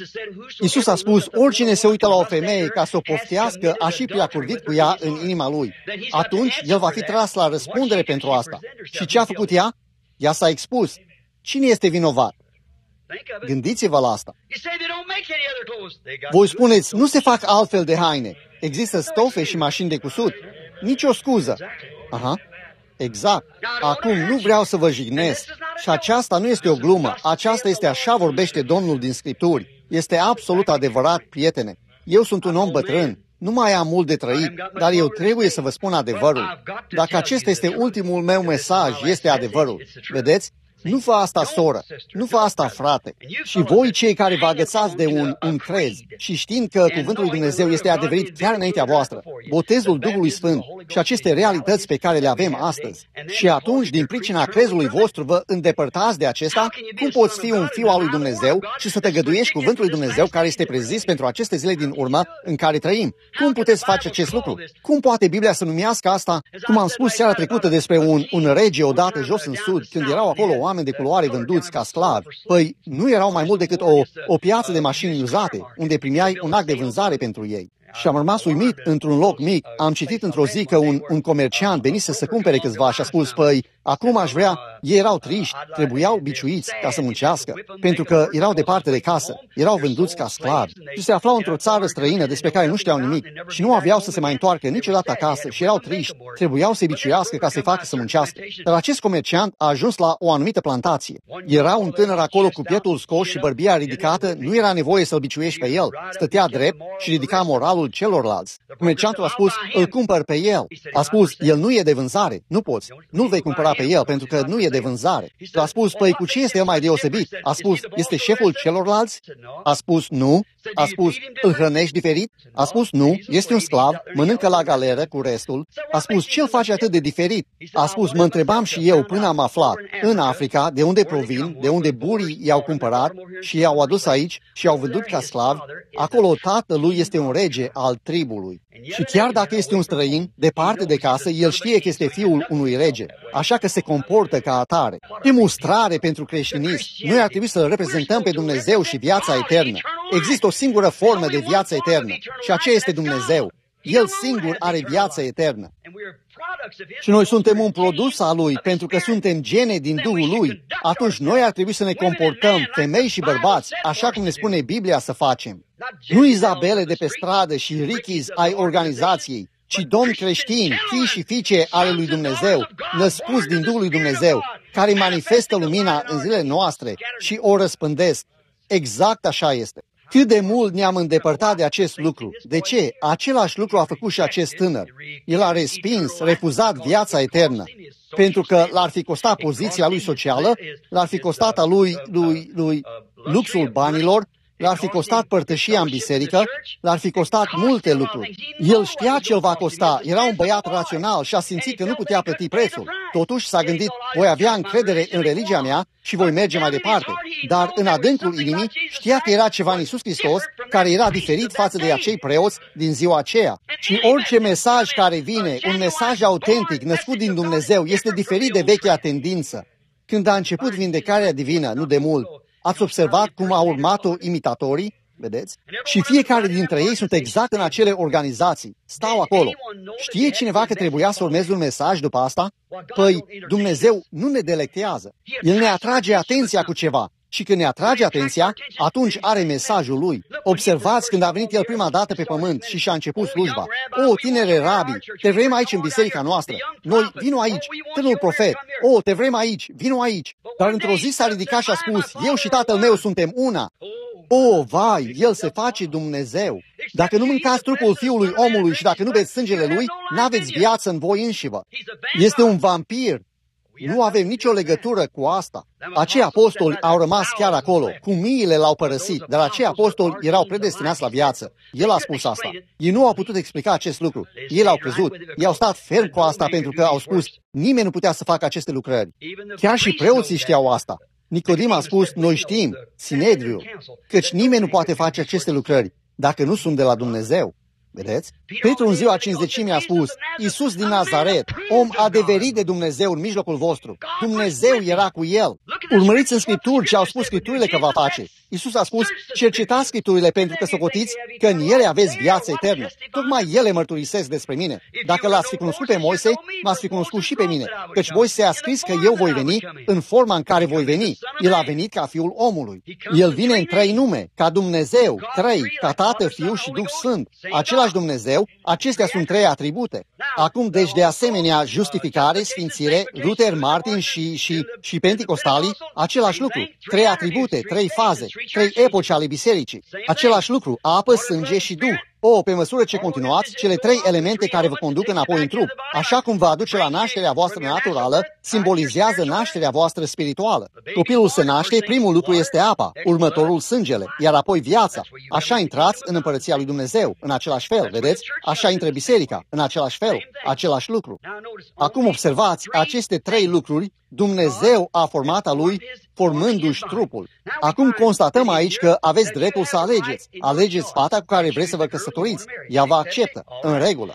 Iisus a spus, oricine se uită la o femeie ca să o poftească, a și preacurvit cu ea în inima lui. Atunci, el va fi tras la răspundere pentru asta. Și ce a făcut ea? Ea s-a expus. Cine este vinovat? Gândiți-vă la asta. Voi spuneți, nu se fac altfel de haine. Există stofe și mașini de cusut. Nici o scuză. Aha. Exact. Acum nu vreau să vă jignesc. Și aceasta nu este o glumă. Aceasta este așa vorbește Domnul din Scripturi. Este absolut adevărat, prietene. Eu sunt un om bătrân. Nu mai am mult de trăit, dar eu trebuie să vă spun adevărul. Dacă acesta este ultimul meu mesaj, este adevărul. Vedeți? Nu fă asta, soră, nu fă asta, frate. Și voi, cei care vă agățați de un crez și știind că cuvântul lui Dumnezeu este adevărat chiar înaintea voastră, botezul Duhului Sfânt și aceste realități pe care le avem astăzi, și atunci, din pricina crezului vostru, vă îndepărtați de acesta, cum poți fi un fiu al lui Dumnezeu și să tăgăduiești cuvântul lui Dumnezeu care este prezis pentru aceste zile din urmă în care trăim? Cum puteți face acest lucru? Cum poate Biblia să numească asta, cum am spus seara trecută despre un rege odată jos în sud, când erau acolo oameni de culoare vânduți ca sclavi? Păi nu erau mai mult decât o piață de mașini uzate, unde primeai un act de vânzare pentru ei. Și am rămas uimit într-un loc mic. Am citit într-o zi că un comerciant venise să cumpere câțiva și a spus, păi, acum aș vrea, ei erau triști, trebuiau biciuiți ca să muncească, pentru că erau departe de casă, erau vânduți ca sclavi și se aflau într-o țară străină despre care nu știau nimic și nu aveau să se mai întoarcă niciodată acasă și erau triști, trebuiau să-i biciuiască ca să-i facă să muncească. Dar acest comerciant a ajuns la o anumită plantație. Era un tânăr acolo cu pietul scos și bărbia ridicată, nu era nevoie să-l biciuiești pe el, stătea drept și ridica moralul celorlalți. Comerciantul a spus, îl cumpăr pe el. A spus, el nu e de vânzare, nu poți, nu-l vei cumpăra pe el pentru că nu e de vânzare. A spus, păi cu ce este el mai deosebit? A spus, este șeful celorlalți? A spus, nu. A spus, îl hrănești diferit? A spus, nu, este un sclav, mănâncă la galeră cu restul. A spus, ce-l face atât de diferit? A spus, mă întrebam și eu până am aflat, în Africa, de unde provin, de unde burii i-au cumpărat și i-au adus aici și i-au vândut ca sclavi, acolo tatălui este un rege al tribului. Și chiar dacă este un străin, departe de casă, el știe că este fiul unui rege, așa că se comportă ca atare. E mustrare pentru creștinism. Noi ar trebui să reprezentăm pe Dumnezeu și viața eternă. Există o singură formă de viață eternă și aceea este Dumnezeu. El singur are viața eternă. Și noi suntem un produs al Lui, pentru că suntem gene din Duhul Lui. Atunci noi ar trebui să ne comportăm, femei și bărbați, așa cum ne spune Biblia să facem. Nu Izabele de pe stradă și Richis ai organizației, ci domni creștini, fii și fiice ale lui Dumnezeu, născuți din Duhul lui Dumnezeu, care manifestă lumina în zilele noastre și o răspândesc. Exact așa este. Cât de mult ne-am îndepărtat de acest lucru. De ce? Același lucru a făcut și acest tânăr. El a respins, refuzat viața eternă. Pentru că l-ar fi costat poziția lui socială, l-ar fi costat a lui luxul banilor, l-ar fi costat părtășia în biserică, l-ar fi costat multe lucruri. El știa ce îl va costa, era un băiat rațional și a simțit că nu putea plăti prețul. Totuși s-a gândit, voi avea încredere în religia mea și voi merge mai departe. Dar în adâncul inimii știa că era ceva în Iisus Hristos care era diferit față de acei preoți din ziua aceea. Și orice mesaj care vine, un mesaj autentic, născut din Dumnezeu, este diferit de vechea tendință. Când a început vindecarea divină, nu de mult, ați observat cum au urmat-o imitatorii? Vedeți? Și fiecare dintre ei sunt exact în acele organizații. Stau acolo. Știe cineva că trebuia să urmeze un mesaj după asta? Păi, Dumnezeu nu ne delectează. El ne atrage atenția cu ceva. Și când ne atrage atenția, atunci are mesajul lui. Observați când a venit el prima dată pe pământ și și-a început slujba. O, tinere rabi, te vrem aici în biserica noastră. Noi, vino aici, tânărul profet. O, te vrem aici, vino aici. Dar într-o zi s-a ridicat și a spus, eu și tatăl meu suntem una. O, vai, el se face Dumnezeu. Dacă nu mâncați trupul Fiului Omului și dacă nu beți sângele lui, n-aveți viață în voi înșivă. Este un vampir. Nu avem nicio legătură cu asta. Acei apostoli au rămas chiar acolo, cu miile l-au părăsit, dar acei apostoli erau predestinați la viață. El a spus asta. Ei nu au putut explica acest lucru. Ei l-au crezut. Ei au stat ferm cu asta pentru că au spus, nimeni nu putea să facă aceste lucrări. Chiar și preoții știau asta. Nicodim a spus, noi știm, Sinedriul, căci nimeni nu poate face aceste lucrări dacă nu sunt de la Dumnezeu. Vedeți? Petru în ziua Cincizecimii a spus, Iisus din Nazaret, om adeverit de Dumnezeu în mijlocul vostru. Dumnezeu era cu el. Urmăriți în Scripturi ce au spus Scripturile că va face. Iisus a spus, cercetați Scripturile pentru că socotiți că în ele aveți viață eternă. Tocmai ele mărturisesc despre mine. Dacă l-ați fi cunoscut pe Moise, m-ați fi cunoscut și pe mine. Căci Moise a scris că eu voi veni în forma în care voi veni. El a venit ca Fiul omului. El vine în trei nume, ca Dumnezeu, trei, ca Tată, Fiu și Duh Sfânt. Același Dumnezeu, acestea sunt trei atribute. Acum, deci, de asemenea, justificare, sfințire, Luther, Martin și Pentecostalii, același lucru. Trei atribute, trei faze, trei epoci ale bisericii. Același lucru, apă, sânge și Duh. O, pe măsură ce continuați, cele trei elemente care vă conduc înapoi în trup, așa cum vă aduce la nașterea voastră naturală, simbolizează nașterea voastră spirituală. Copilul se naște, primul lucru este apa, următorul sângele, iar apoi viața. Așa intrați în împărăția lui Dumnezeu, în același fel, vedeți? Așa intră biserica, în același fel, același lucru. Acum observați, aceste trei lucruri, Dumnezeu a format a lui, formându-și trupul. Acum constatăm aici că aveți dreptul să alegeți. Alegeți fata cu care vreți să vă căsătoriți. Ea vă acceptă, în regulă.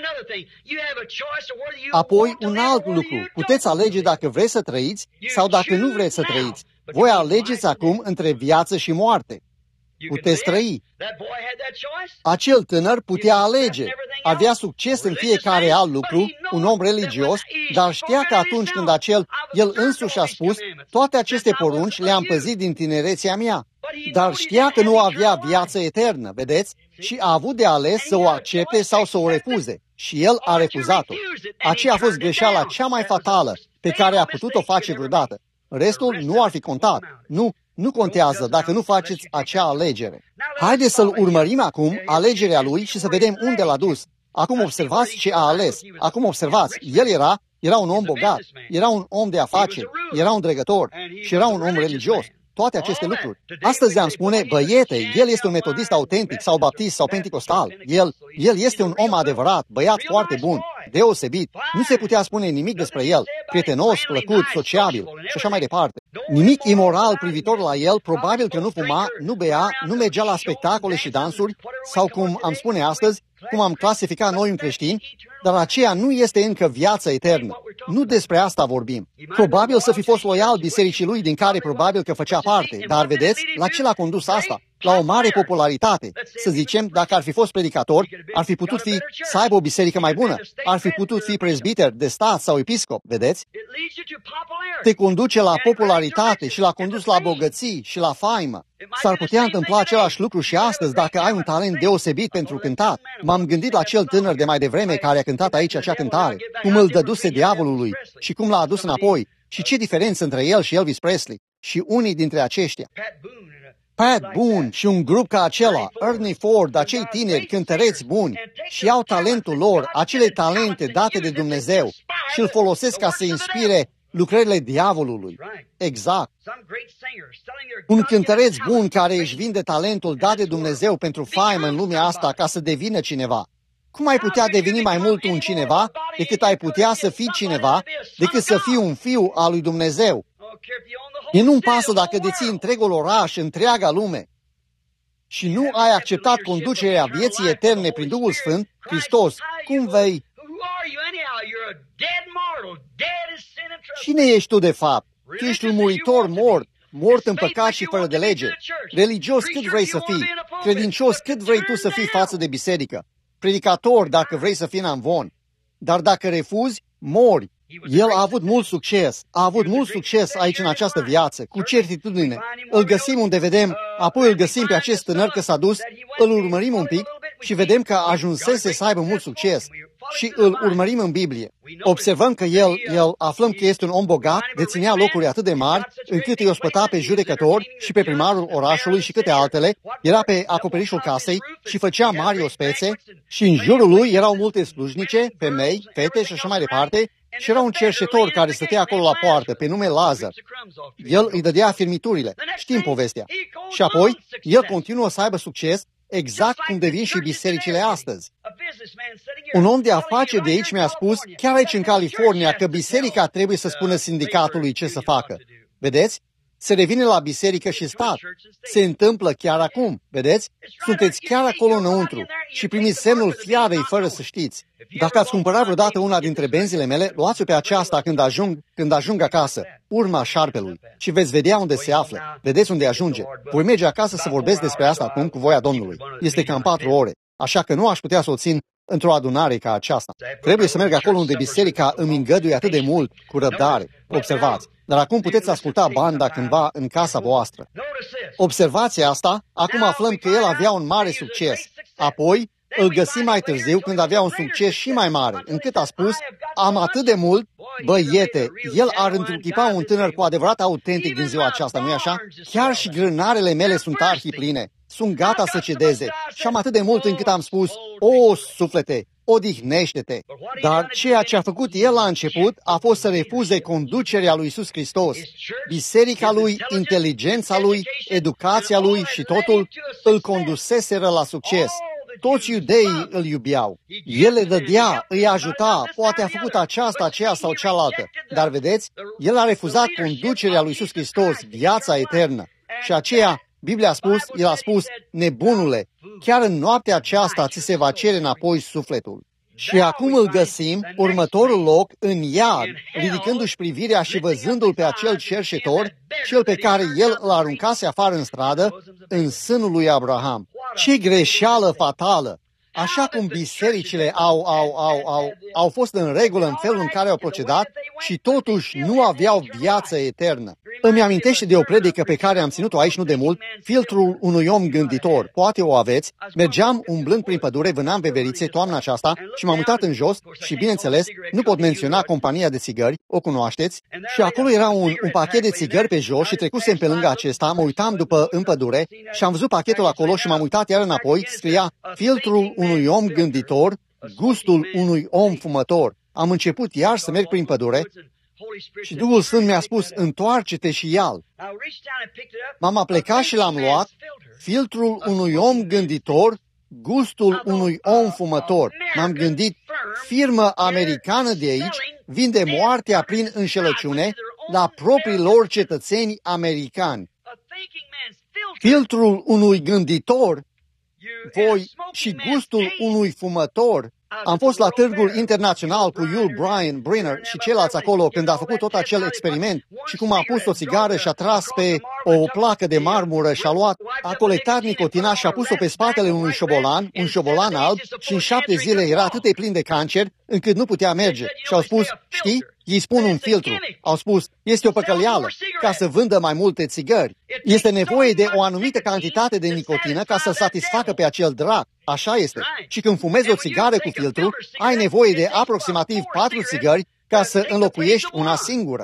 Apoi, un alt lucru. Puteți alege dacă vreți să trăiți sau dacă nu vreți să trăiți. Voi alegeți acum între viață și moarte. Puteți trăi. Acel tânăr putea alege. Avea succes în fiecare alt lucru, un om religios, dar știa că atunci când el însuși a spus, toate aceste porunci le-am păzit din tinerețea mea. Dar știa că nu avea viață eternă, vedeți? Și a avut de ales să o accepte sau să o refuze. Și el a refuzat-o. Aceea a fost greșeala cea mai fatală pe care a putut-o face vreodată. Restul nu ar fi contat. Nu contează dacă nu faceți acea alegere. Haideți să-l urmărim acum, alegerea lui, și să vedem unde l-a dus. Acum observați ce a ales. Acum observați, el era un om bogat, era un om de afaceri, era un dregător și era un om religios. Toate aceste lucruri. Astăzi am spune, băiete, el este un metodist autentic sau baptist sau pentecostal. El este un om adevărat, băiat foarte bun, deosebit. Nu se putea spune nimic despre el, prietenos, plăcut, sociabil și așa mai departe. Nimic imoral privitor la el, probabil că nu fuma, nu bea, nu mergea la spectacole și dansuri, sau cum am spune astăzi, cum am clasificat noi un creștin, dar aceea nu este încă viața eternă. Nu despre asta vorbim. Probabil să fi fost loial bisericii lui, din care probabil că făcea parte, dar vedeți, la ce l-a condus asta? La o mare popularitate. Să zicem, dacă ar fi fost predicator, ar fi putut să aibă o biserică mai bună. Ar fi putut fi prezbiter de stat sau episcop, vedeți? Te conduce la popularitate și l-a condus la bogății și la faimă. S-ar putea întâmpla același lucru și astăzi dacă ai un talent deosebit pentru cântat. M-am gândit la cel tânăr de mai devreme care a cântat aici acea cântare, cum îl dăduse diavolului și cum l-a adus înapoi și ce diferență între el și Elvis Presley și unii dintre aceștia. Pat Boone și un grup ca acela, Ernie Ford, acei tineri cântăreți buni și au talentul lor, acele talente date de Dumnezeu și îl folosesc ca să inspire lucrările diavolului. Exact. Un cântăreț bun care își vinde talentul dat de Dumnezeu pentru faimă în lumea asta ca să devină cineva. Cum ai putea deveni mai mult un cineva decât ai putea să fii cineva, decât să fii un fiu al lui Dumnezeu? Mie nu-mi pasă dacă deții întregul oraș, întreaga lume și nu ai acceptat conducerea vieții eterne prin Duhul Sfânt, Hristos, cum vei? Cine ești tu de fapt? Tu ești un muritor mort în păcat și fără de lege. Religios cât vrei să fii, credincios cât vrei tu să fii față de biserică, predicator dacă vrei să fii în amvon. Dar dacă refuzi, mori. El a avut mult succes, aici în această viață, cu certitudine. Îl găsim unde vedem, apoi îl găsim pe acest tânăr că s-a dus, îl urmărim un pic și vedem că ajunsese să aibă mult succes. Și îl urmărim în Biblie. Observăm că aflăm că este un om bogat, deținea locuri atât de mari, încât îi ospăta pe judecători și pe primarul orașului și câte altele, era pe acoperișul casei și făcea mari ospețe și în jurul lui erau multe slujnice, femei, fete și așa mai departe, și era un cerșetor care stătea acolo la poartă, pe nume Lazar. El îi dădea firmiturile. Știm povestea. Și apoi, el continuă să aibă succes, exact cum devin și bisericile astăzi. Un om de afaceri de aici mi-a spus, chiar aici în California, că biserica trebuie să spună sindicatului ce să facă. Vedeți? Se revine la biserică și stat. Se întâmplă chiar acum. Vedeți? Sunteți chiar acolo înăuntru și primiți semnul fiarei fără să știți. Dacă ați cumpărat vreodată una dintre benzile mele, luați-o pe aceasta când ajung acasă, urma șarpelui, și veți vedea unde se află. Vedeți unde ajunge. Voi merge acasă să vorbesc despre asta acum cu voia Domnului. Este cam 4 ore, așa că nu aș putea să o țin într-o adunare ca aceasta. Trebuie să merg acolo unde biserica îmi îngăduie atât de mult, cu răbdare. Observați. Dar acum puteți asculta banda cândva în casa voastră. Observați asta, acum aflăm că el avea un mare succes. Apoi, îl găsim mai târziu când avea un succes și mai mare, încât a spus, am atât de mult, băiete, el ar întruchipa un tânăr cu adevărat autentic din ziua aceasta, nu-i așa? Chiar și grânarele mele sunt arhipline, sunt gata să cedeze și am atât de mult încât am spus, o, suflete, odihnește-te. Dar ceea ce a făcut el la început a fost să refuze conducerea lui Iisus Hristos. Biserica lui, inteligența lui, educația lui și totul îl conduseseră la succes. Toți iudeii îl iubeau. El le dădea, îi ajuta, poate a făcut aceasta, aceea sau cealaltă. Dar vedeți, el a refuzat conducerea lui Iisus Hristos, viața eternă. Și aceea, Biblia a spus, el a spus, nebunule, chiar în noaptea aceasta ți se va cere înapoi sufletul. Și acum îl găsim, următorul loc, în iad, ridicându-și privirea și văzându-l pe acel cerșetor, cel pe care el îl aruncase afară în stradă, în sânul lui Abraham. Ce greșeală fatală! Așa cum bisericile au fost în regulă în felul în care au procedat și totuși nu aveau viață eternă. Îmi amintește de o predică pe care am ținut-o aici nu de mult, filtrul unui om gânditor. Poate o aveți. Mergeam umblând prin pădure, vânam veverițe toamna aceasta și m-am uitat în jos și, bineînțeles, nu pot menționa compania de țigări, o cunoașteți, și acolo era un pachet de țigări pe jos și trecusem pe lângă acesta, mă uitam după în pădure și am văzut pachetul acolo și m-am uitat iar înapoi, scria filtrul unui om gânditor, gustul unui om fumător. Am început iar să merg prin pădure și Duhul Sfânt mi-a spus, întoarce-te și ia-l. M-am aplecat și l-am luat, filtrul unui om gânditor, gustul unui om fumător. M-am gândit, firmă americană de aici vinde moartea prin înșelăciune la proprii lor cetățeni americani. Filtrul unui gânditor, voi și gustul unui fumător. Am fost la târgul internațional cu Yul Brynner și ceilalți acolo când a făcut tot acel experiment și cum a pus o țigară și a tras pe o placă de marmură și a colectat nicotina și a pus-o pe spatele unui șobolan, un șobolan alb, și în 7 zile era atât de plin de cancer încât nu putea merge. Și au spus, știi, ei spun un filtru. Au spus, este o păcăleală. ca să vândă mai multe țigări. Este nevoie de o anumită cantitate de nicotină ca să satisfacă pe acel drac. Așa este. Și când fumezi o țigară cu filtru, ai nevoie de aproximativ 4 țigări ca să înlocuiești una singură.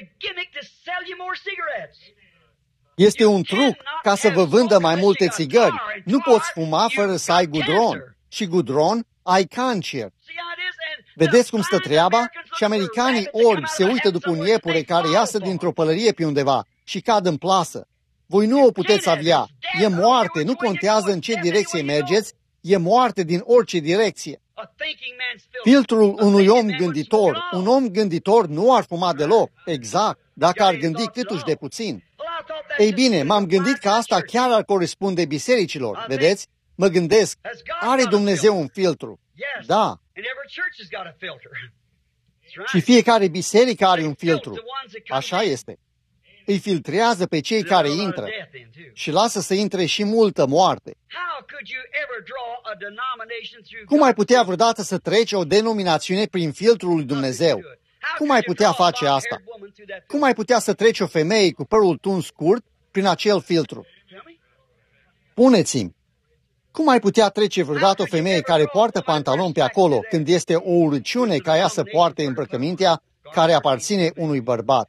Este un truc ca să vă vândă mai multe țigări. Nu poți fuma fără să ai gudron. Și gudron, ai cancer. Vedeți cum stă treaba? Și americanii orbi se uită după un iepure care iasă dintr-o pălărie pe undeva și cad în plasă. Voi nu o puteți avea. E moarte, nu contează în ce direcție mergeți, e moarte din orice direcție. Filtrul unui om gânditor. Un om gânditor nu ar fuma deloc. Exact, dacă ar gândi câtuși de puțin. Ei bine, m-am gândit că asta chiar ar corespunde bisericilor, vedeți? Mă gândesc, are Dumnezeu un filtru? Da. Și fiecare biserică are un filtru. Așa este. Îi filtrează pe cei care intră și lasă să intre și multă moarte. Cum ai putea vreodată să treci o denominațiune prin filtrul lui Dumnezeu? Cum ai putea face asta? Cum ai putea să treci o femeie cu părul tuns scurt prin acel filtru? Puneți-mi. Cum ai putea trece vreodată o femeie care poartă pantaloni pe acolo când este o urăciune ca ea să poarte îmbrăcămintea care aparține unui bărbat?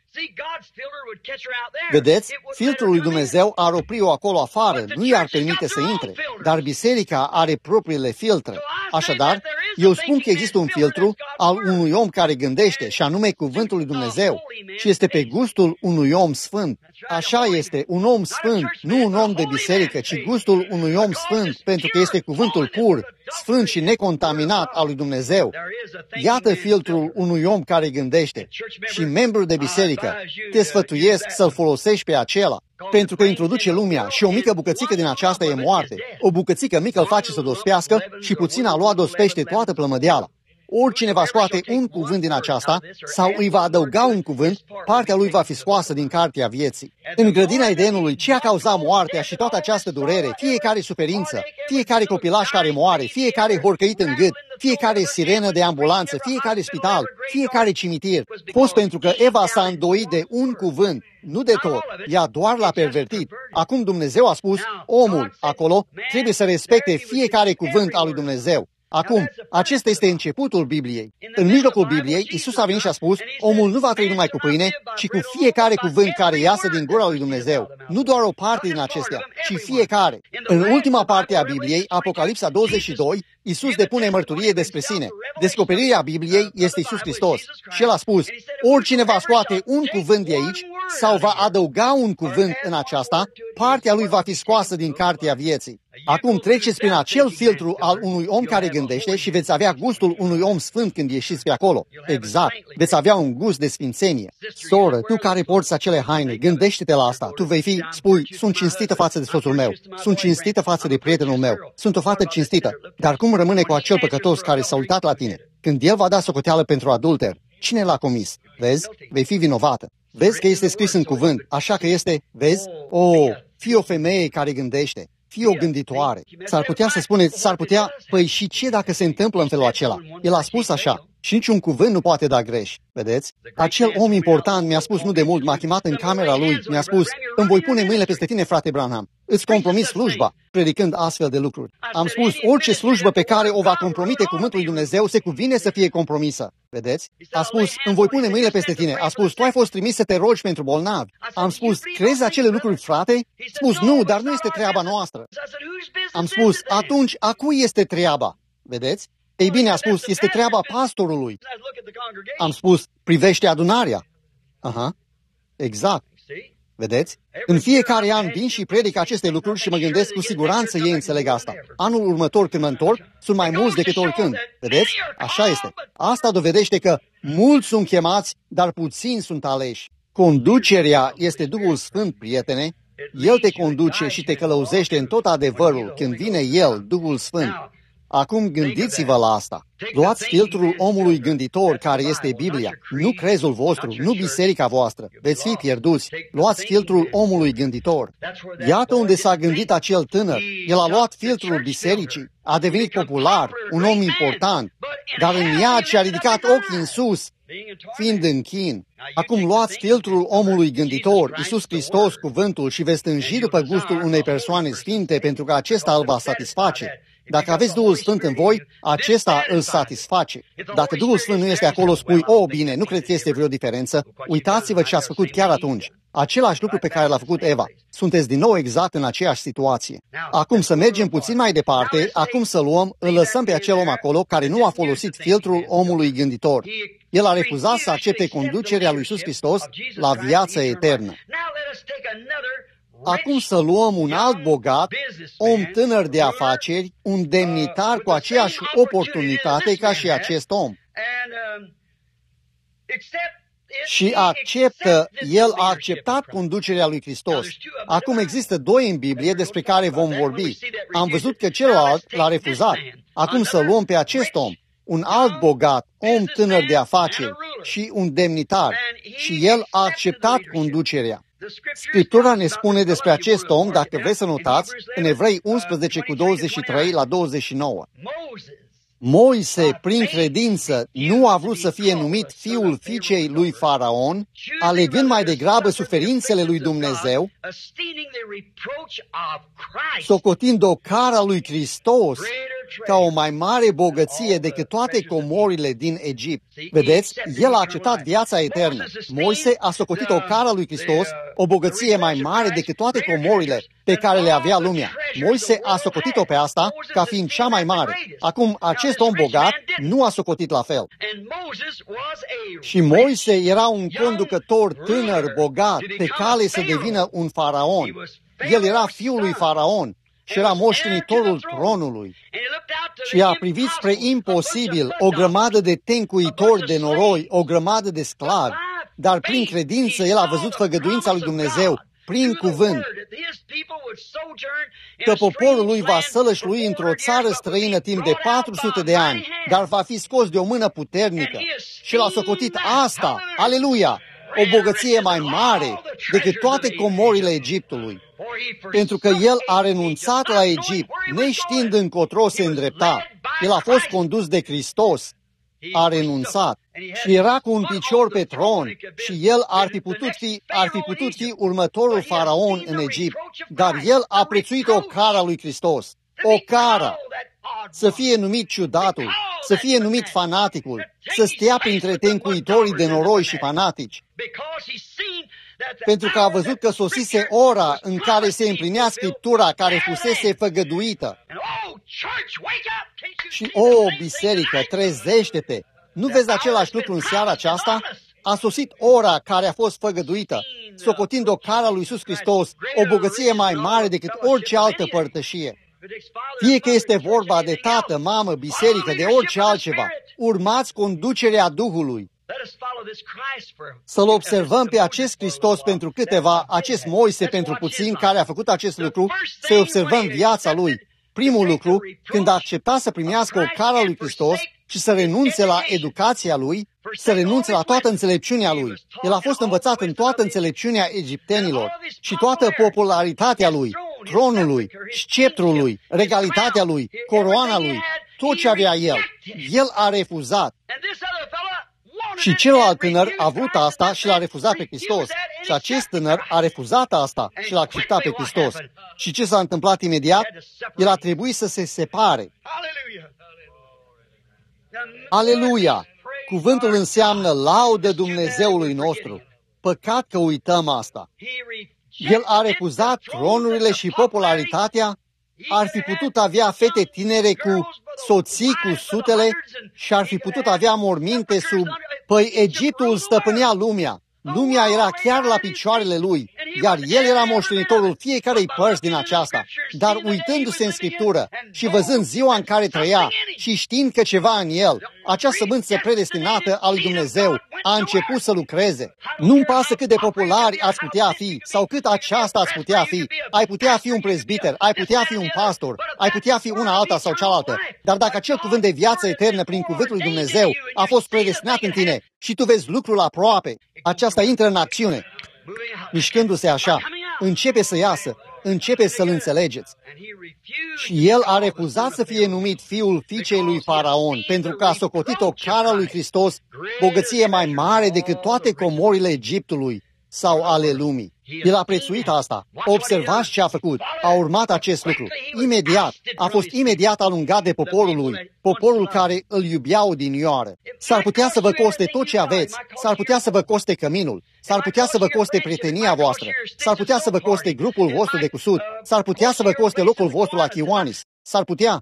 Vedeți? Filtrul lui Dumnezeu ar opri-o acolo afară, nu i-ar permite să intre, dar biserica are propriile filtre. Așadar, eu spun că există un filtru al unui om care gândește, și anume cuvântul lui Dumnezeu, și este pe gustul unui om sfânt. Așa este, un om sfânt, nu un om de biserică, ci gustul unui om sfânt, pentru că este cuvântul pur, sfânt și necontaminat al lui Dumnezeu. Iată filtrul unui om care gândește. Și membru de biserică, te sfătuiesc să-l folosești pe acela, pentru că introduce lumea și o mică bucățică din aceasta e moarte. O bucățică mică îl face să dospească și puțin a luat dospește toată plămădeala. Oricine va scoate un cuvânt din aceasta sau îi va adăuga un cuvânt, partea lui va fi scoasă din cartea vieții. În grădina Edenului, ce a cauzat moartea și toată această durere, fiecare suferință, fiecare copilaș care moare, fiecare horcăit în gât, fiecare sirenă de ambulanță, fiecare spital, fiecare cimitir, fost pentru că Eva s-a îndoit de un cuvânt, nu de tot, ea doar l-a pervertit. Acum Dumnezeu a spus, omul acolo trebuie să respecte fiecare cuvânt al lui Dumnezeu. Acum, acesta este începutul Bibliei. În mijlocul Bibliei, Iisus a venit și a spus, omul nu va trăi numai cu pâine, ci cu fiecare cuvânt care iasă din gura lui Dumnezeu. Nu doar o parte din acestea, ci fiecare. În ultima parte a Bibliei, Apocalipsa 22, Iisus depune mărturie despre sine. Descoperirea Bibliei este Iisus Hristos. Și El a spus, oricine va scoate un cuvânt de aici sau va adăuga un cuvânt în aceasta, partea lui va fi scoasă din cartea vieții. Acum treceți prin acel filtru al unui om care gândește și veți avea gustul unui om sfânt când ieșiți pe acolo. Exact. Veți avea un gust de sfințenie. Soră, tu care porți acele haine, gândește-te la asta. Tu vei fi, spui, sunt cinstită față de soțul meu, sunt cinstită față de prietenul meu, sunt o fată cinstită. Dar cum rămâne cu acel păcătos care s-a uitat la tine? Când el va da socoteală pentru adulter, cine l-a comis? Vezi? Vei fi vinovată. Vezi că este scris în cuvânt, așa că este, vezi? Fii o femeie care gândește. Fii o gânditoare. S-ar putea să spuneți, s-ar putea, păi și ce dacă se întâmplă în felul acela? El a spus așa și niciun cuvânt nu poate da greș. Vedeți? Acel om important mi-a spus nu de mult, m-a chemat în camera lui, mi-a spus, îmi voi pune mâinile peste tine, frate Branham. Îți compromis slujba, predicând astfel de lucruri. Am spus, orice slujbă pe care o va compromite cuvântul lui Dumnezeu se cuvine să fie compromisă. Vedeți? A spus, îmi voi pune mâinile peste tine. A spus, tu ai fost trimis să te rogi pentru bolnavi. Am spus, crezi acele lucruri, frate? Spus, nu, dar nu este treaba noastră. Am spus, atunci, a cui este treaba? Vedeți? Ei bine, a spus, este treaba pastorului. Am spus, privește adunarea. Aha, exact. Vedeți? În fiecare an vin și predic aceste lucruri și mă gândesc cu siguranță ei înțeleg asta. Anul următor când mă întorc, sunt mai mulți decât oricând. Vedeți? Așa este. Asta dovedește că mulți sunt chemați, dar puțini sunt aleși. Conducerea este Duhul Sfânt, prietene. El te conduce și te călăuzește în tot adevărul când vine El, Duhul Sfânt. Acum gândiți-vă la asta. Luați filtrul omului gânditor care este Biblia, nu crezul vostru, nu biserica voastră. Veți fi pierduți. Luați filtrul omului gânditor. Iată unde s-a gândit acel tânăr. El a luat filtrul bisericii, a devenit popular, un om important, dar în iad și-a ridicat ochii în sus. fiind în chin. Acum luați filtrul omului gânditor, Iisus Hristos, cuvântul, și veți stânji după gustul unei persoane sfinte, pentru că acesta îl va satisface. Dacă aveți Duhul Sfânt în voi, acesta îl satisface. Dacă Duhul Sfânt nu este acolo, spui, bine, nu cred că este vreo diferență. Uitați-vă ce ați făcut chiar atunci. Același lucru pe care l-a făcut Eva. Sunteți din nou exact în aceeași situație. Acum să mergem puțin mai departe, acum să îl lăsăm pe acel om acolo care nu a folosit filtrul omului gânditor. El a refuzat să accepte conducerea lui Iisus Hristos la viața eternă. Acum să luăm un alt bogat, om tânăr de afaceri, un demnitar cu aceeași oportunitate ca și acest om. Și el a acceptat conducerea lui Hristos. Acum există doi în Biblie despre care vom vorbi. Am văzut că celălalt l-a refuzat. Acum să luăm pe acest om, un alt bogat, om tânăr de afaceri și un demnitar. Și el a acceptat conducerea. Scriptura ne spune despre acest om, dacă vreți să notați, în Evrei 11 cu 23 la 29. Moise, prin credință, nu a vrut să fie numit fiul fiicei lui Faraon, alegând mai degrabă suferințele lui Dumnezeu, socotind o cara lui Hristos ca o mai mare bogăție decât toate comorile din Egipt. Vedeți, el a acceptat viața eternă. Moise a socotit o cara lui Hristos, o bogăție mai mare decât toate comorile pe care le avea lumea. Moise a socotit-o pe asta ca fiind cea mai mare. Acum, acest om bogat nu a socotit la fel. Și Moise era un conducător tânăr, bogat, pe cale să devină un faraon. El era fiul lui Faraon și era moștenitorul tronului. Și a privit spre imposibil, o grămadă de tencuitori de noroi, o grămadă de sclavi, dar prin credință el a văzut făgăduința lui Dumnezeu, prin cuvânt, că poporul lui va sălășlui într-o țară străină timp de 400 de ani, dar va fi scos de o mână puternică. Și l-a socotit asta, aleluia, o bogăție mai mare decât toate comorile Egiptului. Pentru că el a renunțat la Egipt, neștiind încotro se îndrepta. El a fost condus de Hristos, a renunțat și era cu un picior pe tron și el ar fi putut fi următorul faraon în Egipt, dar el a prețuit o cara lui Hristos, o cara, să fie numit ciudatul, să fie numit fanaticul, să stea printre tencuitorii de noroi și fanatici, pentru că a văzut că sosise ora în care se împlinea Scriptura care fusese făgăduită. Și, biserică, trezește-te! Nu vezi același lucru în seara aceasta? A sosit ora care a fost făgăduită, socotind o cara lui Iisus Hristos, o bogăție mai mare decât orice altă părtășie. Fie că este vorba de tată, mamă, biserică, de orice altceva, urmați conducerea Duhului. Să-L observăm pe acest Hristos pentru câteva, acest Moise pentru puțin care a făcut acest lucru, să-i observăm viața lui. Primul lucru, când a acceptat să primească o cara lui Hristos și să renunțe la educația lui, să renunțe la toată înțelepciunea lui. El a fost învățat în toată înțelepciunea egiptenilor și toată popularitatea lui, tronul lui, sceptrul lui, regalitatea lui, coroana lui, tot ce avea el. El a refuzat. Și celălalt tânăr a vrut asta și l-a refuzat pe Hristos. Și acest tânăr a refuzat asta și l-a acceptat pe Hristos. Și ce s-a întâmplat imediat? El a trebuit să se separe. Aleluia! Cuvântul înseamnă laudă Dumnezeului nostru. Păcat că uităm asta. El a refuzat tronurile și popularitatea. Ar fi putut avea fete tinere cu soții cu sutele și ar fi putut avea morminte sub... Păi Egiptul stăpânea lumea. Lumea era chiar la picioarele lui, iar el era moștenitorul fiecarei părți din aceasta. Dar uitându-se în Scriptură și văzând ziua în care trăia și știind că ceva în el, acea sămânță predestinată a lui Dumnezeu a început să lucreze. Nu-mi pasă cât de populari ați putea fi sau cât aceasta ați putea fi. Ai putea fi un prezbiter, ai putea fi un pastor, ai putea fi una alta sau cealaltă. Dar dacă acel cuvânt de viață eternă prin cuvântul lui Dumnezeu a fost predestinat în tine și tu vezi lucrul aproape, aceasta intră în acțiune. Mișcându-se așa, începe să iasă, începeți să-l înțelegeți. Și el a refuzat să fie numit fiul fiicei lui Faraon, pentru că a socotit-o cara lui Hristos bogăție mai mare decât toate comorile Egiptului sau ale lumii. El a prețuit asta. Observați ce a făcut. A urmat acest lucru. Imediat. A fost imediat alungat de poporul lui, poporul care îl iubea odinioară. S-ar putea să vă coste tot ce aveți. S-ar putea să vă coste căminul. S-ar putea să vă coste prietenia voastră. S-ar putea să vă coste grupul vostru de cusut. S-ar putea să vă coste locul vostru la Kiwanis. S-ar putea.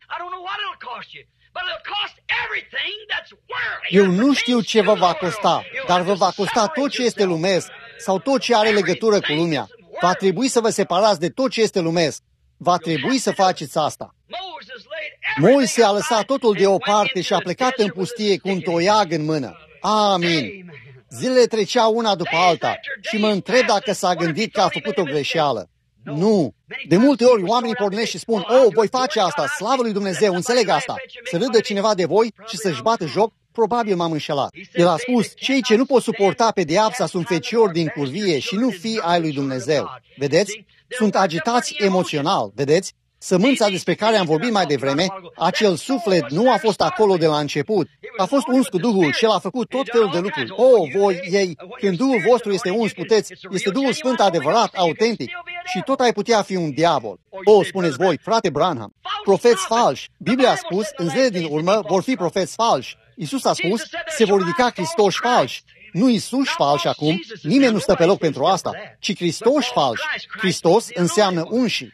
Eu nu știu ce vă va costa, dar vă va costa tot ce este lumesc sau tot ce are legătură cu lumea. Va trebui să vă separați de tot ce este lumesc. Va trebui să faceți asta. Moise a lăsat totul deoparte și a plecat în pustie cu un toiag în mână. Amin. Zilele treceau una după alta și mă întreb dacă s-a gândit că a făcut o greșeală. Nu. De multe ori oamenii pornesc și spun, voi face asta, slavă lui Dumnezeu, înțeleg asta. Să râdă cineva de voi și să-și bată joc, probabil m-am înșelat. El a spus, cei ce nu pot suporta pedeapsa sunt feciori din curvie și nu fii ai lui Dumnezeu. Vedeți? Sunt agitați emoțional, vedeți? Sămânța despre care am vorbit mai devreme, acel suflet nu a fost acolo de la început. A fost uns cu Duhul și El a făcut tot felul de lucruri. Voi, ei, când Duhul vostru este uns, puteți, este Duhul Sfânt adevărat, autentic și tot ai putea fi un diavol. Spuneți voi, frate Branham, profeți falși. Biblia a spus, în zilele din urmă vor fi profeți falși. Iisus a spus, se vor ridica Hristoși falși. Nu Iisuși falși acum, nimeni nu stă pe loc pentru asta, ci Hristoși falși. Hristos înseamnă unși.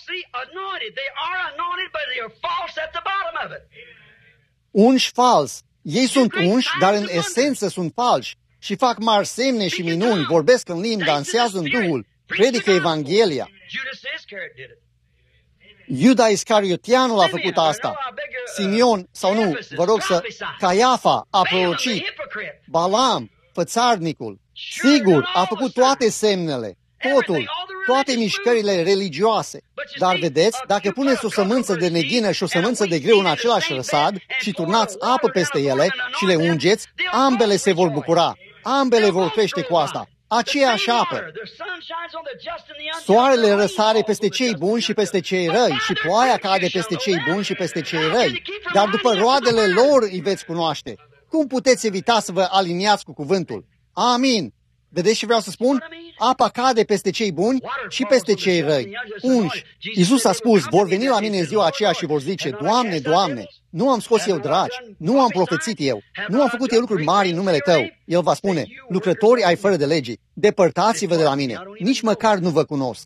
Unși fals. Ei sunt unși, dar în esență sunt falși și fac mari semne și minuni, vorbesc în limbi, dansează în Duhul, predică Evanghelia. Iuda Iscariotianul a făcut asta. Simeon, sau nu, vă rog să... Caiafa a prorocit. Balaam, fățarnicul. Sigur, a făcut toate semnele, totul, toate mișcările religioase. Dar vedeți, dacă puneți o sămânță de neghină și o sămânță de grâu în același răsad și turnați apă peste ele și le ungeți, ambele se vor bucura. Ambele vor crește cu asta. Aceeași apă. Soarele răsare peste cei buni și peste cei răi și ploaia cade peste cei buni și peste cei răi. Dar după roadele lor îi veți cunoaște. Cum puteți evita să vă aliniați cu cuvântul? Amin. Vedeți ce vreau să spun? Apa cade peste cei buni și peste cei răi. Unși. Iisus a spus, vor veni la mine în ziua aceea și vor zice, Doamne, Doamne, nu am scos eu dragi, nu am profețit eu, nu am făcut eu lucruri mari în numele Tău. El va spune, lucrători ai fără de lege, depărtați-vă de la mine, nici măcar nu vă cunosc.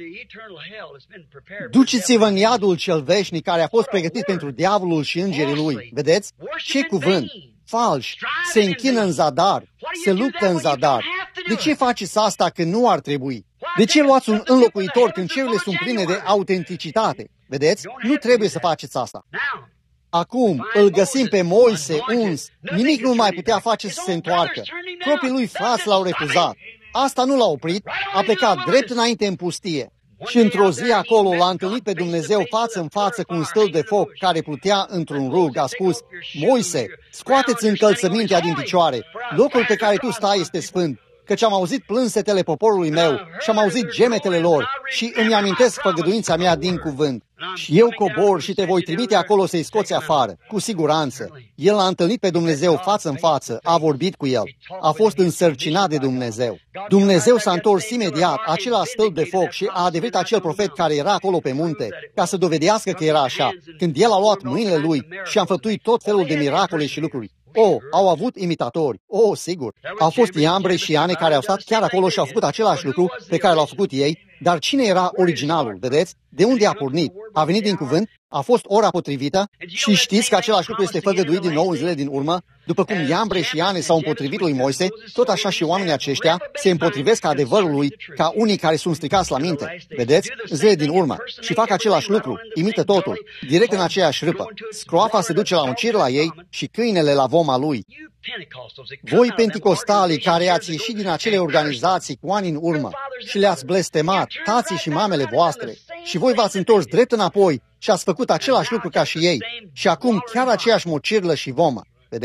Duceți-vă în iadul cel veșnic care a fost pregătit pentru diavolul și îngerii lui. Vedeți? Ce cuvânt! Falși, se închină în zadar, se luptă în zadar. De ce faceți asta când nu ar trebui? De ce luați un înlocuitor când cerurile sunt pline de autenticitate? Vedeți? Nu trebuie să faceți asta. Acum îl găsim pe Moise uns, nimic nu mai putea face să se întoarcă. Proprii lui frați l-au refuzat. Asta nu l-a oprit, a plecat drept înainte în pustie. Și într-o zi acolo l-a întâlnit pe Dumnezeu față în față cu un stâlp de foc care plutea într-un rug. A spus, Moise, scoateți încălțămintea din picioare, locul pe care tu stai este sfânt, căci am auzit plânsetele poporului meu și am auzit gemetele lor și îmi amintesc făgăduința mea din cuvânt. Și eu cobor și te voi trimite acolo să-i scoți afară, cu siguranță. El a întâlnit pe Dumnezeu față în față, a vorbit cu el, a fost însărcinat de Dumnezeu. Dumnezeu s-a întors imediat, acela stâlp de foc și a adeverit acel profet care era acolo pe munte, ca să dovedească că era așa, când el a luat mâinile lui și a înfăptuit tot felul de miracole și lucruri. Au avut imitatori. Sigur. Au fost Iambre și Iane care au stat chiar acolo și au făcut același lucru pe care l-au făcut ei, dar cine era originalul, vedeți? De unde a pornit? A venit din cuvânt? A fost ora potrivită? Și știți că același lucru este făgăduit din nou în zilele din urmă? După cum Iambre și Iane s-au împotrivit lui Moise, tot așa și oamenii aceștia se împotrivesc adevărului ca unii care sunt stricați la minte. Vedeți? În zilele din urmă. Și fac același lucru, imită totul, direct în aceeași râpă. Scroafa se duce la un cir la ei și câinele la voma lui. Voi penticostalii care ați ieșit din acele organizații cu ani în urmă și le-ați blestemat, tații și mamele voastre, și voi v-ați întors drept înapoi și ați făcut același lucru ca și ei, și acum chiar aceeași mocirlă și vomă. Vedeți?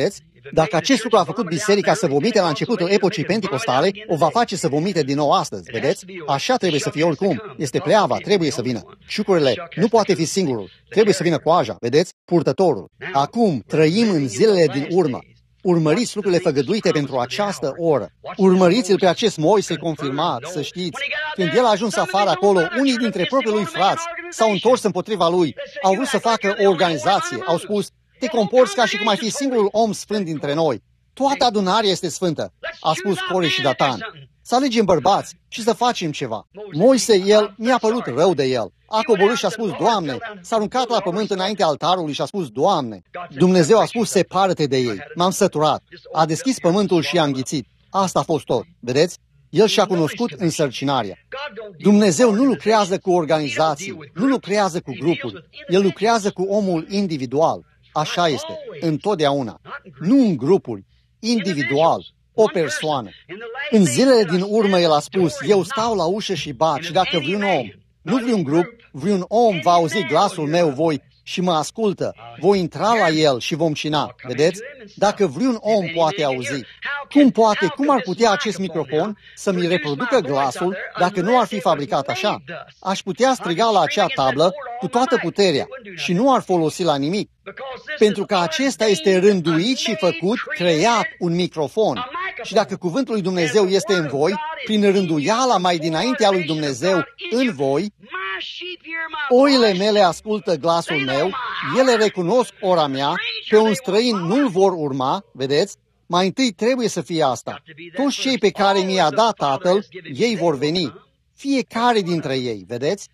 Dacă acest lucru a făcut biserica să vomite la începutul epocii penticostale, o va face să vomite din nou astăzi, vedeți? Așa trebuie să fie oricum. Este pleava, trebuie să vină. Ciucurile nu poate fi singurul, trebuie să vină coaja, vedeți? Purtătorul. Acum trăim în zilele din urmă. Urmăriți lucrurile făgăduite pentru această oră. Urmăriți-l pe acest Moise confirmat, să știți. Când el a ajuns afară acolo, unii dintre propriii lui frați s-au întors împotriva lui, au vrut să facă o organizație, au spus, te comporți ca și cum ai fi singurul om sfânt dintre noi. Toată adunarea este sfântă, a spus Core și Datan. Să alegem bărbați și să facem ceva. Moise, el, mi-a părut rău de el. A coborât și a spus, Doamne, s-a aruncat la pământ înaintea altarului și a spus, Doamne. Dumnezeu a spus, separă-te de ei. M-am săturat. A deschis pământul și a înghițit. Asta a fost tot. Vedeți? El și-a cunoscut însărcinarea. Dumnezeu nu lucrează cu organizații, nu lucrează cu grupuri. El lucrează cu omul individual. Așa este, întotdeauna. Nu în grupuri, individual, o persoană. În zilele din urmă el a spus, eu stau la ușă și bat și dacă vreun om, nu vreun grup, vreun om va auzi glasul meu, voi și mă ascultă, voi intra la el și vom cina. Vedeți? Dacă vreun om poate auzi, cum ar putea acest microfon să mi reproducă glasul dacă nu ar fi fabricat așa? Aș putea striga la acea tablă cu toată puterea și nu ar folosi la nimic. Pentru că acesta este rânduit și făcut, creat un microfon. Și dacă cuvântul lui Dumnezeu este în voi, prin rânduiala mai dinaintea lui Dumnezeu în voi, oile mele ascultă glasul meu, ele recunosc ora mea, pe un străin nu-l vor urma, vedeți? Mai întâi trebuie să fie asta. Toți cei pe care mi-a dat Tatăl, ei vor veni. Fiecare dintre ei, vedeți?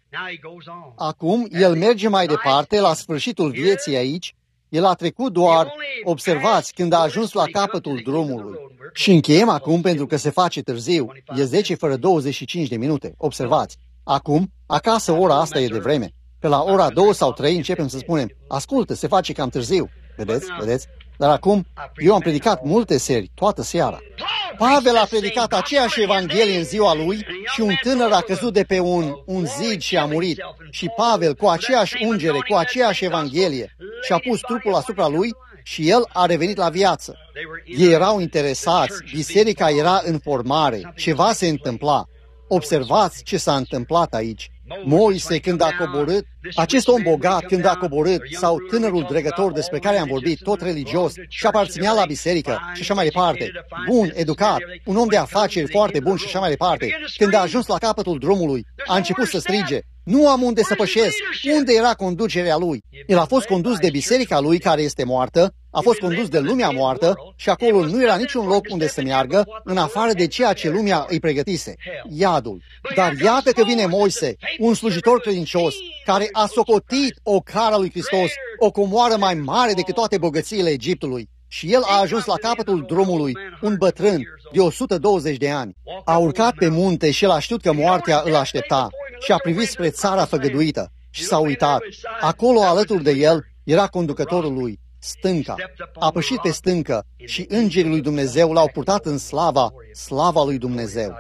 Acum, el merge mai departe, la sfârșitul vieții aici. El a trecut doar, observați, când a ajuns la capătul drumului. Și încheiem acum pentru că se face târziu. E 10 fără 25 de minute. Observați. Acum, acasă ora asta e de vreme. Pe la ora 2 sau 3 începem să spunem, ascultă, se face cam târziu. Vedeți? Vedeți? Dar acum, eu am predicat multe seri, toată seara. Pavel a predicat aceeași Evanghelie în ziua lui și un tânăr a căzut de pe un zid și a murit. Și Pavel, cu aceeași ungere, cu aceeași Evanghelie, și-a pus trupul asupra lui și el a revenit la viață. Ei erau interesați, biserica era în formare, ceva se întâmpla. Observați ce s-a întâmplat aici. Moise, când a coborât, acest om bogat, când a coborât, sau tânărul dregător despre care am vorbit, tot religios, și aparținea la biserică și așa mai departe, bun, educat, un om de afaceri foarte bun și așa mai departe, când a ajuns la capătul drumului, a început să strige, nu am unde să pășesc, unde era conducerea lui? El a fost condus de biserica lui care este moartă, a fost condus de lumea moartă și acolo nu era niciun loc unde să meargă, în afară de ceea ce lumea îi pregătise, iadul. Dar iată că vine Moise, un slujitor credincios, care a socotit o cara lui Hristos, o comoară mai mare decât toate bogățiile Egiptului. Și el a ajuns la capătul drumului, un bătrân de 120 de ani. A urcat pe munte și el a știut că moartea îl aștepta și a privit spre țara făgăduită și s-a uitat. Acolo, alături de el, era conducătorul lui, stânca. A pășit pe stâncă și îngerii lui Dumnezeu l-au purtat în slava lui Dumnezeu,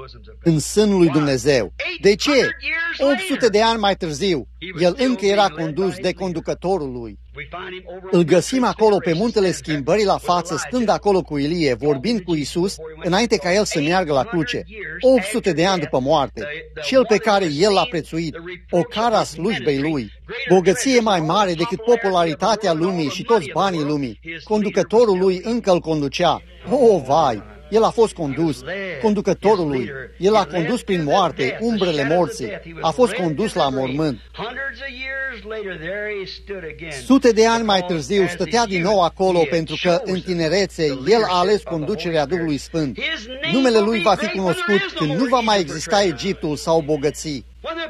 în sânul lui Dumnezeu. De ce? 800 de ani mai târziu, el încă era condus de conducătorul lui. Îl găsim acolo pe muntele schimbării la față, stând acolo cu Ilie, vorbind cu Isus, înainte ca el să meargă la cruce. 800 de ani după moarte, cel pe care el l-a prețuit, o cara slujbei lui, bogăție mai mare decât popularitatea lumii și toți banii lumii. Conducătorul lui încă îl conducea. Oh, vai! El a fost condus, conducătorul lui. El a condus prin moarte, umbrele morții. A fost condus la mormânt. Sute de ani mai târziu stătea din nou acolo pentru că în tinerețe el a ales conducerea Duhului Sfânt. Numele lui va fi cunoscut când nu va mai exista Egiptul sau bogății.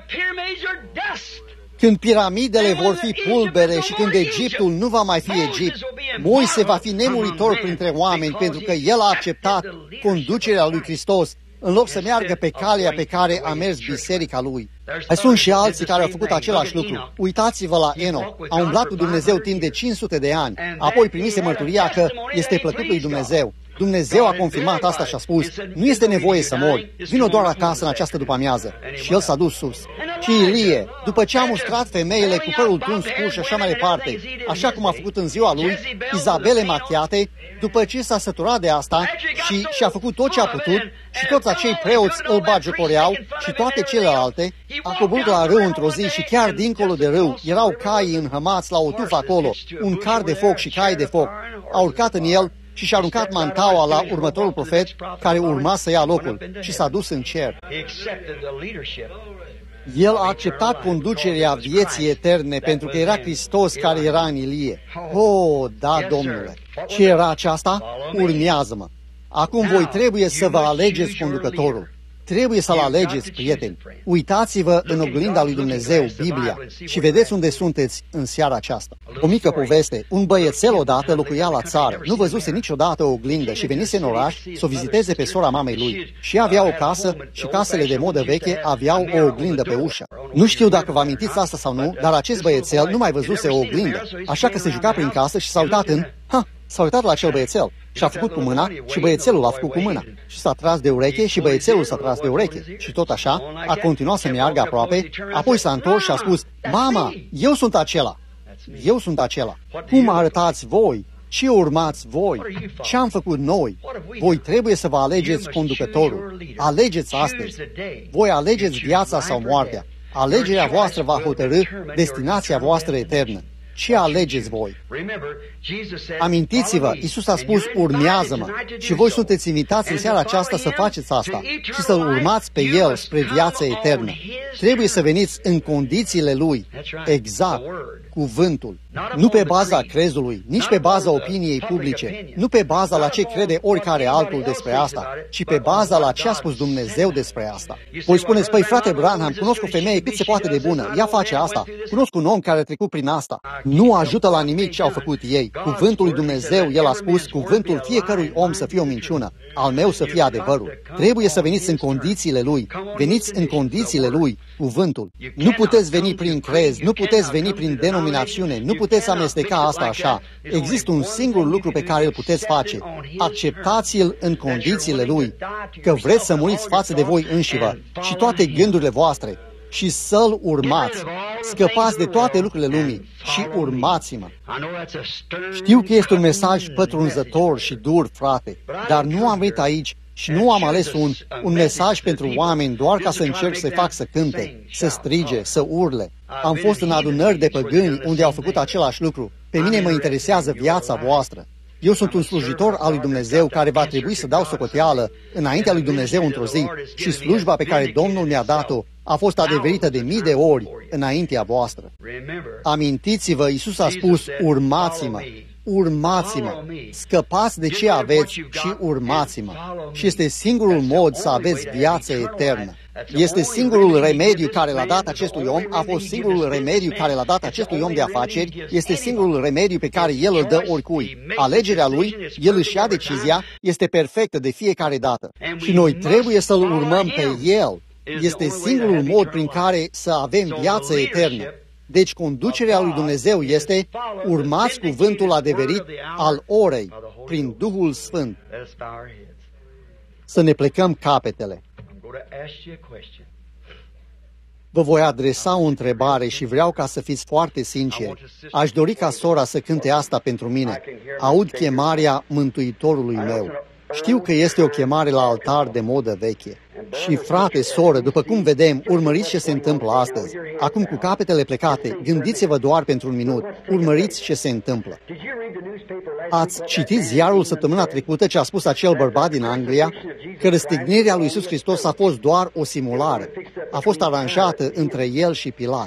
Când piramidele vor fi pulbere și când Egiptul nu va mai fi Egipt, Moise va fi nemuritor printre oameni pentru că el a acceptat conducerea lui Hristos în loc să meargă pe calea pe care a mers biserica lui. Mai sunt și alții care au făcut același lucru. Uitați-vă la Enoch. A umblat cu Dumnezeu timp de 500 de ani. Apoi primise mărturia că este plăcut lui Dumnezeu. Dumnezeu a confirmat asta și a spus, nu este nevoie să mori, vino doar acasă în această după-amiază. Și el s-a dus sus. Și Ilie, după ce a mustrat femeile cu părul tuns scurt și așa mai departe, așa cum a făcut în ziua lui, Izabele machiate, după ce s-a săturat de asta și a făcut tot ce a putut, și toți acei preoți îl bagiocoreau și toate celelalte, a coborât la râu într-o zi și chiar dincolo de râu erau caii înhămați la o tufă acolo, un car de foc și cai de foc. A urcat în el și și-a aruncat mantaua la următorul profet care urma să ia locul și s-a dus în cer. El a acceptat conducerea vieții eterne pentru că era Hristos care era în Ilie. Oh, da, Domnule! Ce era aceasta? Urmează-mă! Acum voi trebuie să vă alegeți conducătorul. Trebuie să-l alegeți, prieteni. Uitați-vă în oglinda lui Dumnezeu, Biblia, și vedeți unde sunteți în seara aceasta. O mică poveste. Un băiețel odată locuia la țară. Nu văzuse niciodată o oglindă și venise în oraș să o viziteze pe sora mamei lui. Și avea o casă și casele de modă veche aveau o oglindă pe ușă. Nu știu dacă vă amintiți asta sau nu, dar acest băiețel nu mai văzuse o oglindă. Așa că se juca prin casă și s-a uitat s-a uitat la acel băiețel și a făcut cu mâna și băiețelul a făcut cu mâna. Și s-a tras de ureche și băiețelul s-a tras de ureche. Și tot așa, a continuat să meargă aproape, apoi s-a întors și a spus, mama, eu sunt acela. Eu sunt acela. Cum arătați voi? Ce urmați voi? Ce am făcut noi? Voi trebuie să vă alegeți conducătorul. Alegeți astăzi. Voi alegeți viața sau moartea. Alegerea voastră va hotărî destinația voastră eternă. Ce alegeți voi? Amintiți-vă, Iisus a spus, urmează-mă, și voi sunteți invitați în seara aceasta să faceți asta și să-L urmați pe El spre viața eternă. Trebuie să veniți în condițiile Lui, exact, cuvântul, nu pe baza crezului, nici pe baza opiniei publice, nu pe baza la ce crede oricare altul despre asta, ci pe baza la ce a spus Dumnezeu despre asta. Voi spuneți, păi frate Branham, cunosc o femeie cât se poate de bună, ea face asta, cunosc un om care a trecut prin asta. Nu ajută la nimic ce au făcut ei. Cuvântul lui Dumnezeu, El a spus, cuvântul fiecărui om să fie o minciună, al meu să fie adevărul. Trebuie să veniți în condițiile Lui. Veniți în condițiile Lui, cuvântul. Nu puteți veni prin crez, nu puteți veni prin denominațiune, nu puteți amesteca asta așa. Există un singur lucru pe care îl puteți face. Acceptați-l în condițiile Lui, că vreți să muriți față de voi înșivă și toate gândurile voastre și să-L urmați. Scăpați de toate lucrurile lumii și urmați-mă. Știu că este un mesaj pătrunzător și dur, frate, dar nu am venit aici și nu am ales un mesaj pentru oameni doar ca să încerc să-i fac să cânte, să strige, să urle. Am fost în adunări de păgâni unde au făcut același lucru. Pe mine mă interesează viața voastră. Eu sunt un slujitor al lui Dumnezeu care va trebui să dau socoteală înaintea lui Dumnezeu într-o zi și slujba pe care Domnul mi-a dat-o a fost adeverită de mii de ori înaintea voastră. Amintiți-vă, Iisus a spus, urmați-mă, urmați-mă, scăpați de ce aveți și urmați-mă. Și este singurul mod să aveți viață eternă. Este singurul remediu care l-a dat acestui om, a fost singurul remediu care l-a dat acestui om de afaceri, este singurul remediu pe care el îl dă oricui. Alegerea lui, el își ia decizia, este perfectă de fiecare dată. Și noi trebuie să-l urmăm pe el. Este singurul mod prin care să avem viață eternă. Deci conducerea lui Dumnezeu este urmați cuvântul adeverit al orei prin Duhul Sfânt. Să ne plecăm capetele. Vă voi adresa o întrebare și vreau ca să fiți foarte sinceri. Aș dori ca sora să cânte asta pentru mine. Aud chemarea Mântuitorului meu. Știu că este o chemare la altar de modă veche. Și frate, soră, după cum vedem, urmăriți ce se întâmplă astăzi. Acum, cu capetele plecate, gândiți-vă doar pentru un minut. Urmăriți ce se întâmplă. Ați citit ziarul săptămâna trecută ce a spus acel bărbat din Anglia? Că răstignirea lui Iisus Hristos a fost doar o simulare. A fost aranjată între el și Pilat.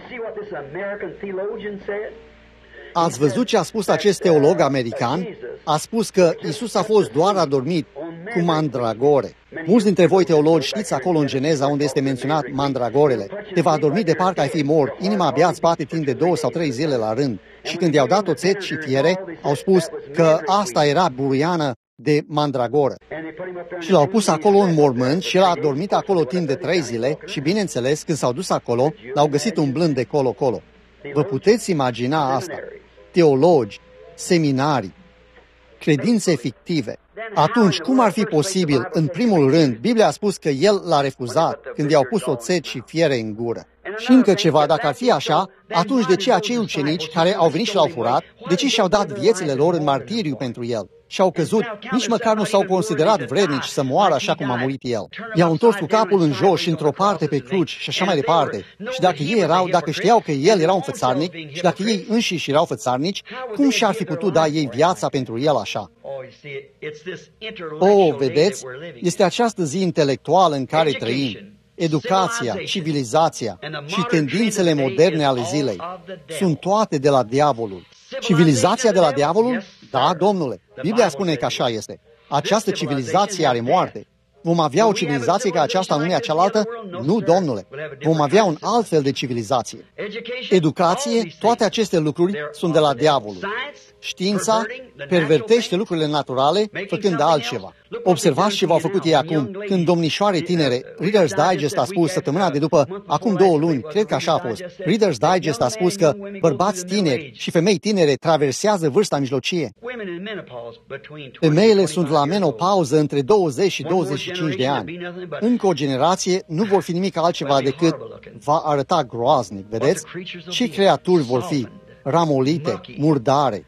Ați văzut ce a spus acest teolog american? A spus că Iisus a fost doar adormit cu mandragore. Mulți dintre voi teologi știți acolo în Geneza unde este menționat mandragorele. Te va adormi de parcă ai fi mort, inima abia îți bate timp de 2 sau 3 zile la rând. Și când i-au dat oțet și fiere, au spus că asta era buruiană de mandragoră. Și l-au pus acolo în mormânt și el a dormit acolo timp de 3 zile și, bineînțeles, când s-au dus acolo, l-au găsit umblând de colo-colo. Vă puteți imagina asta? Teologi, seminarii, credințe fictive. Atunci, cum ar fi posibil? În primul rând, Biblia a spus că el l-a refuzat când i-au pus oțet și fiere în gură. Și încă ceva, dacă ar fi așa, atunci de ce acei ucenici care au venit și l-au furat, de ce și-au dat viețile lor în martiriu pentru el? Și-au căzut, nici măcar nu s-au considerat vrednici să moară așa cum a murit el. I-au întors cu capul în jos și într-o parte pe cruci și așa mai departe. Și dacă știau că el era un fățarnic și dacă ei înșiși erau fățarnici, cum și-ar fi putut da ei viața pentru el așa? Vedeți, este această zi intelectuală în care trăim. Educația, civilizația și tendințele moderne ale zilei sunt toate de la diavolul. Civilizația de la diavolul? Da, domnule. Biblia spune că așa este. Această civilizație are moarte. Vom avea o civilizație ca aceasta în lumea cealaltă? Nu, domnule. Vom avea un alt fel de civilizație. Educație, toate aceste lucruri sunt de la diavolul. Știința pervertește lucrurile naturale făcând altceva. Observați ce v-au făcut ei acum, când domnișoare tinere, Reader's Digest a spus săptămâna de după, acum 2 luni, cred că așa a fost, Reader's Digest a spus că bărbați tineri și femei tinere traversează vârsta mijlocie. Femeile sunt la menopauză între 20 și 25 de ani. Încă o generație nu vor fi nimic altceva decât va arăta groaznic, vedeți? Ce creaturi vor fi? Ramolite, murdare.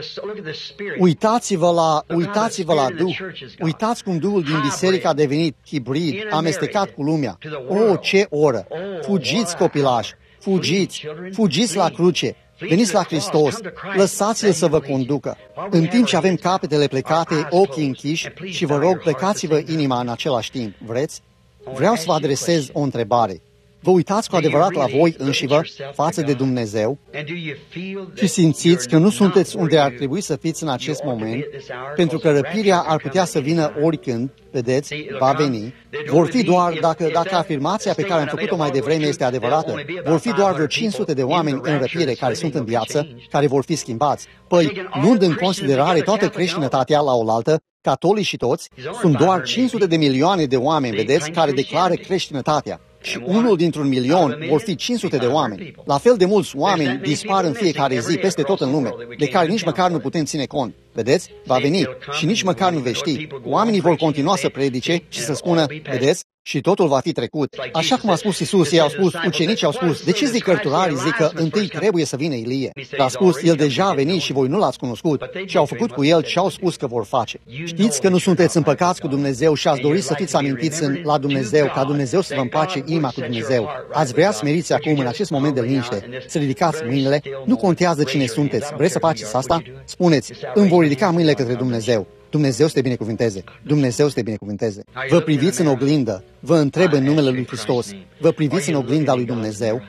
Uitați-vă la Duh. Uitați cum Duhul din biserică a devenit hibrid, amestecat cu lumea. Ce oră! Fugiți, copilași! Fugiți la cruce! Veniți la Hristos, lăsați-l să vă conducă. În timp ce avem capetele plecate, ochii închiși, și vă rog, plecați-vă inima în același timp. Vreți? Vreau să vă adresez o întrebare. Vă uitați cu adevărat la voi înșivă față de Dumnezeu și simțiți că nu sunteți unde ar trebui să fiți în acest moment, pentru că răpirea ar putea să vină oricând, vedeți, va veni. Vor fi doar, dacă afirmația pe care am făcut-o mai devreme este adevărată, vor fi doar vreo 500 de oameni în răpire care sunt în viață, care vor fi schimbați. Păi, luând în considerare toată creștinătatea la oaltă, catolici și toți, sunt doar 500 de milioane de oameni, vedeți, care declară creștinătatea. Și unul dintr-un milion vor fi 500 de oameni. La fel de mulți oameni dispar în fiecare zi peste tot în lume, de care nici măcar nu putem ține cont. Vedeți? Va veni și nici măcar nu veți ști. Oamenii vor continua să predice și să spună, vedeți? Și totul va fi trecut. Așa cum a spus Iisus, ei au spus, ucenicii au spus, de ce zic cărturarii zic că întâi trebuie să vină Ilie? A spus, el deja a venit și voi nu l-ați cunoscut. Și au făcut cu el ce au spus că vor face. Știți că nu sunteți împăcați cu Dumnezeu și ați dori să fiți amintiți la Dumnezeu, ca Dumnezeu să vă împace inima cu Dumnezeu. Ați vrea să meriți acum, în acest moment de liniște, să ridicați mâinile. Nu contează cine sunteți. Vreți să faceți asta? Spuneți, îmi voi ridica mâinile către Dumnezeu. Dumnezeu să te binecuvânteze. Dumnezeu să te binecuvânteze. Vă priviți în oglindă. Vă întreb în numele lui Hristos. Vă priviți în oglinda lui Dumnezeu.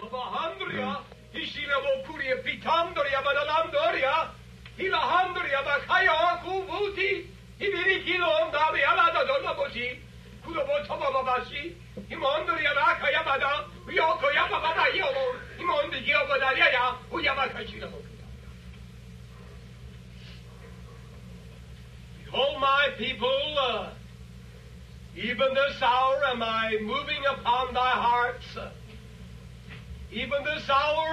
Oh, my people, even this hour am I moving upon thy hearts. Even this hour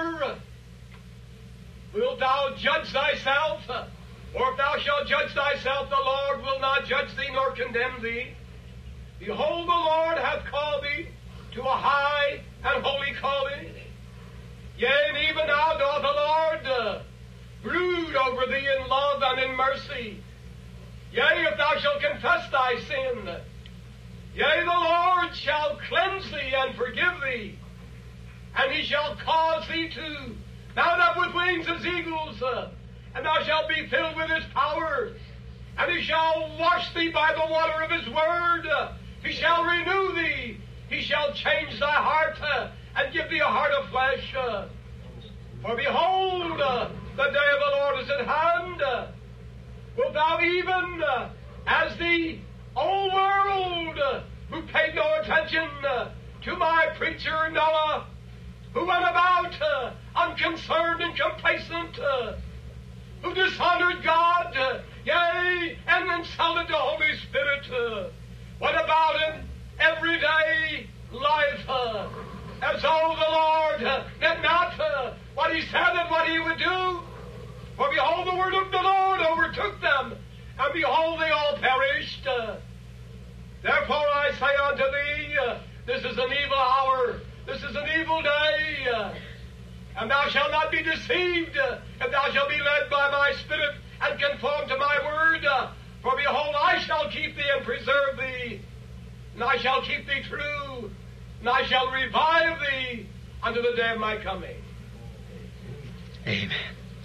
wilt thou judge thyself, or if thou shalt judge thyself, the Lord will not judge thee nor condemn thee. Behold, the Lord hath called thee to a high and holy calling. Yea, and even now doth the Lord brood over thee in love and in mercy. Yea, if thou shalt confess thy sin, yea, the Lord shall cleanse thee and forgive thee, and he shall cause thee to mount up with wings as eagles, and thou shalt be filled with his power, and he shall wash thee by the water of his word, he shall renew thee, he shall change thy heart, and give thee a heart of flesh. For behold, the day of the Lord is at hand. Wilt thou even, as the old world, who paid no attention to my preacher Noah, who went about unconcerned and complacent, who dishonored God, yea, and insulted the Holy Spirit, went about in everyday life as though the Lord did not what he said and what he would do. For behold, the word of the Lord overtook them, and behold, they all perished. Therefore I say unto thee, this is an evil hour, this is an evil day, and thou shalt not be deceived, if thou shalt be led by my Spirit and conform to my word. For behold, I shall keep thee and preserve thee, and I shall keep thee true, and I shall revive thee unto the day of my coming. Amen.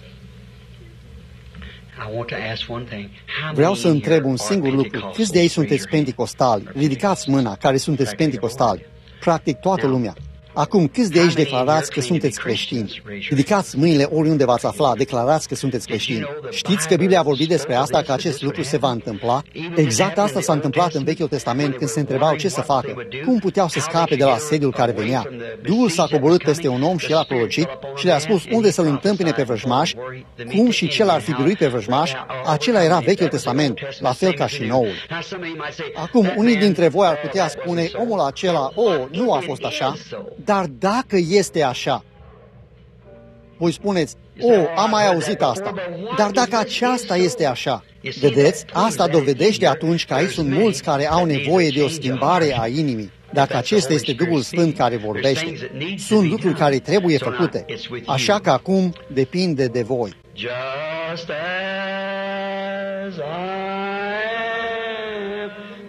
I want to ask one thing. Vreau să întreb un singur lucru. Câți de aici sunteți penticostali? Ridicați mâna care sunteți penticostali. Practic toată lumea. Acum, câți de aici declarați că sunteți creștini? Ridicați mâinile oriunde v-ați afla, declarați că sunteți creștini. Știți că Biblia a vorbit despre asta, că acest lucru se va întâmpla? Exact asta s-a întâmplat în Vechiul Testament când se întrebau ce să facă. Cum puteau să scape de la asediul care venea? Duhul s-a coborât peste un om și el a prorocit și le-a spus unde să-l întâmpine pe vrăjmaș, cum și ce l-ar fi biruit pe vrăjmaș. Acela era Vechiul Testament, la fel ca și Noul. Acum, unii dintre voi ar putea spune, omul acela, nu a fost așa. Dar dacă este așa, voi spuneți, am mai auzit asta. Dar dacă aceasta este așa, vedeți, asta dovedește atunci că aici sunt mulți care au nevoie de o schimbare a inimii. Dacă acesta este Duhul Sfânt care vorbește, sunt lucruri care trebuie făcute. Așa că acum depinde de voi. Just as I am,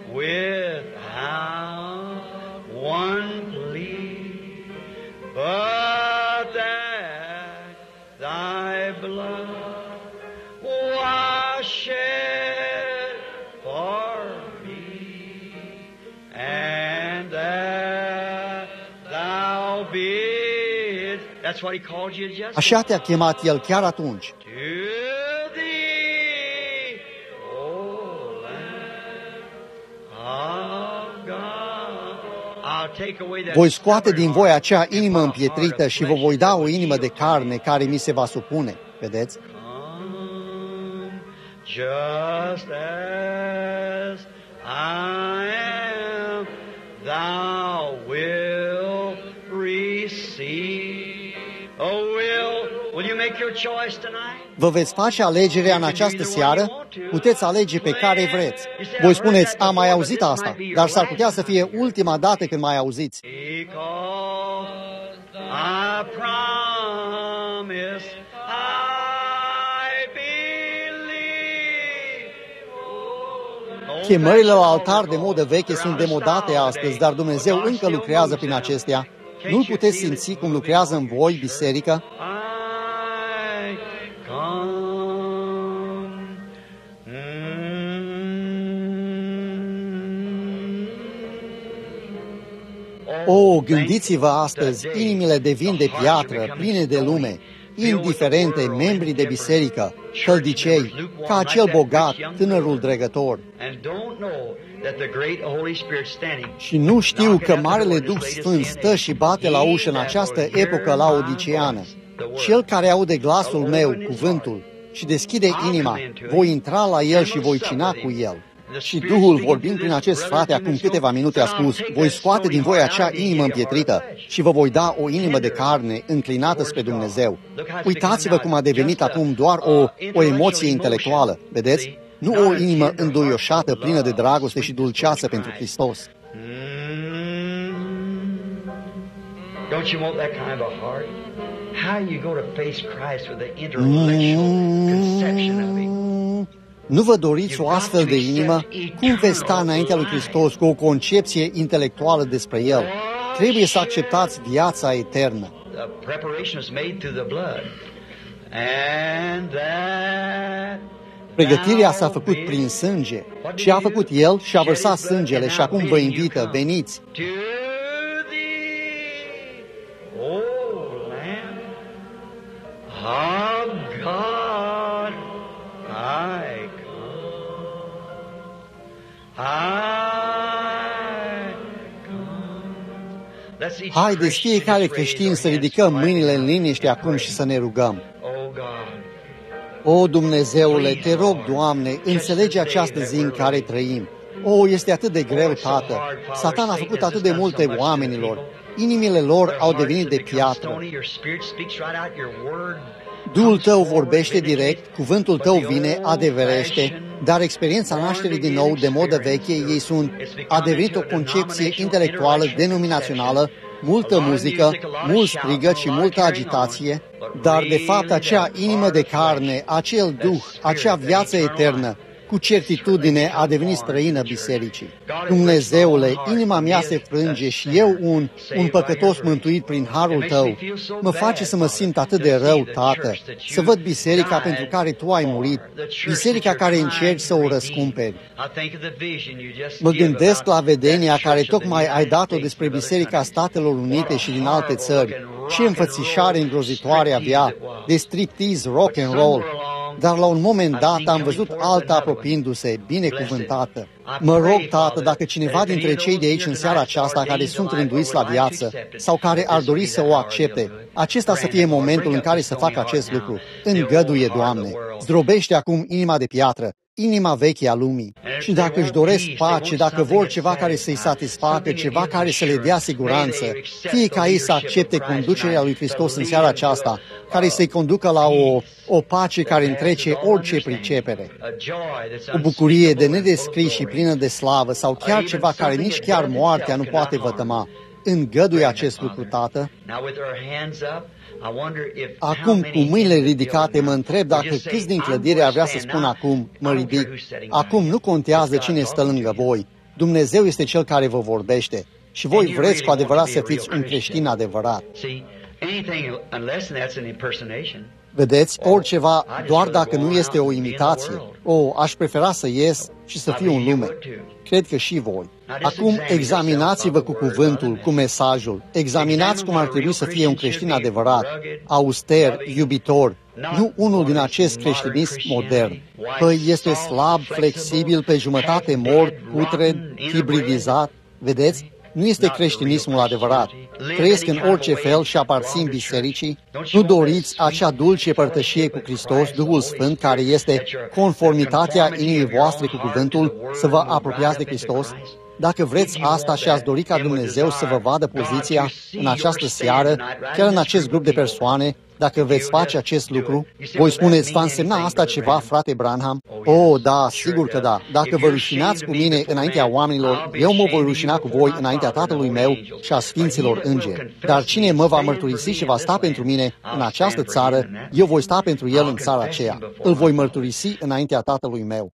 without one plea, but that thy blood was shed for me, and that thou bidst. That's what he called you just. Așa te-a chemat El chiar atunci. To thee, O Lamb of God, I'll take away that. Voi scoate din voi acea inimă împietrită și vă voi da o inimă de carne care mi se va supune. Vedeți? Come, just as I am, thou wilt receive. Oh, will you make your choice tonight? Vă veți face alegerea în această seară? Puteți alege pe care vreți. Voi spuneți, am mai auzit asta, dar s-ar putea să fie ultima dată când mai auziți. Because I promise I believe. Chemările la altar de modă veche sunt demodate astăzi, dar Dumnezeu încă lucrează prin acestea. Nu puteți simți cum lucrează în voi, biserică? I come. Gândiți-vă astăzi, inimile devin de piatră, pline de lume, indiferente, membri de biserică, căldicei, ca acel bogat, tânărul dregător. Și nu știu că Marele Duh Sfânt stă și bate la ușă în această epocă laodiceană. Cel care aude glasul meu, cuvântul, și deschide inima, voi intra la el și voi cina cu el. Și Duhul, vorbind prin acest frate acum câteva minute, a spus, voi scoate din voi acea inimă împietrită și vă voi da o inimă de carne înclinată spre Dumnezeu. Uitați-vă cum a devenit acum doar o emoție intelectuală, vedeți? Nu o inimă înduioșată, plină de dragoste și dulceață pentru Hristos. Don't you want that kind of a heart? How you go to face Christ with the intellectual conception of Him? Nu vă doriți o astfel de inimă? Cum veți sta înaintea lui Hristos cu o concepție intelectuală despre El? Trebuie să acceptați viața eternă. Pregătirea s-a făcut prin sânge. Ce a făcut El? Și-a vărsat sângele și acum vă invită, veniți. Haideți fiecare creștin să ridicăm mâinile în liniște acum și să ne rugăm. O, Dumnezeule, te rog, Doamne, înțelege această zi în care trăim. Este atât de greu, Tată. Satan a făcut atât de multe oamenilor. Inimile lor au devenit de piatră. Duhul Tău vorbește direct, cuvântul Tău vine, adeverește, Dar experiența nașterii din nou de modă veche, ei sunt, a devenit o concepție intelectuală denominațională, multă muzică, mult strigăt și multă agitație, dar de fapt acea inimă de carne, acel duh, acea viață eternă, cu certitudine a devenit străină bisericii. Dumnezeule, inima mea se frânge și eu, un păcătos mântuit prin harul Tău, mă face să mă simt atât de rău, Tată, să văd biserica pentru care Tu ai murit, biserica care încerci să o răscumperi. Mă gândesc la vedenia care tocmai ai dat-o despre Biserica Statelor Unite și din alte țări. Ce înfățișare îngrozitoare avea de striptease, rock and roll. Dar la un moment dat am văzut alta apropiindu-se, binecuvântată. Mă rog, Tată, dacă cineva dintre cei de aici în seara aceasta care sunt rânduiți la viață sau care ar dori să o accepte, acesta să fie momentul în care să facă acest lucru. Îngăduie, Doamne, zdrobește acum inima de piatră, inima veche a lumii. Și dacă își doresc pace, dacă vor ceva care să-i satisfacă, ceva care să le dea siguranță, fie ca ei să accepte conducerea lui Hristos în seara aceasta, care să-i conducă la o pace care întrece orice pricepere, o bucurie de nedescris și plină de slavă, sau chiar ceva care nici chiar moartea nu poate vătăma. Îngăduie acest lucru, Tată. Acum, cu mâinile ridicate, mă întreb dacă câți din clădire ar vrea să spun acum, mă ridic. Acum nu contează cine stă lângă voi. Dumnezeu este Cel care vă vorbește. Și voi vreți cu adevărat să fiți un creștin adevărat. Vedeți, oriceva, doar dacă nu este o imitație. Aș prefera să ies și să fiu în lume. Cred că și voi. Acum examinați-vă cu cuvântul, cu mesajul. Examinați cum ar trebui să fie un creștin adevărat, auster, iubitor, nu unul din acest creștinism modern. Păi este slab, flexibil, pe jumătate mort, putred, hibridizat. Vedeți? Nu este creștinismul adevărat. Trăiesc în orice fel și aparțin bisericii. Nu doriți acea dulce părtășie cu Hristos, Duhul Sfânt, care este conformitatea inimii voastre cu cuvântul, să vă apropiați de Hristos? Dacă vreți asta și ați dori ca Dumnezeu să vă vadă poziția în această seară, chiar în acest grup de persoane, dacă veți face acest lucru, voi spuneți, va însemna asta ceva, frate Branham? Da, sigur că da. Dacă vă rușinați cu mine înaintea oamenilor, eu mă voi rușina cu voi înaintea Tatălui meu și a Sfinților Îngeri. Dar cine mă va mărturisi și va sta pentru mine în această țară, eu voi sta pentru el în țara aceea. Îl voi mărturisi înaintea Tatălui meu.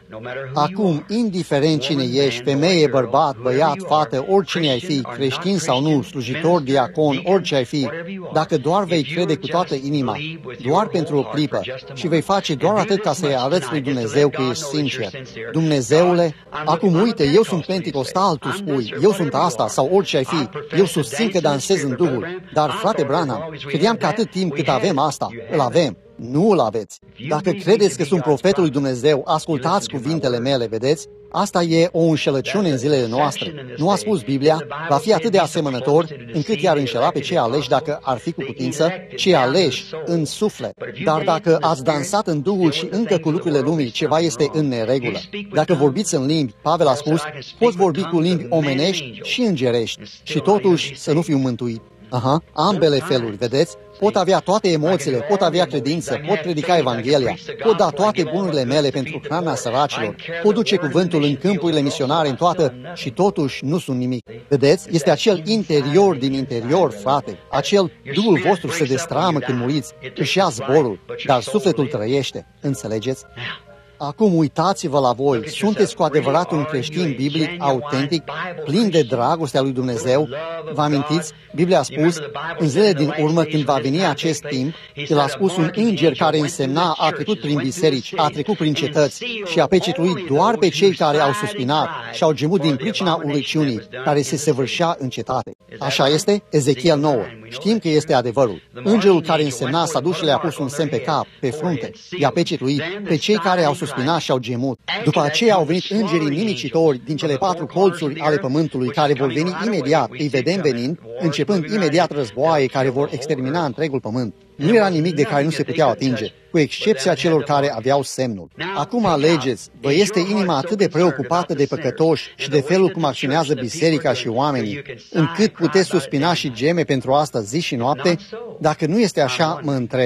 Acum, indiferent cine ești, femeie, bărbat, băiat, fată, oricine ai fi, creștin sau nu, slujitor, diacon, orice ai fi, dacă doar vei crede cu toată inima, doar pentru o clipă, și vei face doar atât ca să-i arăți lui Dumnezeu că ești sincer. Dumnezeule, acum uite, eu sunt penticostal, tu spui, eu sunt asta sau orice ai fi, eu susțin că dansez în Duhul, dar frate Branham, credeam că atât timp cât avem asta, îl avem. Nu îl aveți. Dacă credeți că sunt profetul lui Dumnezeu, ascultați cuvintele mele, vedeți? Asta e o înșelăciune în zilele noastre. Nu a spus Biblia, va fi atât de asemănător încât i-ar înșela pe cei aleși dacă ar fi cu putință, cei aleși în suflet. Dar dacă ați dansat în Duhul și încă cu lucrurile lumii, ceva este în neregulă. Dacă vorbiți în limbi, Pavel a spus, poți vorbi cu limbi omenești și îngerești și totuși să nu fiu mântuit. Ambele feluri, vedeți? Pot avea toate emoțiile, pot avea credință, pot predica Evanghelia, pot da toate bunurile mele pentru hrana săracilor, pot duce cuvântul în câmpurile misionare în toată și totuși nu sunt nimic. Vedeți? Este acel interior din interior, frate. Acel Duhul vostru se destramă când muriți, își ia zborul, dar sufletul trăiește. Înțelegeți? Acum uitați-vă la voi, sunteți cu adevărat un creștin biblic autentic, plin de dragostea lui Dumnezeu? Vă amintiți? Biblia a spus, în zilele din urmă, când va veni acest timp, El a spus un înger care însemna, a trecut prin biserici, a trecut prin cetăți și a pecetuit doar pe cei care au suspinat și au gemut din pricina urăciunii care se săvârșea în cetate. Așa este? Ezechiel 9. Știm că este adevărul. Îngerul care însemna s-a dus și le-a pus un semn pe cap, pe frunte, i-a pecetuit pe cei care au suspinat și au gemut. După aceea au venit îngerii nimicitori din cele 4 colțuri ale pământului care vor veni imediat, îi vedem venind, începând imediat războaie care vor extermina întregul pământ. Nu era nimic de care nu se puteau atinge, cu excepția celor care aveau semnul. Acum alegeți, vă este inima atât de preocupată de păcătoși și de felul cum acționează biserica și oamenii, încât puteți suspina și geme pentru asta zi și noapte? Dacă nu este așa, mă întreb.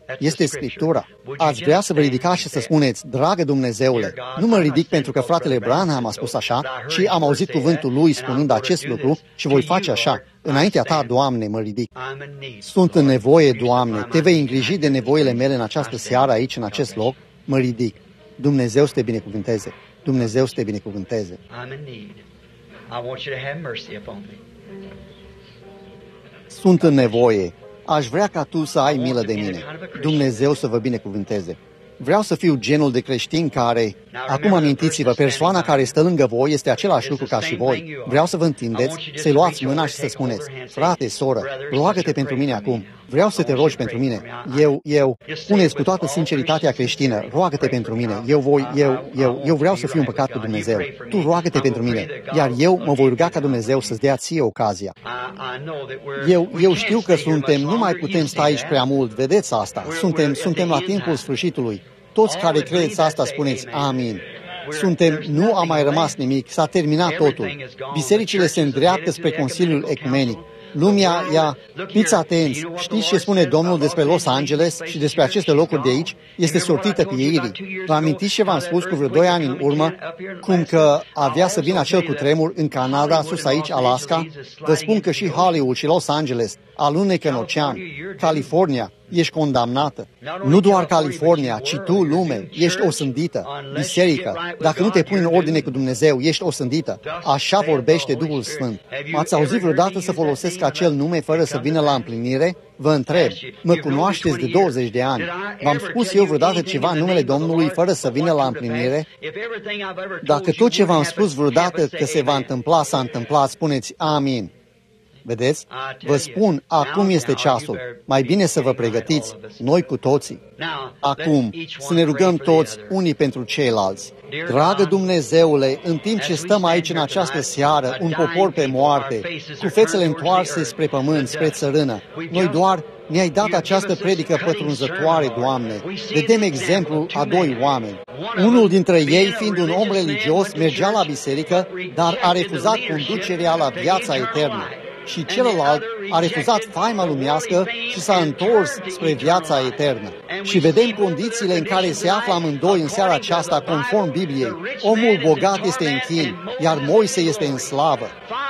Este Scriptura. Ați vrea să vă ridicați și să spuneți, dragă Dumnezeule, nu mă ridic pentru că fratele Branham a spus așa, ci am auzit cuvântul lui spunând acest lucru și voi face așa. Înaintea ta, Doamne, mă ridic. Sunt în nevoie, Doamne, te vei îngriji de nevoile mele în această seară aici, în acest loc, mă ridic. Dumnezeu să te binecuvânteze. Dumnezeu să te binecuvânteze. Sunt în nevoie. Aș vrea ca tu să ai milă de mine. Dumnezeu să vă binecuvânteze. Vreau să fiu genul de creștin care... Acum amintiți-vă, persoana care stă lângă voi este același lucru ca și voi. Vreau să vă întindeți, să-i luați mâna și să spuneți, frate, soră, roagă-te pentru mine acum. Vreau să te rogi pentru mine. Spuneți cu toată sinceritatea creștină, roagă-te pentru mine. Eu vreau să fiu împăcat cu Dumnezeu. Tu roagă-te pentru mine. Iar eu mă voi ruga ca Dumnezeu să-ți dea ție ocazia. Eu știu că nu mai putem sta aici prea mult, vedeți asta. Suntem la timpul sfârșitului. Toți care credeți asta spuneți amin. Nu a mai rămas nimic, s-a terminat totul. Bisericile se îndreaptă spre Consiliul Ecumenic. Lumea fiți atenți, știți ce spune Domnul despre Los Angeles și despre aceste locuri de aici? Este sortită pieirii. Vă amintiți ce v-am spus cu vreo 2 ani în urmă? Cum că avea să vină acel cutremur în Canada, sus aici, Alaska? Vă spun că și Hollywood și Los Angeles alunecă în ocean. California, ești condamnată. Nu doar California, ci tu, lume, ești osândită. Biserică, dacă nu te pui în ordine cu Dumnezeu, ești osândită. Așa vorbește Duhul Sfânt. M-ați auzit vreodată să folosesc acel nume fără să vină la împlinire? Vă întreb, mă cunoașteți de 20 de ani. V-am spus eu vreodată ceva în numele Domnului fără să vină la împlinire? Dacă tot ce v-am spus vreodată că se va întâmpla, s-a întâmplat, spuneți amin. Vedeți? Vă spun, acum este ceasul. Mai bine să vă pregătiți, noi cu toții. Acum, să ne rugăm toți unii pentru ceilalți. Dragă Dumnezeule, în timp ce stăm aici în această seară, un popor pe moarte, cu fețele întoarse spre pământ, spre țărână, noi doar ne-ai dat această predică pătrunzătoare, Doamne. Vedem exemplu a 2 oameni. Unul dintre ei, fiind un om religios, mergea la biserică, dar a refuzat conducerea la viața eternă. Și celălalt a refuzat faima lumească și s-a întors spre viața eternă. Și vedem condițiile în care se află amândoi în seara aceasta, conform Bibliei. Omul bogat este în chin, iar Moise este în slavă.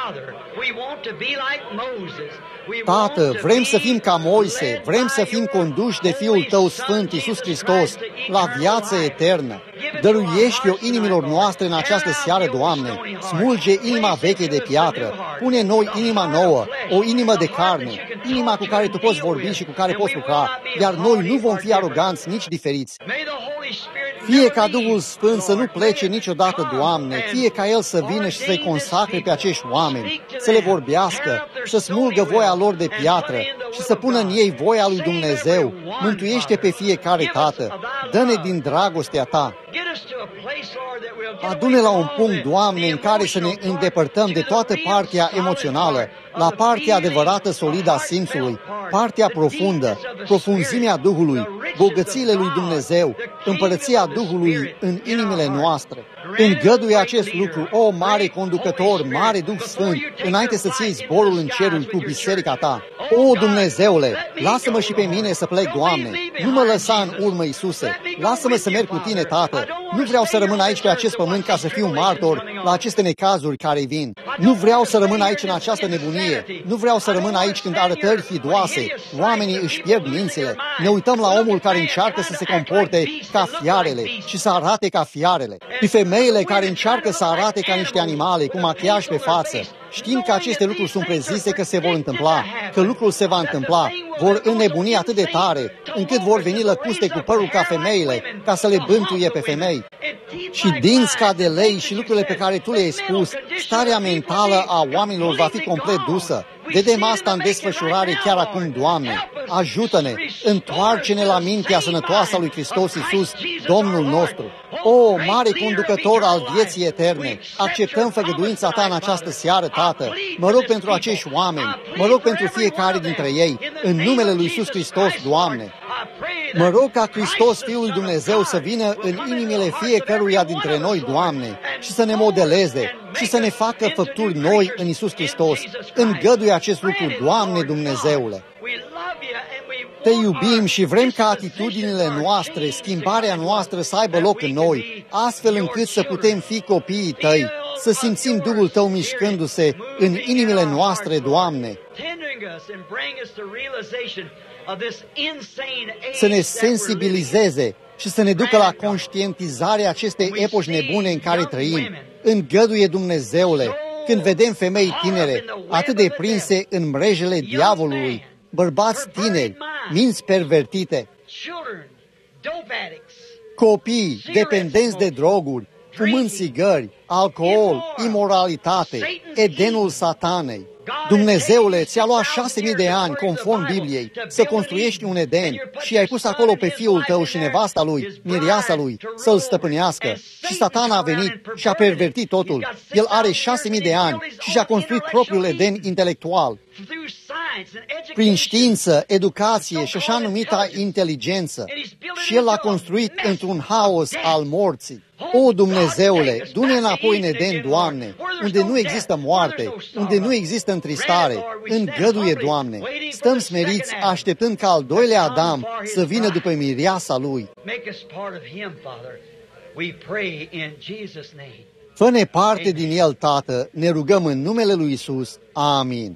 Tată, vrem să fim ca Moise, vrem să fim conduși de Fiul Tău Sfânt, Iisus Hristos, la viață eternă. Dăruiește-o inimilor noastre în această seară, Doamne. Smulge inima veche de piatră. Pune noi inima nouă, o inimă de carne, inima cu care Tu poți vorbi și cu care poți lucra, iar noi nu vom fi aroganți, nici diferiți. Fie ca Duhul Sfânt să nu plece niciodată, Doamne, fie ca El să vină și să-i consacre pe acești oameni, să le vorbească, să smulgă voia lor de piatră și să pună în ei voia lui Dumnezeu. Mântuiește pe fiecare, Tată, dă-ne din dragostea Ta. Adu-ne la un punct, Doamne, în care să ne îndepărtăm de toată partea emoțională, la partea adevărată, solidă a simțului, partea profundă, profunzimea Duhului, bogățiile lui Dumnezeu, împărăția Duhului în inimile noastre. Îngăduie acest lucru, o mare conducător, mare Duh Sfânt, înainte să-ți iei zborul în cerul cu biserica Ta. O, Dumnezeule, lasă-mă și pe mine să plec, Doamne. Nu mă lăsa în urmă, Iisuse. Lasă-mă să merg cu Tine, Tată. Nu vreau să rămân aici pe acest pământ ca să fiu martor la aceste necazuri care vin. Nu vreau să rămân aici în această nebunie. Nu vreau să rămân aici când arătări hidoase. Oamenii își pierd mințile. Ne uităm la omul care încearcă să se comporte ca fiarele și să arate ca fiarele. Și femeile care încearcă să arate ca niște animale, cu machiaj pe față. Știm că aceste lucruri sunt prezise că se vor întâmpla, că lucrul se va întâmpla. Vor înnebuni atât de tare, încât vor veni lăcuste cu părul ca femeile, ca să le bântuie pe femei. Și dinți ca de lei și lucrurile pe care Tu le-ai spus, starea mentală a oamenilor va fi complet dusă. Vedem asta în desfășurare chiar acum, Doamne. Ajută-ne, întoarce-ne la mintea sănătoasă a lui Hristos Iisus, Domnul nostru. O, mare conducător al vieții eterne, acceptăm făgăduința Ta în această seară, Tată. Mă rog pentru acești oameni, mă rog pentru fiecare dintre ei, în numele lui Iisus Hristos, Doamne. Mă rog ca Hristos, Fiul lui Dumnezeu, să vină în inimile fiecăruia dintre noi, Doamne, și să ne modeleze și să ne facă făpturi noi în Iisus Hristos. Îngăduie acest lucru, Doamne Dumnezeule. Te iubim și vrem ca atitudinile noastre, schimbarea noastră să aibă loc în noi, astfel încât să putem fi copiii Tăi, să simțim Duhul Tău mișcându-se în inimile noastre, Doamne, să ne sensibilizeze și să ne ducă la conștientizarea acestei epoci nebune în care trăim. Îngăduie, Dumnezeule, când vedem femei tinere atât de prinse în mrejele diavolului, bărbați tineri, minți pervertite, copii dependenți de droguri, fumând țigări, alcool, imoralitate, edenul satanei. Dumnezeule, ți-a luat 6.000 de ani, conform Bibliei, să construiești un Eden și ai pus acolo pe fiul tău și nevasta lui, mireasa lui, să-l stăpânească. Și Satana a venit și a pervertit totul. El are 6.000 de ani și și-a construit propriul Eden intelectual. Prin știință, educație și așa numita inteligență. Și el l-a construit într-un haos al morții. O, Dumnezeule, du-ne înapoi în Eden, Doamne, unde nu există moarte, unde nu există întristare. Îngăduie, Doamne. Stăm smeriți, așteptând ca al doilea Adam să vină după mireasa lui. Fă-ne parte din el, Tată, ne rugăm în numele lui Isus. Amin.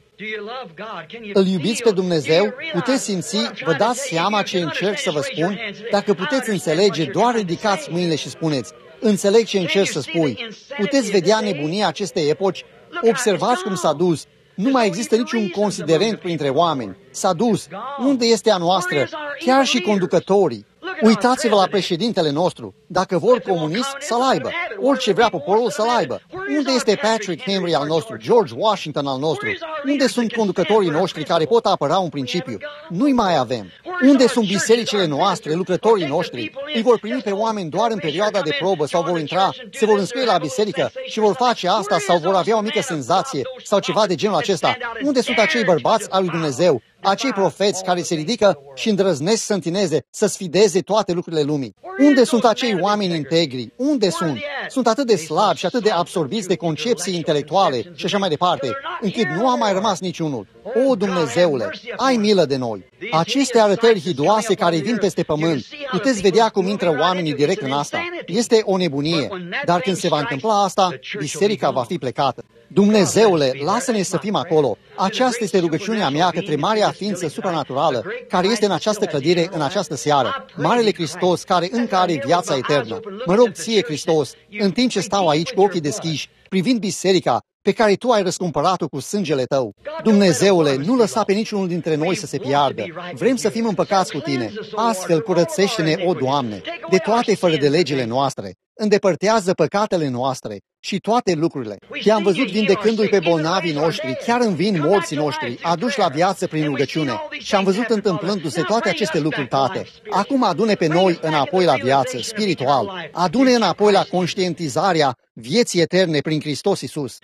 Îl iubiți pe Dumnezeu? Puteți simți, vă dați seama ce încerc să vă spun? Dacă puteți înțelege, doar ridicați mâinile și spuneți: înțeleg ce încerc să spui. Puteți vedea nebunia acestei epoci? Observați cum s-a dus. Nu mai există niciun considerent printre oameni. S-a dus. Unde este a noastră? Chiar și conducătorii. Uitați-vă la președintele nostru. Dacă vor comunist, să-l aibă. Orice vrea poporul, să-l aibă. Unde este Patrick Henry al nostru, George Washington al nostru? Unde sunt conducătorii noștri care pot apăra un principiu? Nu-i mai avem. Unde sunt bisericile noastre, lucrătorii noștri? Îi vor primi pe oameni doar în perioada de probă sau vor intra, se vor înscrie la biserică și vor face asta sau vor avea o mică senzație sau ceva de genul acesta. Unde sunt acei bărbați al lui Dumnezeu? Acei profeți care se ridică și îndrăznesc să întineze, să sfideze toate lucrurile lumii. Unde sunt acei oameni integri? Unde sunt? Sunt atât de slabi și atât de absorbiți de concepții intelectuale și așa mai departe, încât nu a mai rămas niciunul. O, Dumnezeule, ai milă de noi! Aceste arătări hidoase care vin peste pământ, puteți vedea cum intră oamenii direct în asta. Este o nebunie, dar când se va întâmpla asta, biserica va fi plecată. Dumnezeule, lasă-ne să fim acolo. Aceasta este rugăciunea mea către marea ființă supranaturală care este în această clădire în această seară. Marele Hristos care încă are viața eternă. Mă rog ție, Hristos, în timp ce stau aici cu ochii deschiși, privind biserica pe care Tu ai răscumpărat-o cu sângele Tău. Dumnezeule, nu lăsa pe niciunul dintre noi să se piardă. Vrem să fim împăcați cu Tine. Astfel curățește-ne, o Doamne, de toate fără de legile noastre. Îndepărtează păcatele noastre și toate lucrurile. Te-am văzut vindecându-i pe bolnavii noștri, chiar învin morții noștri, aduși la viață prin rugăciune. Și am văzut întâmplându-se toate aceste lucruri, Tată. Acum adune pe noi înapoi la viață, spiritual. Adune înapoi la conștientizarea vieții eterne prin Hristos Iisus.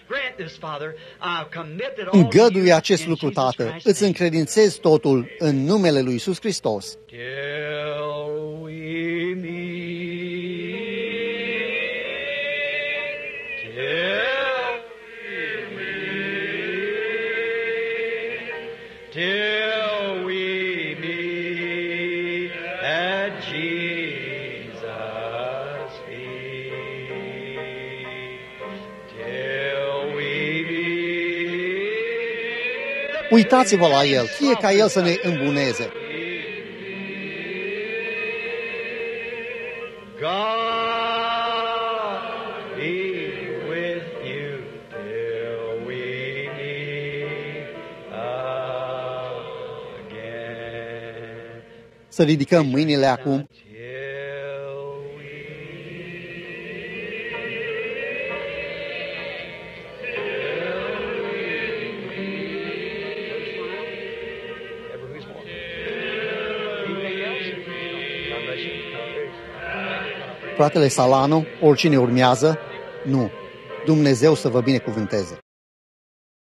Îngăduie acest lucru, Tată. Îți încredințez totul în numele lui Iisus Hristos. Till we meet at Jesus' feet. Till we meet. Uitați-vă la El, fie ca El să ne îmbuneze. Să ridicăm mâinile acum. Fratele Salano, oricine urmează, nu. Dumnezeu să vă binecuvânteze.